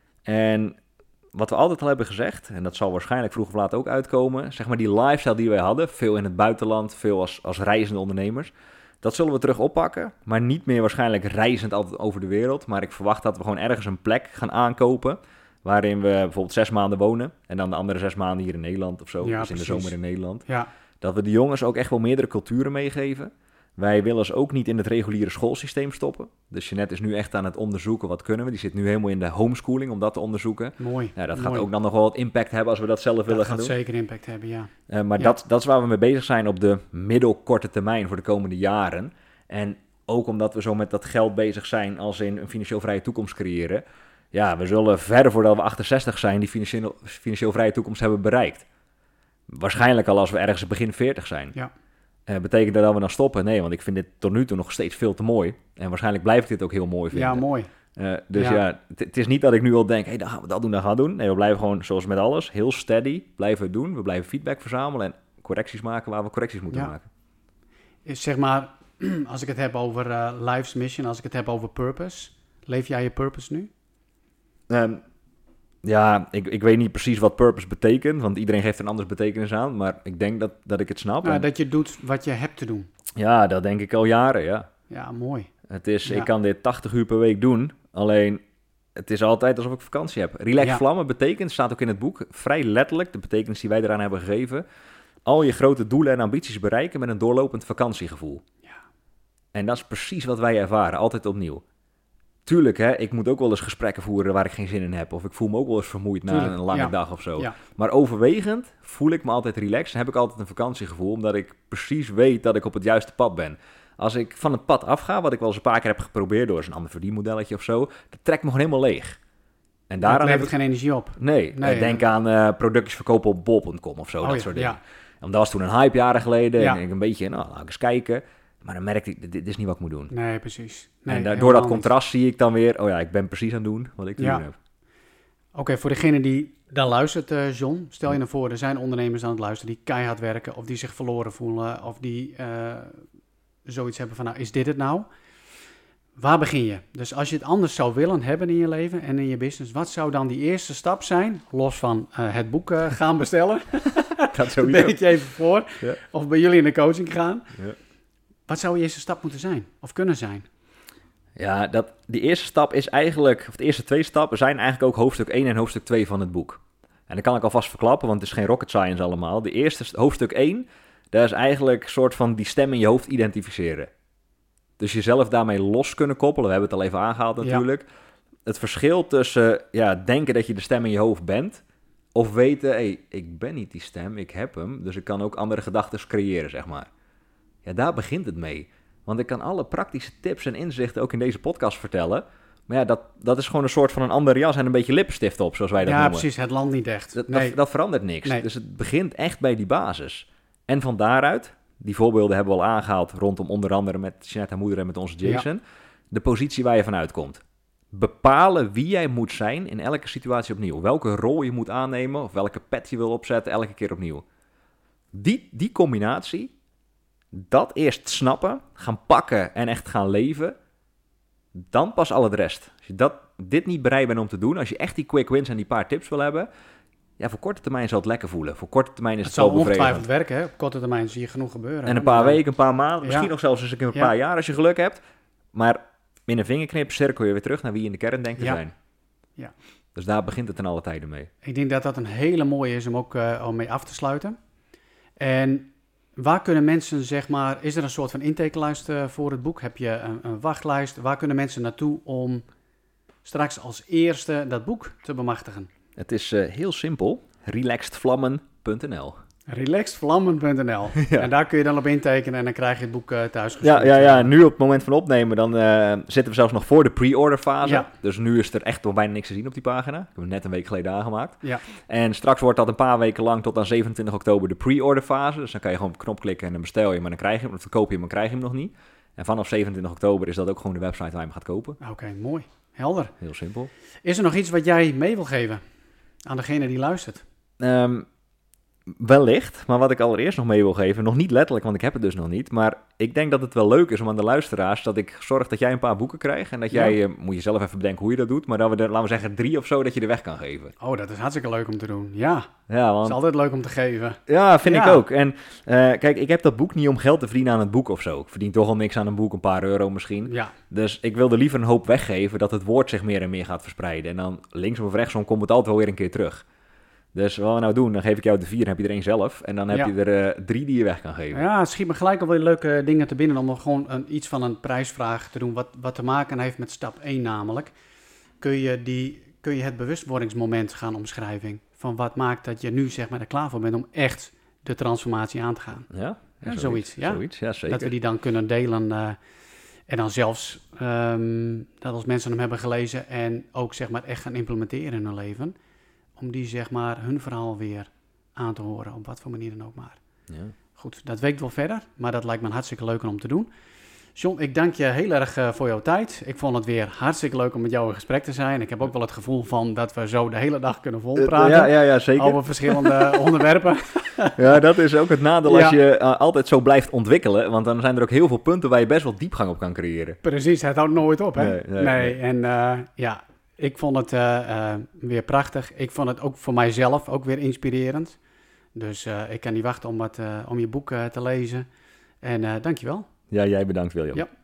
En wat we altijd al hebben gezegd, en dat zal waarschijnlijk vroeg of laat ook uitkomen, zeg maar die lifestyle die wij hadden, veel in het buitenland, veel als, als reizende ondernemers, dat zullen we terug oppakken, maar niet meer waarschijnlijk reizend altijd over de wereld. Maar ik verwacht dat we gewoon ergens een plek gaan aankopen, waarin we bijvoorbeeld zes maanden wonen en dan de andere zes maanden hier in Nederland of zo, ja, dus in precies. de zomer in Nederland. Ja. Dat we de jongens ook echt wel meerdere culturen meegeven. Wij willen ze ook niet in het reguliere schoolsysteem stoppen. Dus Jeanette is nu echt aan het onderzoeken wat kunnen we. Die zit nu helemaal in de homeschooling om dat te onderzoeken. Mooi. Ja, dat mooi. gaat ook dan nog wel wat impact hebben als we dat zelf dat willen gaan doen. Dat gaat zeker impact hebben, ja. Uh, maar ja. dat, dat is waar we mee bezig zijn op de middelkorte termijn voor de komende jaren. En ook omdat we zo met dat geld bezig zijn als in een financieel vrije toekomst creëren. Ja, we zullen verder voordat we achtenzestig zijn die financieel, financieel vrije toekomst hebben bereikt. Waarschijnlijk al als we ergens begin veertig zijn. Ja. Uh, betekent dat dat we dan stoppen? Nee, want ik vind dit tot nu toe nog steeds veel te mooi. En waarschijnlijk blijf ik dit ook heel mooi vinden. Ja, mooi. Uh, dus ja, ja, het, het is niet dat ik nu al denk, hey, dan gaan we dat doen, dan gaan we doen. Nee, we blijven gewoon, zoals met alles, heel steady blijven het doen. We blijven feedback verzamelen en correcties maken waar we correcties moeten ja. maken. Is zeg maar, als ik het heb over uh, life's mission, als ik het heb over purpose, leef jij je purpose nu? Um, Ja, ik, ik weet niet precies wat purpose betekent, want iedereen geeft er een andere betekenis aan, maar ik denk dat, dat ik het snap. Nou, en... Dat je doet wat je hebt te doen. Ja, dat denk ik al jaren, ja. Ja, mooi. Het is, ja. Ik kan dit tachtig uur per week doen, alleen het is altijd alsof ik vakantie heb. Relax ja. Vlammen betekent, staat ook in het boek, vrij letterlijk, de betekenis die wij eraan hebben gegeven. al je grote doelen en ambities bereiken met een doorlopend vakantiegevoel. Ja. En dat is precies wat wij ervaren, altijd opnieuw. Tuurlijk, hè, ik moet ook wel eens gesprekken voeren waar ik geen zin in heb. Of ik voel me ook wel eens vermoeid na Tuurlijk, een lange ja. dag of zo. Ja. Maar overwegend voel ik me altijd relaxed en heb ik altijd een vakantiegevoel, omdat ik precies weet dat ik op het juiste pad ben. Als ik van het pad afga, wat ik wel eens een paar keer heb geprobeerd door eens een ander verdienmodelletje of zo, dat trekt me gewoon helemaal leeg. En Daar daaraan levert heb ik... geen energie op. Nee, Nee, eh, denk nee. aan uh, productjes verkopen op bol punt com of zo, Oh dat ja, soort dingen. ja. Want dat was toen een hype jaren geleden Ja. en ik een beetje, nou, laat ik eens kijken. Maar dan merkte ik, dit, dit is niet wat ik moet doen. Nee, precies. Nee, en da- door helemaal dat contrast zie ik dan weer, oh ja, ik ben precies aan het doen wat ik te Ja. doen heb. Oké, okay, voor degene die daar luistert, uh, John, stel je nou voor, er zijn ondernemers aan het luisteren die keihard werken of die zich verloren voelen of die uh, zoiets hebben van, nou, is dit het nou? Waar begin je? Dus als je het anders zou willen hebben in je leven en in je business, wat zou dan die eerste stap zijn? Los van uh, het boek uh, gaan bestellen. Dat sowieso. Weet je even voor. Ja. Of bij jullie in de coaching gaan. Ja. Wat zou je eerste stap moeten zijn? Of kunnen zijn? Ja, dat, die eerste stap is eigenlijk, of de eerste twee stappen zijn eigenlijk ook hoofdstuk één en hoofdstuk twee van het boek. En dat kan ik alvast verklappen, want het is geen rocket science allemaal. De eerste, hoofdstuk één, dat is eigenlijk een soort van die stem in je hoofd identificeren. Dus jezelf daarmee los kunnen koppelen. We hebben het al even aangehaald natuurlijk. Ja. Het verschil tussen ja, denken dat je de stem in je hoofd bent, of weten, hé, hey, ik ben niet die stem, ik heb hem, dus ik kan ook andere gedachten creëren, zeg maar. Ja, daar begint het mee. Want ik kan alle praktische tips en inzichten ook in deze podcast vertellen. Maar ja, dat, dat is gewoon een soort van een andere jas en een beetje lippenstift op, zoals wij dat ja, noemen. Ja, precies. Het landt niet echt. Dat, nee. dat, dat verandert niks. Nee. Dus het begint echt bij die basis. En van daaruit, die voorbeelden hebben we al aangehaald rondom onder andere met Jeanette haar moeder en met onze Jason. Ja. De positie waar je vanuit komt. Bepalen wie jij moet zijn in elke situatie opnieuw. Welke rol je moet aannemen of welke pet je wil opzetten elke keer opnieuw. Die, die combinatie, dat eerst snappen, gaan pakken en echt gaan leven, dan pas al het rest. Als je dat, dit niet bereid bent om te doen, als je echt die quick wins en die paar tips wil hebben, ja, voor korte termijn zal het lekker voelen. Voor korte termijn is het, het zo bevredigend. Het zal ongetwijfeld werken, hè? Op korte termijn zie je genoeg gebeuren. En een paar weken, een paar maanden, misschien ja. nog zelfs eens een ja. paar jaar als je geluk hebt. Maar in een vingerknip cirkel je weer terug naar wie je in de kern denkt te ja. zijn. Ja. Dus daar begint het ten alle tijden mee. Ik denk dat dat een hele mooie is om ook uh, om mee af te sluiten. En waar kunnen mensen, zeg maar, is er een soort van intakelijst uh, voor het boek? Heb je een, een wachtlijst? Waar kunnen mensen naartoe om straks als eerste dat boek te bemachtigen? Het is uh, heel simpel. relaxedvlammen punt n l relaxedvlammen punt n l ja. En daar kun je dan op intekenen en dan krijg je het boek uh, thuis gestuurd. Ja, ja, ja, nu op het moment van opnemen, dan uh, zitten we zelfs nog voor de pre-order fase. Ja. Dus nu is er echt nog bijna niks te zien op die pagina. Ik heb hem net een week geleden aangemaakt. Ja. En straks wordt dat een paar weken lang tot aan zevenentwintig oktober de pre-order fase. Dus dan kan je gewoon op de knop klikken en dan bestel je hem, maar dan krijg je hem. Of dan koop je hem, maar krijg je hem nog niet. En vanaf zevenentwintig oktober is dat ook gewoon de website waar je hem gaat kopen. Oké, okay, mooi. Helder. Heel simpel. Is er nog iets wat jij mee wil geven aan degene die luistert? Um, Wellicht, maar wat ik allereerst nog mee wil geven, nog niet letterlijk, want ik heb het dus nog niet, maar ik denk dat het wel leuk is om aan de luisteraars, dat ik zorg dat jij een paar boeken krijgt en dat jij, ja. uh, moet je zelf even bedenken hoe je dat doet, maar dat we er, laten we zeggen, drie of zo, dat je er weg kan geven. Oh, dat is hartstikke leuk om te doen, ja. Ja, want... Het is altijd leuk om te geven. Ja, vind ja. ik ook. En uh, kijk, ik heb dat boek niet om geld te verdienen aan het boek of zo. Ik verdien toch al niks aan een boek, een paar euro misschien. Ja. Dus ik wilde liever een hoop weggeven, dat het woord zich meer en meer gaat verspreiden. En dan linksom of rechtsom komt het altijd wel weer een keer terug. Dus wat we nou doen, dan geef ik jou de vier en heb je er één zelf. En dan heb ja. je er uh, drie die je weg kan geven. Ja, het schiet me gelijk al weer leuke dingen te binnen om nog gewoon een, iets van een prijsvraag te doen. Wat, wat te maken heeft met stap één namelijk. Kun je, die, kun je het bewustwordingsmoment gaan omschrijven? Van wat maakt dat je nu zeg maar er klaar voor bent om echt de transformatie aan te gaan? Ja, ja, ja zoiets. zoiets, Ja? zoiets. Ja, zeker. Dat we die dan kunnen delen. Uh, en dan zelfs um, dat als mensen hem hebben gelezen en ook zeg maar echt gaan implementeren in hun leven. Om die, zeg maar, hun verhaal weer aan te horen, op wat voor manier dan ook maar. Ja. Goed, dat weekt wel verder, maar dat lijkt me hartstikke leuk om te doen. John, ik dank je heel erg uh, voor jouw tijd. Ik vond het weer hartstikke leuk om met jou in gesprek te zijn. Ik heb ook wel het gevoel van dat we zo de hele dag kunnen volpraten. Uh, ja, ja, ja, zeker. Over verschillende onderwerpen. Ja, dat is ook het nadeel als ja. je uh, altijd zo blijft ontwikkelen. Want dan zijn er ook heel veel punten waar je best wel diepgang op kan creëren. Precies, het houdt nooit op, hè? Nee, nee, nee. nee. En uh, ja... Ik vond het uh, uh, weer prachtig. Ik vond het ook voor mijzelf ook weer inspirerend. Dus uh, ik kan niet wachten om, wat, uh, om je boek uh, te lezen. En uh, dankjewel. Ja, jij bedankt, William. Ja.